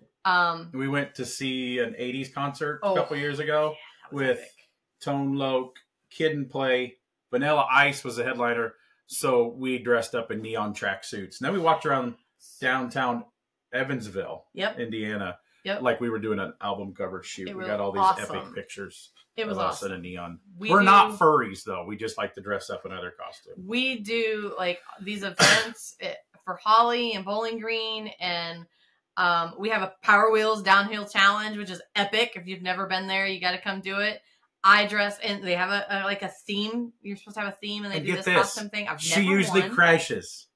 [SPEAKER 2] Um,
[SPEAKER 1] we went to see an eighties concert
[SPEAKER 2] Oh,
[SPEAKER 1] a couple years ago
[SPEAKER 2] yeah, that was
[SPEAKER 1] with
[SPEAKER 2] epic.
[SPEAKER 1] Tone Loc, Kid and Play. Vanilla Ice was the headliner. So we dressed up in neon tracksuits. And then we walked around downtown Evansville,
[SPEAKER 2] Yep.
[SPEAKER 1] Indiana,
[SPEAKER 2] Yep.
[SPEAKER 1] like we were doing an album cover shoot.
[SPEAKER 2] It
[SPEAKER 1] We
[SPEAKER 2] was
[SPEAKER 1] got all these
[SPEAKER 2] awesome.
[SPEAKER 1] epic pictures
[SPEAKER 2] It was
[SPEAKER 1] of us
[SPEAKER 2] awesome.
[SPEAKER 1] in a neon.
[SPEAKER 2] We
[SPEAKER 1] We're
[SPEAKER 2] do-
[SPEAKER 1] not furries, though. We just like to dress up in other costumes.
[SPEAKER 2] We do like these events eh, for Holly and Bowling Green, and um, we have a Power Wheels downhill challenge, which is epic. If you've never been there, you got to come do it. I dress, and they have a, a like a theme. You're supposed to have a theme, and they
[SPEAKER 1] And
[SPEAKER 2] do
[SPEAKER 1] get
[SPEAKER 2] this,
[SPEAKER 1] this,
[SPEAKER 2] costume thing. I've
[SPEAKER 1] She
[SPEAKER 2] never
[SPEAKER 1] usually
[SPEAKER 2] won.
[SPEAKER 1] crashes.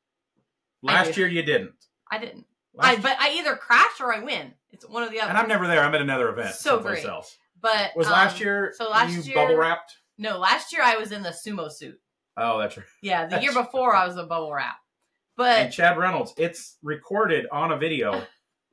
[SPEAKER 2] I
[SPEAKER 1] Last
[SPEAKER 2] do.
[SPEAKER 1] year you didn't.
[SPEAKER 2] I didn't.
[SPEAKER 1] Last
[SPEAKER 2] I but I either crash or I win. It's one or the other.
[SPEAKER 1] And I'm never there. I'm at another event.
[SPEAKER 2] So
[SPEAKER 1] someplace
[SPEAKER 2] great.
[SPEAKER 1] else.
[SPEAKER 2] But
[SPEAKER 1] Was
[SPEAKER 2] um,
[SPEAKER 1] last year
[SPEAKER 2] So last
[SPEAKER 1] you
[SPEAKER 2] year,
[SPEAKER 1] bubble wrapped?
[SPEAKER 2] No, last year I was in the sumo suit.
[SPEAKER 1] Oh, that's right.
[SPEAKER 2] Yeah, the year
[SPEAKER 1] That's
[SPEAKER 2] before I was a bubble wrap. But
[SPEAKER 1] And Chad Reynolds, it's recorded on a video.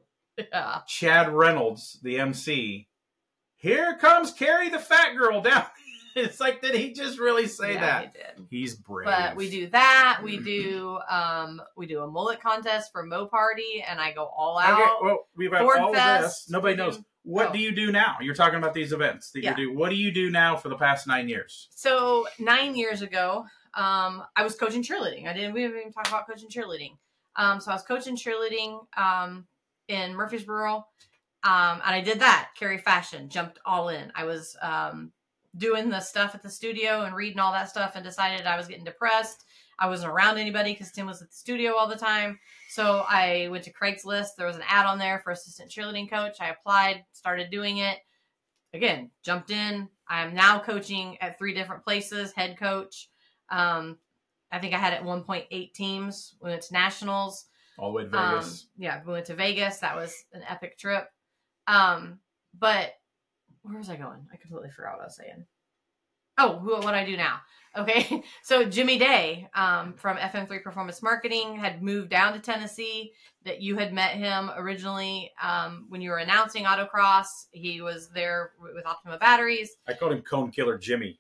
[SPEAKER 2] yeah.
[SPEAKER 1] Chad Reynolds, the M C, here comes Carrie the fat girl down. It's like, did he just really say
[SPEAKER 2] Yeah,
[SPEAKER 1] that?
[SPEAKER 2] he did.
[SPEAKER 1] He's brave.
[SPEAKER 2] But we do that. We do um we do a mullet contest for Mo Party, and I go all out.
[SPEAKER 1] Okay, well, we've got
[SPEAKER 2] Ford
[SPEAKER 1] all
[SPEAKER 2] Fest,
[SPEAKER 1] of this. Nobody
[SPEAKER 2] we
[SPEAKER 1] knows.
[SPEAKER 2] do-
[SPEAKER 1] What
[SPEAKER 2] oh.
[SPEAKER 1] do you do now? You're talking about these events that
[SPEAKER 2] Yeah.
[SPEAKER 1] you do. What do you do now for the past nine years?
[SPEAKER 2] So nine years ago, um, I was coaching cheerleading. I didn't. We didn't even talk about coaching cheerleading. Um, so I was coaching cheerleading um, in Murfreesboro, um, and I did that. Carrie Fashion jumped all in. I was um, doing the stuff at the studio and reading all that stuff, and decided I was getting depressed. I wasn't around anybody because Tim was at the studio all the time. So I went to Craigslist. There was an ad on there for assistant cheerleading coach. I applied, started doing it. Again, jumped in. I'm now coaching at three different places, head coach. Um, I think I had at one point eight teams. We went to nationals.
[SPEAKER 1] All the way to
[SPEAKER 2] Um,
[SPEAKER 1] Vegas.
[SPEAKER 2] yeah, we went to Vegas. That was an epic trip. Um, but where was I going? I completely forgot what I was saying. Oh, who, what I do now. Okay. So Jimmy Day, um, from F M three Performance Marketing had moved down to Tennessee. That you had met him originally, um, when you were announcing autocross. He was there with Optima Batteries.
[SPEAKER 1] I called him Cone Killer Jimmy.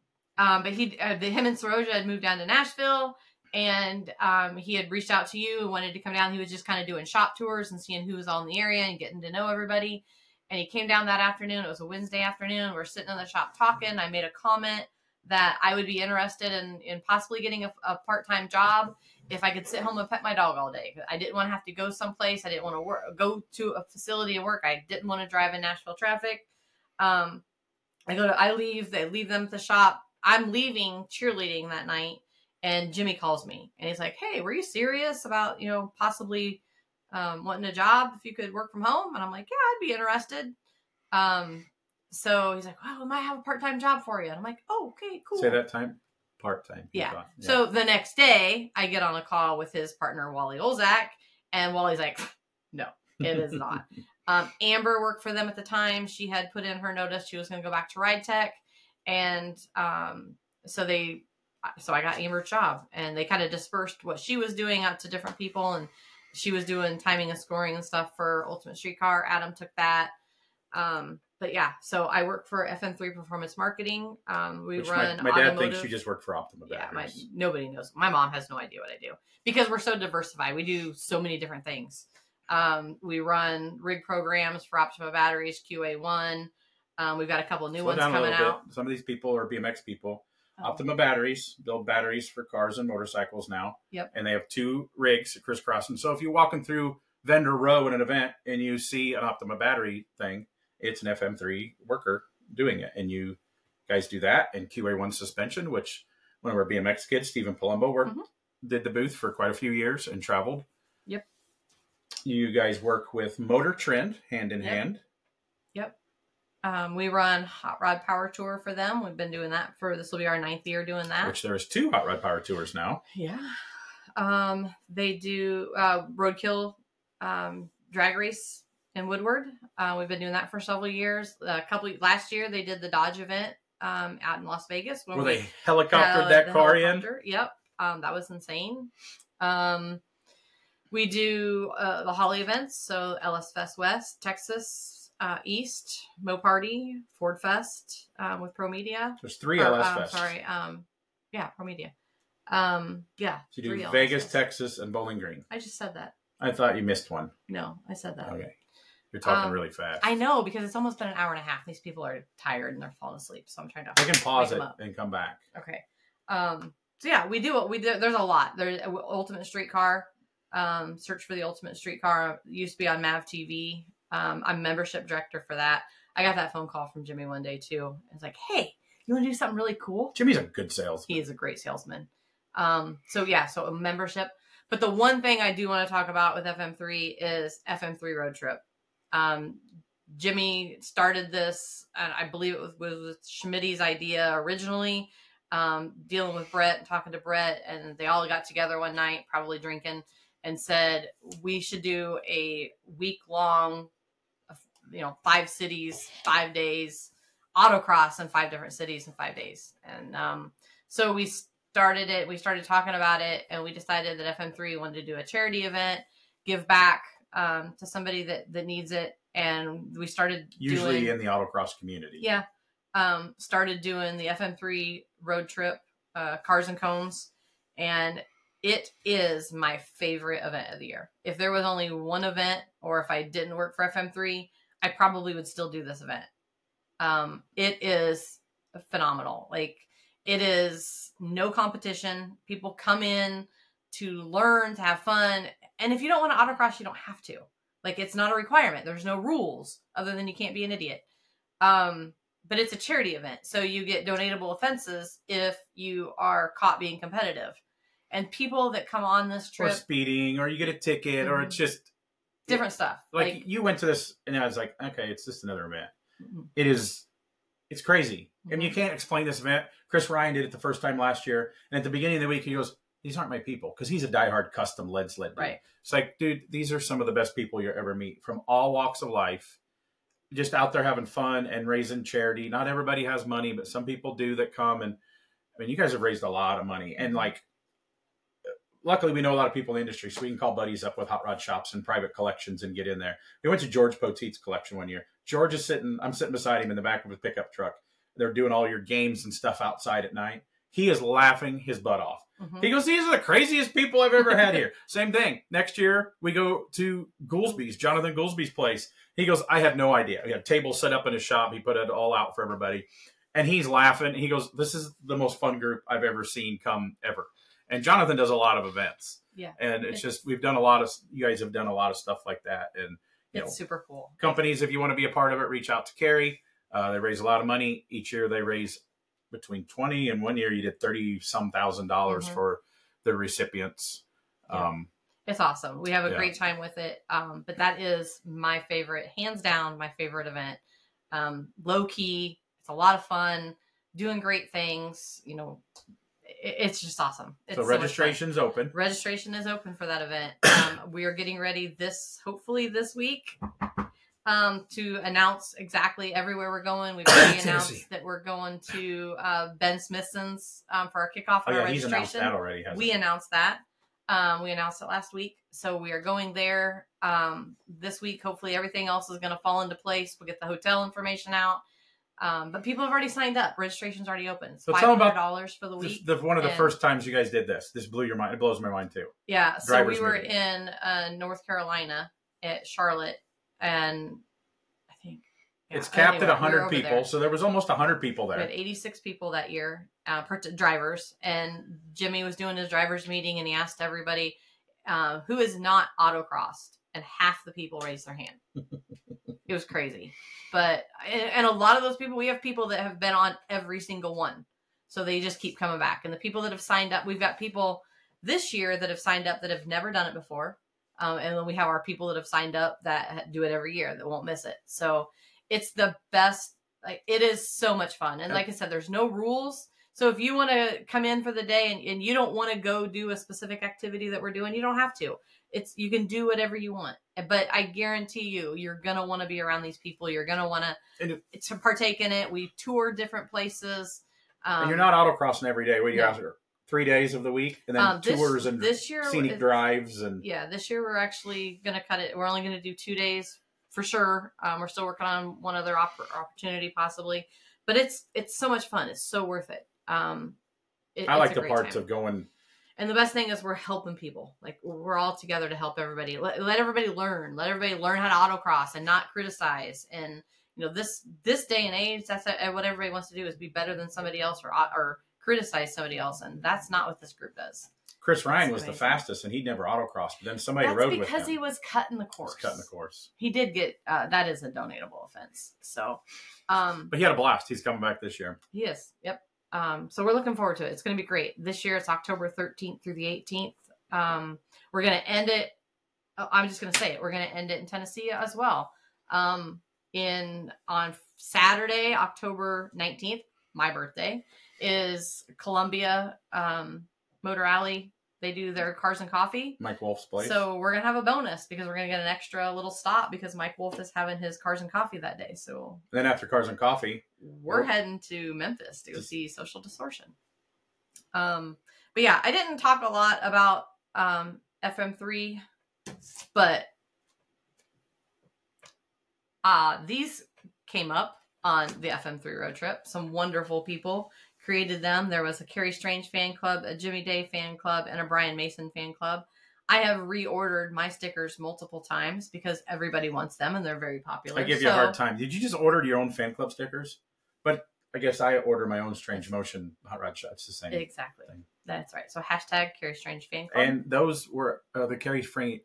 [SPEAKER 2] Um, but he, uh, the, him and Saroja had moved down to Nashville, and um, he had reached out to you and wanted to come down. He was just kind of doing shop tours and seeing who was all in the area and getting to know everybody. And he came down that afternoon. It was a Wednesday afternoon. We're sitting in the shop talking. I made a comment that I would be interested in, in possibly getting a, a part-time job if I could sit home and pet my dog all day. I didn't want to have to go someplace. I didn't want to work, go to a facility and work. I didn't want to drive in Nashville traffic. Um, I go to, I leave, they leave them at the shop. I'm leaving cheerleading that night, and Jimmy calls me, and he's like, "Hey, were you serious about, you know, possibly um, wanting a job if you could work from home?" And I'm like, "Yeah, I'd be interested." Um, so he's like, "Well, we might have a part-time job for you." And I'm like, "Oh, okay, cool."
[SPEAKER 1] Say that time? Part-time.
[SPEAKER 2] Yeah.
[SPEAKER 1] Thought. Yeah.
[SPEAKER 2] So the next day, I get on a call with his partner, Wally Olzak, and Wally's like, "No, it is not." um, Amber worked for them at the time. She had put in her notice. She was going to go back to Ride Tech. And um, so they, so I got Amber's job, and they kind of dispersed what she was doing out to different people. And she was doing timing and scoring and stuff for Ultimate Streetcar. Adam took that. Um, but yeah, so I work for F M three Performance Marketing. Um, we
[SPEAKER 1] Which
[SPEAKER 2] run
[SPEAKER 1] my, my dad
[SPEAKER 2] automotive.
[SPEAKER 1] thinks you just work for Optima
[SPEAKER 2] Yeah, my,
[SPEAKER 1] Batteries.
[SPEAKER 2] nobody knows. My mom has no idea what I do because we're so diversified. We do so many different things. Um, we run rig programs for Optima Batteries, Q A one. Um, we've got a couple of new
[SPEAKER 1] Slow
[SPEAKER 2] ones
[SPEAKER 1] down a
[SPEAKER 2] coming
[SPEAKER 1] little
[SPEAKER 2] out.
[SPEAKER 1] bit. Some of these people are B M X people.
[SPEAKER 2] Oh.
[SPEAKER 1] Optima Batteries build batteries for cars and motorcycles now.
[SPEAKER 2] Yep.
[SPEAKER 1] And they have two rigs crisscrossing. So if you're walking through Vendor Row at an event and you see an Optima battery thing, it's an F M three worker doing it. And you guys do that. And Q A one suspension, which one of our B M X kids, Stephen Palumbo, worked,
[SPEAKER 2] Mhm.
[SPEAKER 1] did the booth for quite a few years and traveled.
[SPEAKER 2] Yep.
[SPEAKER 1] You guys work with Motor Trend hand in
[SPEAKER 2] Yep.
[SPEAKER 1] hand.
[SPEAKER 2] Yep. Um, we run Hot Rod Power Tour for them. We've been doing that for, this will be our ninth year doing that.
[SPEAKER 1] Which there's two Hot Rod Power Tours now.
[SPEAKER 2] Yeah. Um, they do uh, Roadkill um, drag race in Woodward. Uh, we've been doing that for several years. A couple last year they did the Dodge event um, out in Las Vegas. When
[SPEAKER 1] Where
[SPEAKER 2] we,
[SPEAKER 1] they helicoptered
[SPEAKER 2] uh,
[SPEAKER 1] that
[SPEAKER 2] the
[SPEAKER 1] car in.
[SPEAKER 2] helicopter. Yep. Um, that was insane. Um, we do uh, the Holly events. So L S Fest West, Texas. uh, East, Mo Party, Ford Fest um, with Pro Media.
[SPEAKER 1] There's three
[SPEAKER 2] or,
[SPEAKER 1] L S
[SPEAKER 2] um,
[SPEAKER 1] Fests.
[SPEAKER 2] Sorry, um, yeah, Pro Media. Um, yeah,
[SPEAKER 1] So you
[SPEAKER 2] three
[SPEAKER 1] do
[SPEAKER 2] L S
[SPEAKER 1] Vegas,
[SPEAKER 2] Fests.
[SPEAKER 1] Texas, and Bowling Green.
[SPEAKER 2] I just said that.
[SPEAKER 1] I thought you missed one.
[SPEAKER 2] No, I said that.
[SPEAKER 1] Okay. You're talking
[SPEAKER 2] Um,
[SPEAKER 1] really fast.
[SPEAKER 2] I know, because it's almost been an hour and a half. These people are tired and they're falling asleep, so I'm trying to.
[SPEAKER 1] I can pause
[SPEAKER 2] wake
[SPEAKER 1] it
[SPEAKER 2] them up.
[SPEAKER 1] and come back.
[SPEAKER 2] Okay. Um, so yeah, we do what we do. There's a lot. There's Ultimate Streetcar. Um, search for the Ultimate Streetcar. It used to be on Mav T V. Um, I'm membership director for that. I got that phone call from Jimmy one day too. It's like, hey, you want to do something really cool?
[SPEAKER 1] Jimmy's a good salesman.
[SPEAKER 2] He is a great salesman. Um, so yeah, so a membership. But the one thing I do want to talk about with F M three is F M three Road Trip. Um, Jimmy started this, and I believe it was, was Schmitty's idea originally, um, dealing with Brett, talking to Brett, and they all got together one night, probably drinking, and said, we should do a week-long, you know, five cities, five days, autocross in five different cities in five days. And um, so we started it, we started talking about it, and we decided that F M three wanted to do a charity event, give back um, to somebody that, that needs it. And we started
[SPEAKER 1] usually
[SPEAKER 2] doing,
[SPEAKER 1] in the autocross community.
[SPEAKER 2] Yeah. Um, started doing the F M three Road Trip, uh, Cars and Cones. And it is my favorite event of the year. If there was only one event, or if I didn't work for F M three, I probably would still do this event. Um, it is phenomenal. Like, it is no competition. People come in to learn, to have fun. And if you don't want to autocross, you don't have to. Like, it's not a requirement. There's no rules other than you can't be an idiot. Um, but it's a charity event. So you get donatable offenses if you are caught being competitive. And people that come on this trip.
[SPEAKER 1] Or speeding, or you get a ticket, mm-hmm. or it's just.
[SPEAKER 2] Different stuff.
[SPEAKER 1] Like, like, you went to this, and I was like, okay, it's just another event. Mm-hmm. It is, it's crazy. Mm-hmm. And you can't explain this event. Chris Ryan did it the first time last year. And at the beginning of the week, he goes, these aren't my people, because he's a diehard custom lead sled dude.
[SPEAKER 2] Right.
[SPEAKER 1] It's like, dude, these are some of the best people you'll ever meet from all walks of life, just out there having fun and raising charity. Not everybody has money, but some people do that come. And I mean, you guys have raised a lot of money. And like, luckily we know a lot of people in the industry, so we can call buddies up with hot rod shops and private collections and get in there. We went to George Poteet's collection one year. George is sitting, I'm sitting beside him in the back of his pickup truck. They're doing all your games and stuff outside at night. He is laughing his butt off. Mm-hmm. He goes, these are the craziest people I've ever had here. Same thing. Next year, we go to Goolsby's, Jonathan Goolsby's place. He goes, I had no idea. He had tables set up in his shop. He put it all out for everybody. And he's laughing. He goes, this is the most fun group I've ever seen come ever. And Jonathan does a lot of events.
[SPEAKER 2] Yeah.
[SPEAKER 1] And it's, it's just, we've done a lot of, you guys have done a lot of stuff like that. And you
[SPEAKER 2] it's
[SPEAKER 1] know,
[SPEAKER 2] super cool.
[SPEAKER 1] Companies, if you want to be a part of it, reach out to Carrie. Uh, they raise a lot of money. Each year they raise between twenty and one year you did thirty some thousand dollars mm-hmm. for the recipients.
[SPEAKER 2] Yeah.
[SPEAKER 1] Um,
[SPEAKER 2] it's awesome. We have a
[SPEAKER 1] yeah.
[SPEAKER 2] great time with it. Um, but that is my favorite, hands down, my favorite event. Um, low key. It's a lot of fun, doing great things. You know, it, it's just awesome. It's
[SPEAKER 1] so registration's
[SPEAKER 2] so
[SPEAKER 1] open.
[SPEAKER 2] Registration is open for that event. Um, we are getting ready this, hopefully this week. Um, to announce exactly everywhere we're going. We've already announced that we're going to uh, Ben Smithson's um, for our kickoff
[SPEAKER 1] oh,
[SPEAKER 2] on
[SPEAKER 1] yeah,
[SPEAKER 2] our
[SPEAKER 1] he's
[SPEAKER 2] registration.
[SPEAKER 1] Announced that already, hasn't
[SPEAKER 2] we
[SPEAKER 1] he?
[SPEAKER 2] announced that. Um, we announced it last week. So we are going there um, this week. Hopefully everything else is going to fall into place. We'll get the hotel information out. Um, but people have already signed up. Registration's already open. It's
[SPEAKER 1] so
[SPEAKER 2] five hundred dollars for the week.
[SPEAKER 1] This, the, one of the
[SPEAKER 2] and,
[SPEAKER 1] first times you guys did this. This blew your mind. It blows my mind too.
[SPEAKER 2] Yeah. So
[SPEAKER 1] Drivers
[SPEAKER 2] we were
[SPEAKER 1] meeting.
[SPEAKER 2] in uh, North Carolina at Charlotte, and
[SPEAKER 1] Yeah. It's
[SPEAKER 2] anyway,
[SPEAKER 1] capped at one hundred
[SPEAKER 2] we
[SPEAKER 1] people,
[SPEAKER 2] there.
[SPEAKER 1] so there was almost one hundred people there.
[SPEAKER 2] We had eighty-six people that year, uh, per t- drivers, and Jimmy was doing his drivers meeting, and he asked everybody uh, who is not autocrossed, and half the people raised their hand. It was crazy, but and, and a lot of those people, we have people that have been on every single one, so they just keep coming back. And the people that have signed up, we've got people this year that have signed up that have never done it before, um, and then we have our people that have signed up that do it every year that won't miss it. So. It's the best. Like, it is so much fun. And like I said, there's no rules. So if you want to come in for the day and, and you don't want to go do a specific activity that we're doing, you don't have to. It's, you can do whatever you want. But I guarantee you, you're going to want to be around these people. You're going to want to to partake in it. We tour different places. Um,
[SPEAKER 1] and you're not autocrossing every day. What are you
[SPEAKER 2] no.
[SPEAKER 1] after? Three days of the week? And then
[SPEAKER 2] um, this,
[SPEAKER 1] tours and
[SPEAKER 2] this year,
[SPEAKER 1] scenic drives. and
[SPEAKER 2] Yeah, this year we're actually going to cut it. We're only going to do two days for sure. Um, we're still working on one other op- opportunity possibly, but it's it's so much fun. It's so worth it. Um, it
[SPEAKER 1] I
[SPEAKER 2] it's
[SPEAKER 1] like
[SPEAKER 2] a
[SPEAKER 1] the
[SPEAKER 2] great
[SPEAKER 1] parts
[SPEAKER 2] time.
[SPEAKER 1] of going.
[SPEAKER 2] And the best thing is we're helping people. Like we're all together to help everybody. Let, let everybody learn. Let everybody learn how to autocross and not criticize. And you know, this this day and age, that's a, what everybody wants to do is be better than somebody else or or criticize somebody else. And that's not what this group does.
[SPEAKER 1] Chris Ryan
[SPEAKER 2] That's
[SPEAKER 1] was
[SPEAKER 2] amazing.
[SPEAKER 1] the fastest, and he'd never autocrossed. But then somebody
[SPEAKER 2] That's
[SPEAKER 1] rode with him.
[SPEAKER 2] because he was cutting the course.
[SPEAKER 1] Was cutting the course.
[SPEAKER 2] He did get uh, that is a donatable offense. So, um,
[SPEAKER 1] but he had a blast. He's coming back this year.
[SPEAKER 2] He is. Yep. Um, so we're looking forward to it. It's going to be great. This year it's October thirteenth through the eighteenth. Um, we're going to end it. Oh, I'm just going to say it. We're going to end it in Tennessee as well. Um, in on Saturday, October nineteenth, my birthday, is Columbia um, Motor Alley. They do their Cars and Coffee.
[SPEAKER 1] Mike Wolf's place.
[SPEAKER 2] So we're going to have a bonus because we're going to get an extra little stop because Mike Wolf is having his Cars and Coffee that day. So
[SPEAKER 1] then after Cars and Coffee,
[SPEAKER 2] we're, we're heading to Memphis to go see Social Distortion. Um, but yeah, I didn't talk a lot about um, F M three, but uh, these came up on the F M three road trip. Some wonderful people created them. There was a Carrie Strange fan club, a Jimmy Day fan club, and a Brian Mason fan club. I have reordered my stickers multiple times because everybody wants them and they're very popular.
[SPEAKER 1] I give you so, a hard time. Did you just order your own fan club stickers? But I guess I order my own Strange Motion Hot Rod Shots. The same.
[SPEAKER 2] Exactly. Thing. That's right. So hashtag Carrie Strange fan
[SPEAKER 1] club. And those were uh, the Carrie Strange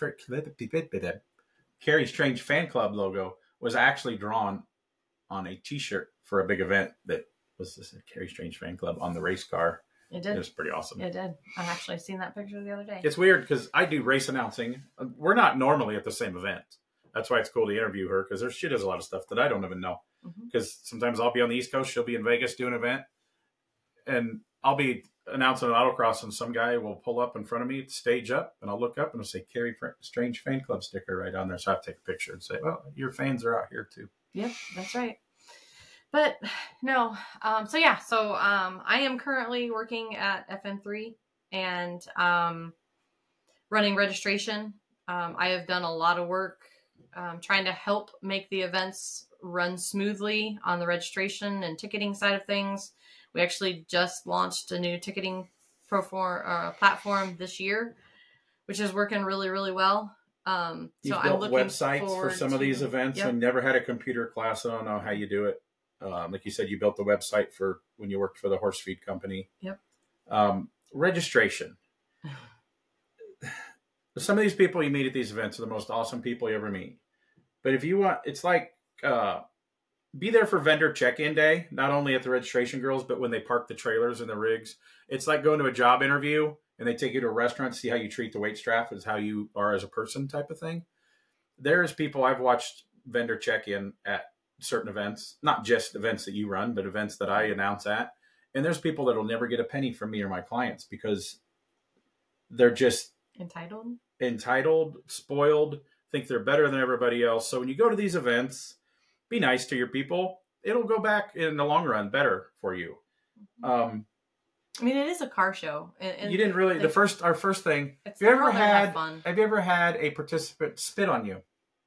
[SPEAKER 1] Carrie Strange fan club logo was actually drawn on a T-shirt for a big event that was this a Carrie Strange fan club on the race car.
[SPEAKER 2] It did.
[SPEAKER 1] It was pretty awesome.
[SPEAKER 2] It did. I actually seen that picture the other day.
[SPEAKER 1] It's weird because I do race announcing. We're not normally at the same event. That's why it's cool to interview her because she does a lot of stuff that I don't even know. Because mm-hmm. sometimes I'll be on the East Coast, she'll be in Vegas doing an event, and I'll be announcing an autocross, and some guy will pull up in front of me, stage up, and I'll look up and I'll say Carrie Strange fan club sticker right on there. So I have to take a picture and say, well, your fans are out here too.
[SPEAKER 2] Yep, that's right. But no, um, so yeah, so um, I am currently working at F M three and um, running registration. Um, I have done a lot of work um, trying to help make the events run smoothly on the registration and ticketing side of things. We actually just launched a new ticketing proform, uh, platform this year, which is working really, really well. Um, so
[SPEAKER 1] You've
[SPEAKER 2] I'm
[SPEAKER 1] built
[SPEAKER 2] looking
[SPEAKER 1] websites for some
[SPEAKER 2] to,
[SPEAKER 1] of these events.
[SPEAKER 2] Yep.
[SPEAKER 1] I never had a computer class. I don't know how you do it. Um, like you said, you built the website for when you worked for the horse feed company.
[SPEAKER 2] Yep.
[SPEAKER 1] Um, registration. Some of these people you meet at these events are the most awesome people you ever meet. But if you want, it's like uh, be there for vendor check-in day, not only at the registration girls, but when they park the trailers and the rigs. It's like going to a job interview and they take you to a restaurant to see how you treat the wait staff as how you are as a person type of thing. There's people I've watched vendor check-in at certain events, not just events that you run, but events that I announce at. And there's people that will never get a penny from me or my clients because they're just
[SPEAKER 2] entitled,
[SPEAKER 1] entitled, spoiled, think they're better than everybody else. So when you go to these events, be nice to your people. It'll go back in the long run better for you. Um,
[SPEAKER 2] I mean, it is a car show. And, and
[SPEAKER 1] you didn't really,
[SPEAKER 2] like,
[SPEAKER 1] the first, our first thing, have you ever had, have, have you ever had a participant spit on you?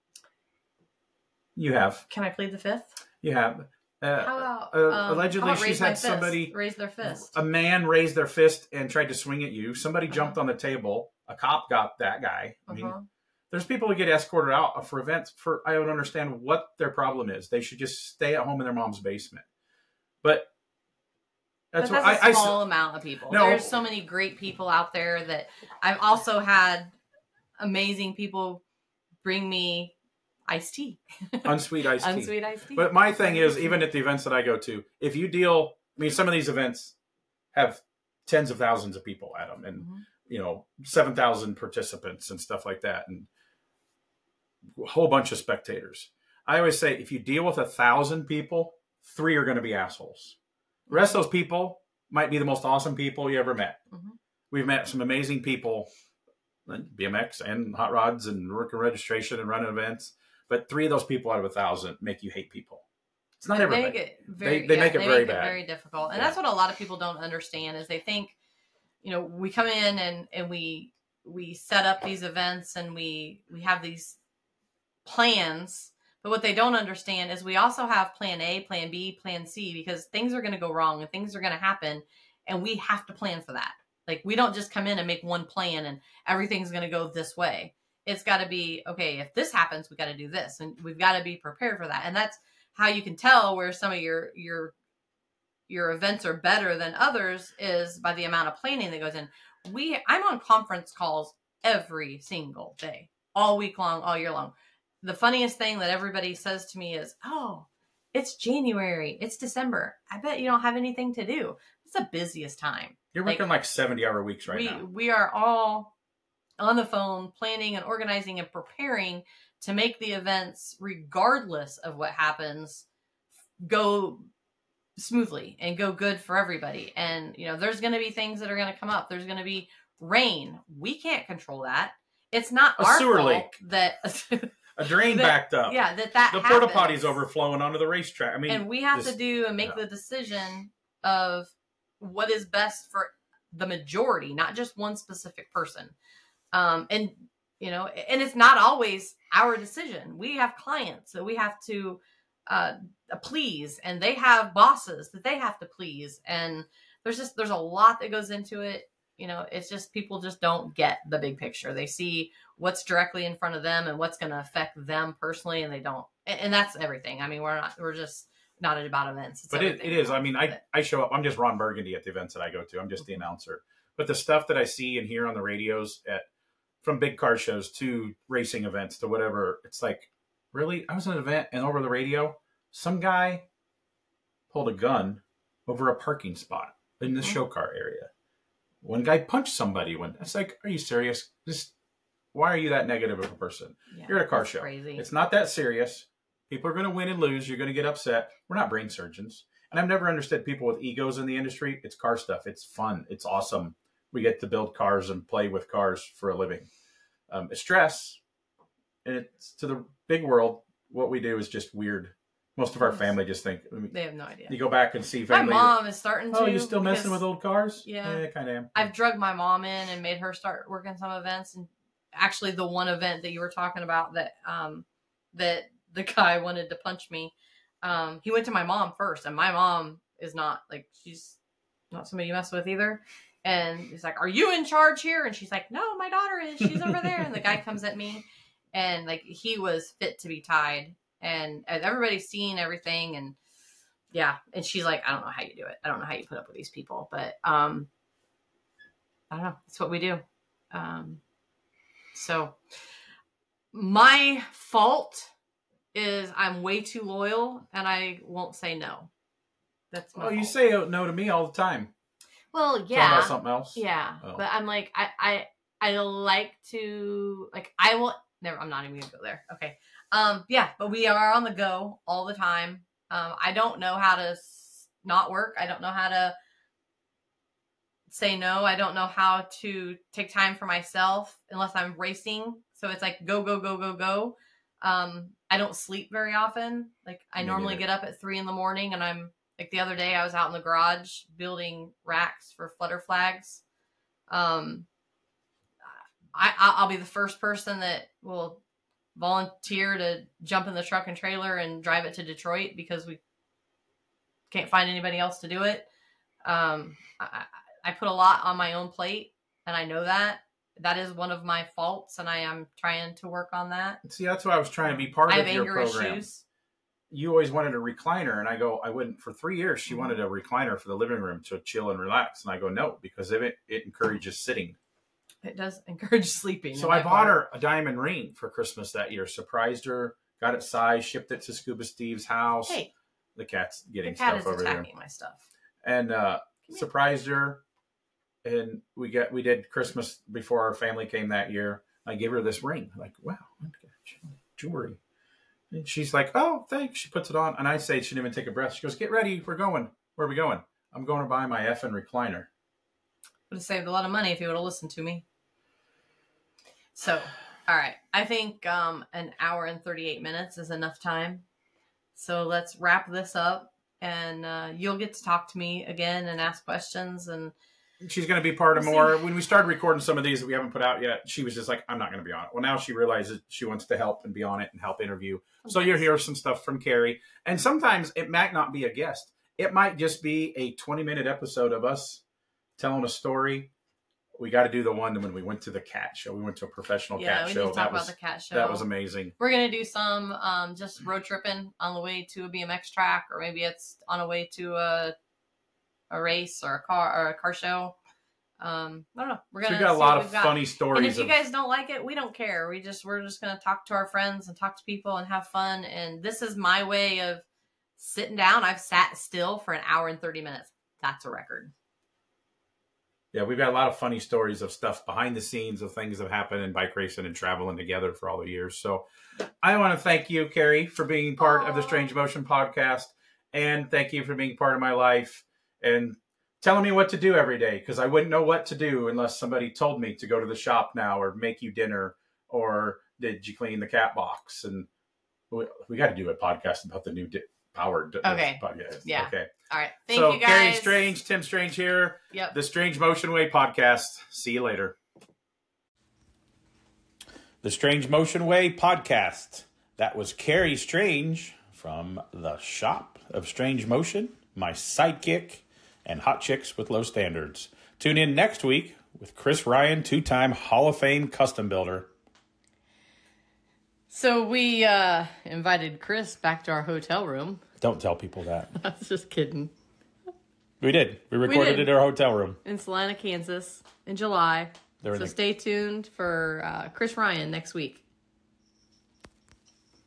[SPEAKER 1] You have.
[SPEAKER 2] Can I plead the fifth?
[SPEAKER 1] You have. Uh,
[SPEAKER 2] how about,
[SPEAKER 1] uh,
[SPEAKER 2] um,
[SPEAKER 1] allegedly,
[SPEAKER 2] how about
[SPEAKER 1] she's had somebody
[SPEAKER 2] raise their fist.
[SPEAKER 1] A man raised their fist and tried to swing at you. Somebody uh-huh. jumped on the table. A cop got that guy. I mean, uh-huh. there's people who get escorted out for events. For I don't understand what their problem is. They should just stay at home in their mom's basement. But
[SPEAKER 2] that's, but that's what a I, small I, amount of people. No, there's so many great people out there that I've also had amazing people bring me iced tea.
[SPEAKER 1] Unsweet iced tea.
[SPEAKER 2] Unsweet iced tea.
[SPEAKER 1] But my thing is, even at the events that I go to, if you deal, I mean, some of these events have tens of thousands of people at them and, mm-hmm. you know, seven thousand participants and stuff like that. And a whole bunch of spectators. I always say, if you deal with a thousand people, three are going to be assholes. The rest of those people might be the most awesome people you ever met. Mm-hmm. We've met some amazing people, B M X and hot rods and working registration and running events. But three of those people out of a thousand make you hate people. It's not
[SPEAKER 2] they
[SPEAKER 1] everybody.
[SPEAKER 2] Make it very,
[SPEAKER 1] they they
[SPEAKER 2] yeah,
[SPEAKER 1] make it
[SPEAKER 2] they
[SPEAKER 1] very
[SPEAKER 2] make
[SPEAKER 1] bad.
[SPEAKER 2] It very difficult. And
[SPEAKER 1] yeah.
[SPEAKER 2] that's what a lot of people don't understand is they think, you know, we come in and, and we we set up these events and we we have these plans, but what they don't understand is we also have plan A, plan B, plan C, because things are going to go wrong and things are going to happen, and we have to plan for that. Like, we don't just come in and make one plan and everything's going to go this way. It's got to be, okay, if this happens, we got to do this, and we've got to be prepared for that. And that's how you can tell where some of your your your events are better than others, is by the amount of planning that goes in. We I'm on conference calls every single day, all week long, all year long. The funniest thing that everybody says to me is, "Oh, it's January, it's December. I bet you don't have anything to do." It's the busiest time.
[SPEAKER 1] You're working like, like seventy hour weeks right
[SPEAKER 2] we,
[SPEAKER 1] now.
[SPEAKER 2] We are all on the phone planning and organizing and preparing to make the events, regardless of what happens, go smoothly and go good for everybody. And, you know, there's going to be things that are going to come up. There's going to be rain. We can't control that. It's not
[SPEAKER 1] A
[SPEAKER 2] our
[SPEAKER 1] sewer
[SPEAKER 2] fault
[SPEAKER 1] leak.
[SPEAKER 2] that
[SPEAKER 1] a drain
[SPEAKER 2] that,
[SPEAKER 1] backed up.
[SPEAKER 2] Yeah, that that
[SPEAKER 1] the
[SPEAKER 2] happens.
[SPEAKER 1] porta potty's overflowing onto the racetrack. I mean,
[SPEAKER 2] and we have
[SPEAKER 1] this,
[SPEAKER 2] to do and make
[SPEAKER 1] yeah.
[SPEAKER 2] the decision of what is best for the majority, not just one specific person. Um, and you know, and it's not always our decision. We have clients that we have to uh, please, and they have bosses that they have to please. And there's just, there's a lot that goes into it. You know, it's just, people just don't get the big picture. They see what's directly in front of them and what's going to affect them personally. And they don't, and, and that's everything. I mean, we're not, we're just not about events. It's
[SPEAKER 1] but it, it is. I mean, I, I show up, I'm just Ron Burgundy at the events that I go to. I'm just the announcer, but the stuff that I see and hear on the radios at, from big car shows to racing events to whatever, it's like, really? I was at an event and over the radio, some guy pulled a gun over a parking spot in the mm-hmm. show car area. One guy punched somebody. When it's like, are you serious? Just why are you that negative of a person? Yeah, you're at a car show.
[SPEAKER 2] Crazy.
[SPEAKER 1] It's not that serious. People are going to win and lose. You're going to get upset. We're not brain surgeons. And I've never understood people with egos in the industry. It's car stuff. It's fun. It's awesome. We get to build cars and play with cars for a living. Um, it's stress. And it's to the big world. What we do is just weird. Most of our family just think. I mean,
[SPEAKER 2] they have no idea.
[SPEAKER 1] You go back and see family.
[SPEAKER 2] My mom is starting to.
[SPEAKER 1] Oh, you still messing with old cars?
[SPEAKER 2] Yeah.
[SPEAKER 1] Yeah, kind of am.
[SPEAKER 2] I've drugged my mom in and made her start working some events. And actually the one event that you were talking about that, um, that the guy wanted to punch me. Um, he went to my mom first, and my mom is not like, she's not somebody you mess with either. And he's like, "Are you in charge here?" And she's like, "No, my daughter is. She's over there." And the guy comes at me, and like, he was fit to be tied. And, and everybody's seeing everything. And yeah. And she's like, "I don't know how you do it. I don't know how you put up with these people." But um, I don't know. It's what we do. Um, so my fault is I'm way too loyal and I won't say no. That's my
[SPEAKER 1] Oh,
[SPEAKER 2] fault.
[SPEAKER 1] you say no to me all the time.
[SPEAKER 2] Well,
[SPEAKER 1] Talking
[SPEAKER 2] yeah.
[SPEAKER 1] about something else?
[SPEAKER 2] Yeah.
[SPEAKER 1] Oh.
[SPEAKER 2] But I'm like, I, I, I like to, like, I will, never, I'm not even gonna go there. Okay. Um, yeah, but we are on the go all the time. Um, I don't know how to s- not work. I don't know how to say no. I don't know how to take time for myself unless I'm racing. So it's like, go, go, go, go, go. Um, I don't sleep very often. Like, I
[SPEAKER 1] Me
[SPEAKER 2] normally
[SPEAKER 1] neither.
[SPEAKER 2] get up at three in the morning, and I'm like, the other day I was out in the garage building racks for flutter flags. Um, I, I'll be the first person that will volunteer to jump in the truck and trailer and drive it to Detroit because we can't find anybody else to do it. Um, I, I put a lot on my own plate, and I know that. That is one of my faults, and I am trying to work on that.
[SPEAKER 1] See, that's why I was trying to be part
[SPEAKER 2] I
[SPEAKER 1] of
[SPEAKER 2] have
[SPEAKER 1] your
[SPEAKER 2] anger
[SPEAKER 1] program.
[SPEAKER 2] issues.
[SPEAKER 1] You always wanted a recliner, and I go, I wouldn't. For three years, she wanted a recliner for the living room to chill and relax, and I go, no, because of it, it encourages sitting.
[SPEAKER 2] It does encourage sleeping.
[SPEAKER 1] So I bought her a diamond ring for Christmas that year. Surprised her, got it sized, shipped it to Scuba Steve's house.
[SPEAKER 2] Hey,
[SPEAKER 1] the cat's getting
[SPEAKER 2] the cat
[SPEAKER 1] stuff
[SPEAKER 2] is
[SPEAKER 1] over
[SPEAKER 2] attacking
[SPEAKER 1] there,
[SPEAKER 2] my stuff.
[SPEAKER 1] and uh, surprised her. And we got we did Christmas before our family came that year. I gave her this ring. I'm like, wow, jewelry. And she's like, oh, thanks. She puts it on, and I say she didn't even take a breath. She goes, get ready, we're going. Where are we going? I'm going to buy my effing recliner.
[SPEAKER 2] Would have saved a lot of money if you would have listened to me. So, all right. I think um, an hour and thirty-eight minutes is enough time. So let's wrap this up, and uh, you'll get to talk to me again and ask questions. And
[SPEAKER 1] she's going to be part of
[SPEAKER 2] We'll
[SPEAKER 1] more.
[SPEAKER 2] see.
[SPEAKER 1] When we started recording some of these that we haven't put out yet, she was just like, I'm not going to be on it. Well, now she realizes she wants to help and be on it and help interview. So you'll hear some stuff from Carrie. And sometimes it might not be a guest. It might just be a twenty-minute episode of us telling a story. We got to do the one when we went to the cat show. We went to a professional
[SPEAKER 2] Yeah,
[SPEAKER 1] cat
[SPEAKER 2] we
[SPEAKER 1] show.
[SPEAKER 2] need to talk
[SPEAKER 1] that
[SPEAKER 2] about
[SPEAKER 1] was
[SPEAKER 2] the cat show.
[SPEAKER 1] that was amazing.
[SPEAKER 2] We're gonna do some um, just road tripping on the way to a B M X track, or maybe it's on a way to a a race or a car or a car show. Um, I don't know. We're
[SPEAKER 1] So
[SPEAKER 2] gonna.
[SPEAKER 1] we got a
[SPEAKER 2] see
[SPEAKER 1] lot
[SPEAKER 2] what
[SPEAKER 1] of
[SPEAKER 2] we've got.
[SPEAKER 1] funny stories.
[SPEAKER 2] And if you
[SPEAKER 1] of-
[SPEAKER 2] guys don't like it, we don't care. We just we're just gonna talk to our friends and talk to people and have fun. And this is my way of sitting down. I've sat still for an hour and thirty minutes. That's a record.
[SPEAKER 1] Yeah, we've got a lot of funny stories of stuff behind the scenes of things that have happened in bike racing and traveling together for all the years. So I want to thank you, Carrie, for being part
[SPEAKER 2] Aww.
[SPEAKER 1] of the Strange Motion podcast. And thank you for being part of my life and telling me what to do every day, because I wouldn't know what to do unless somebody told me to go to the shop now or make you dinner or did you clean the cat box. And we, we got to do a podcast about the new di- powered
[SPEAKER 2] Okay.
[SPEAKER 1] podcast.
[SPEAKER 2] Yeah.
[SPEAKER 1] Okay.
[SPEAKER 2] All right. Thank
[SPEAKER 1] so
[SPEAKER 2] you guys.
[SPEAKER 1] Carrie Strange, Tim Strange here.
[SPEAKER 2] Yep.
[SPEAKER 1] The Strange Motion Way podcast. See you later. The Strange Motion Way podcast. That was Carrie Strange from the Shop of Strange Motion, my sidekick, and Hot Chicks with Low Standards. Tune in next week with Chris Ryan, two-time Hall of Fame custom builder.
[SPEAKER 2] So we uh, invited Chris back to our hotel room.
[SPEAKER 1] Don't tell people that.
[SPEAKER 2] I was just kidding.
[SPEAKER 1] We did. We recorded
[SPEAKER 2] did.
[SPEAKER 1] it in our hotel room.
[SPEAKER 2] In Salina, Kansas, in July.
[SPEAKER 1] They were
[SPEAKER 2] So
[SPEAKER 1] in the-
[SPEAKER 2] stay tuned for uh, Chris Ryan next week.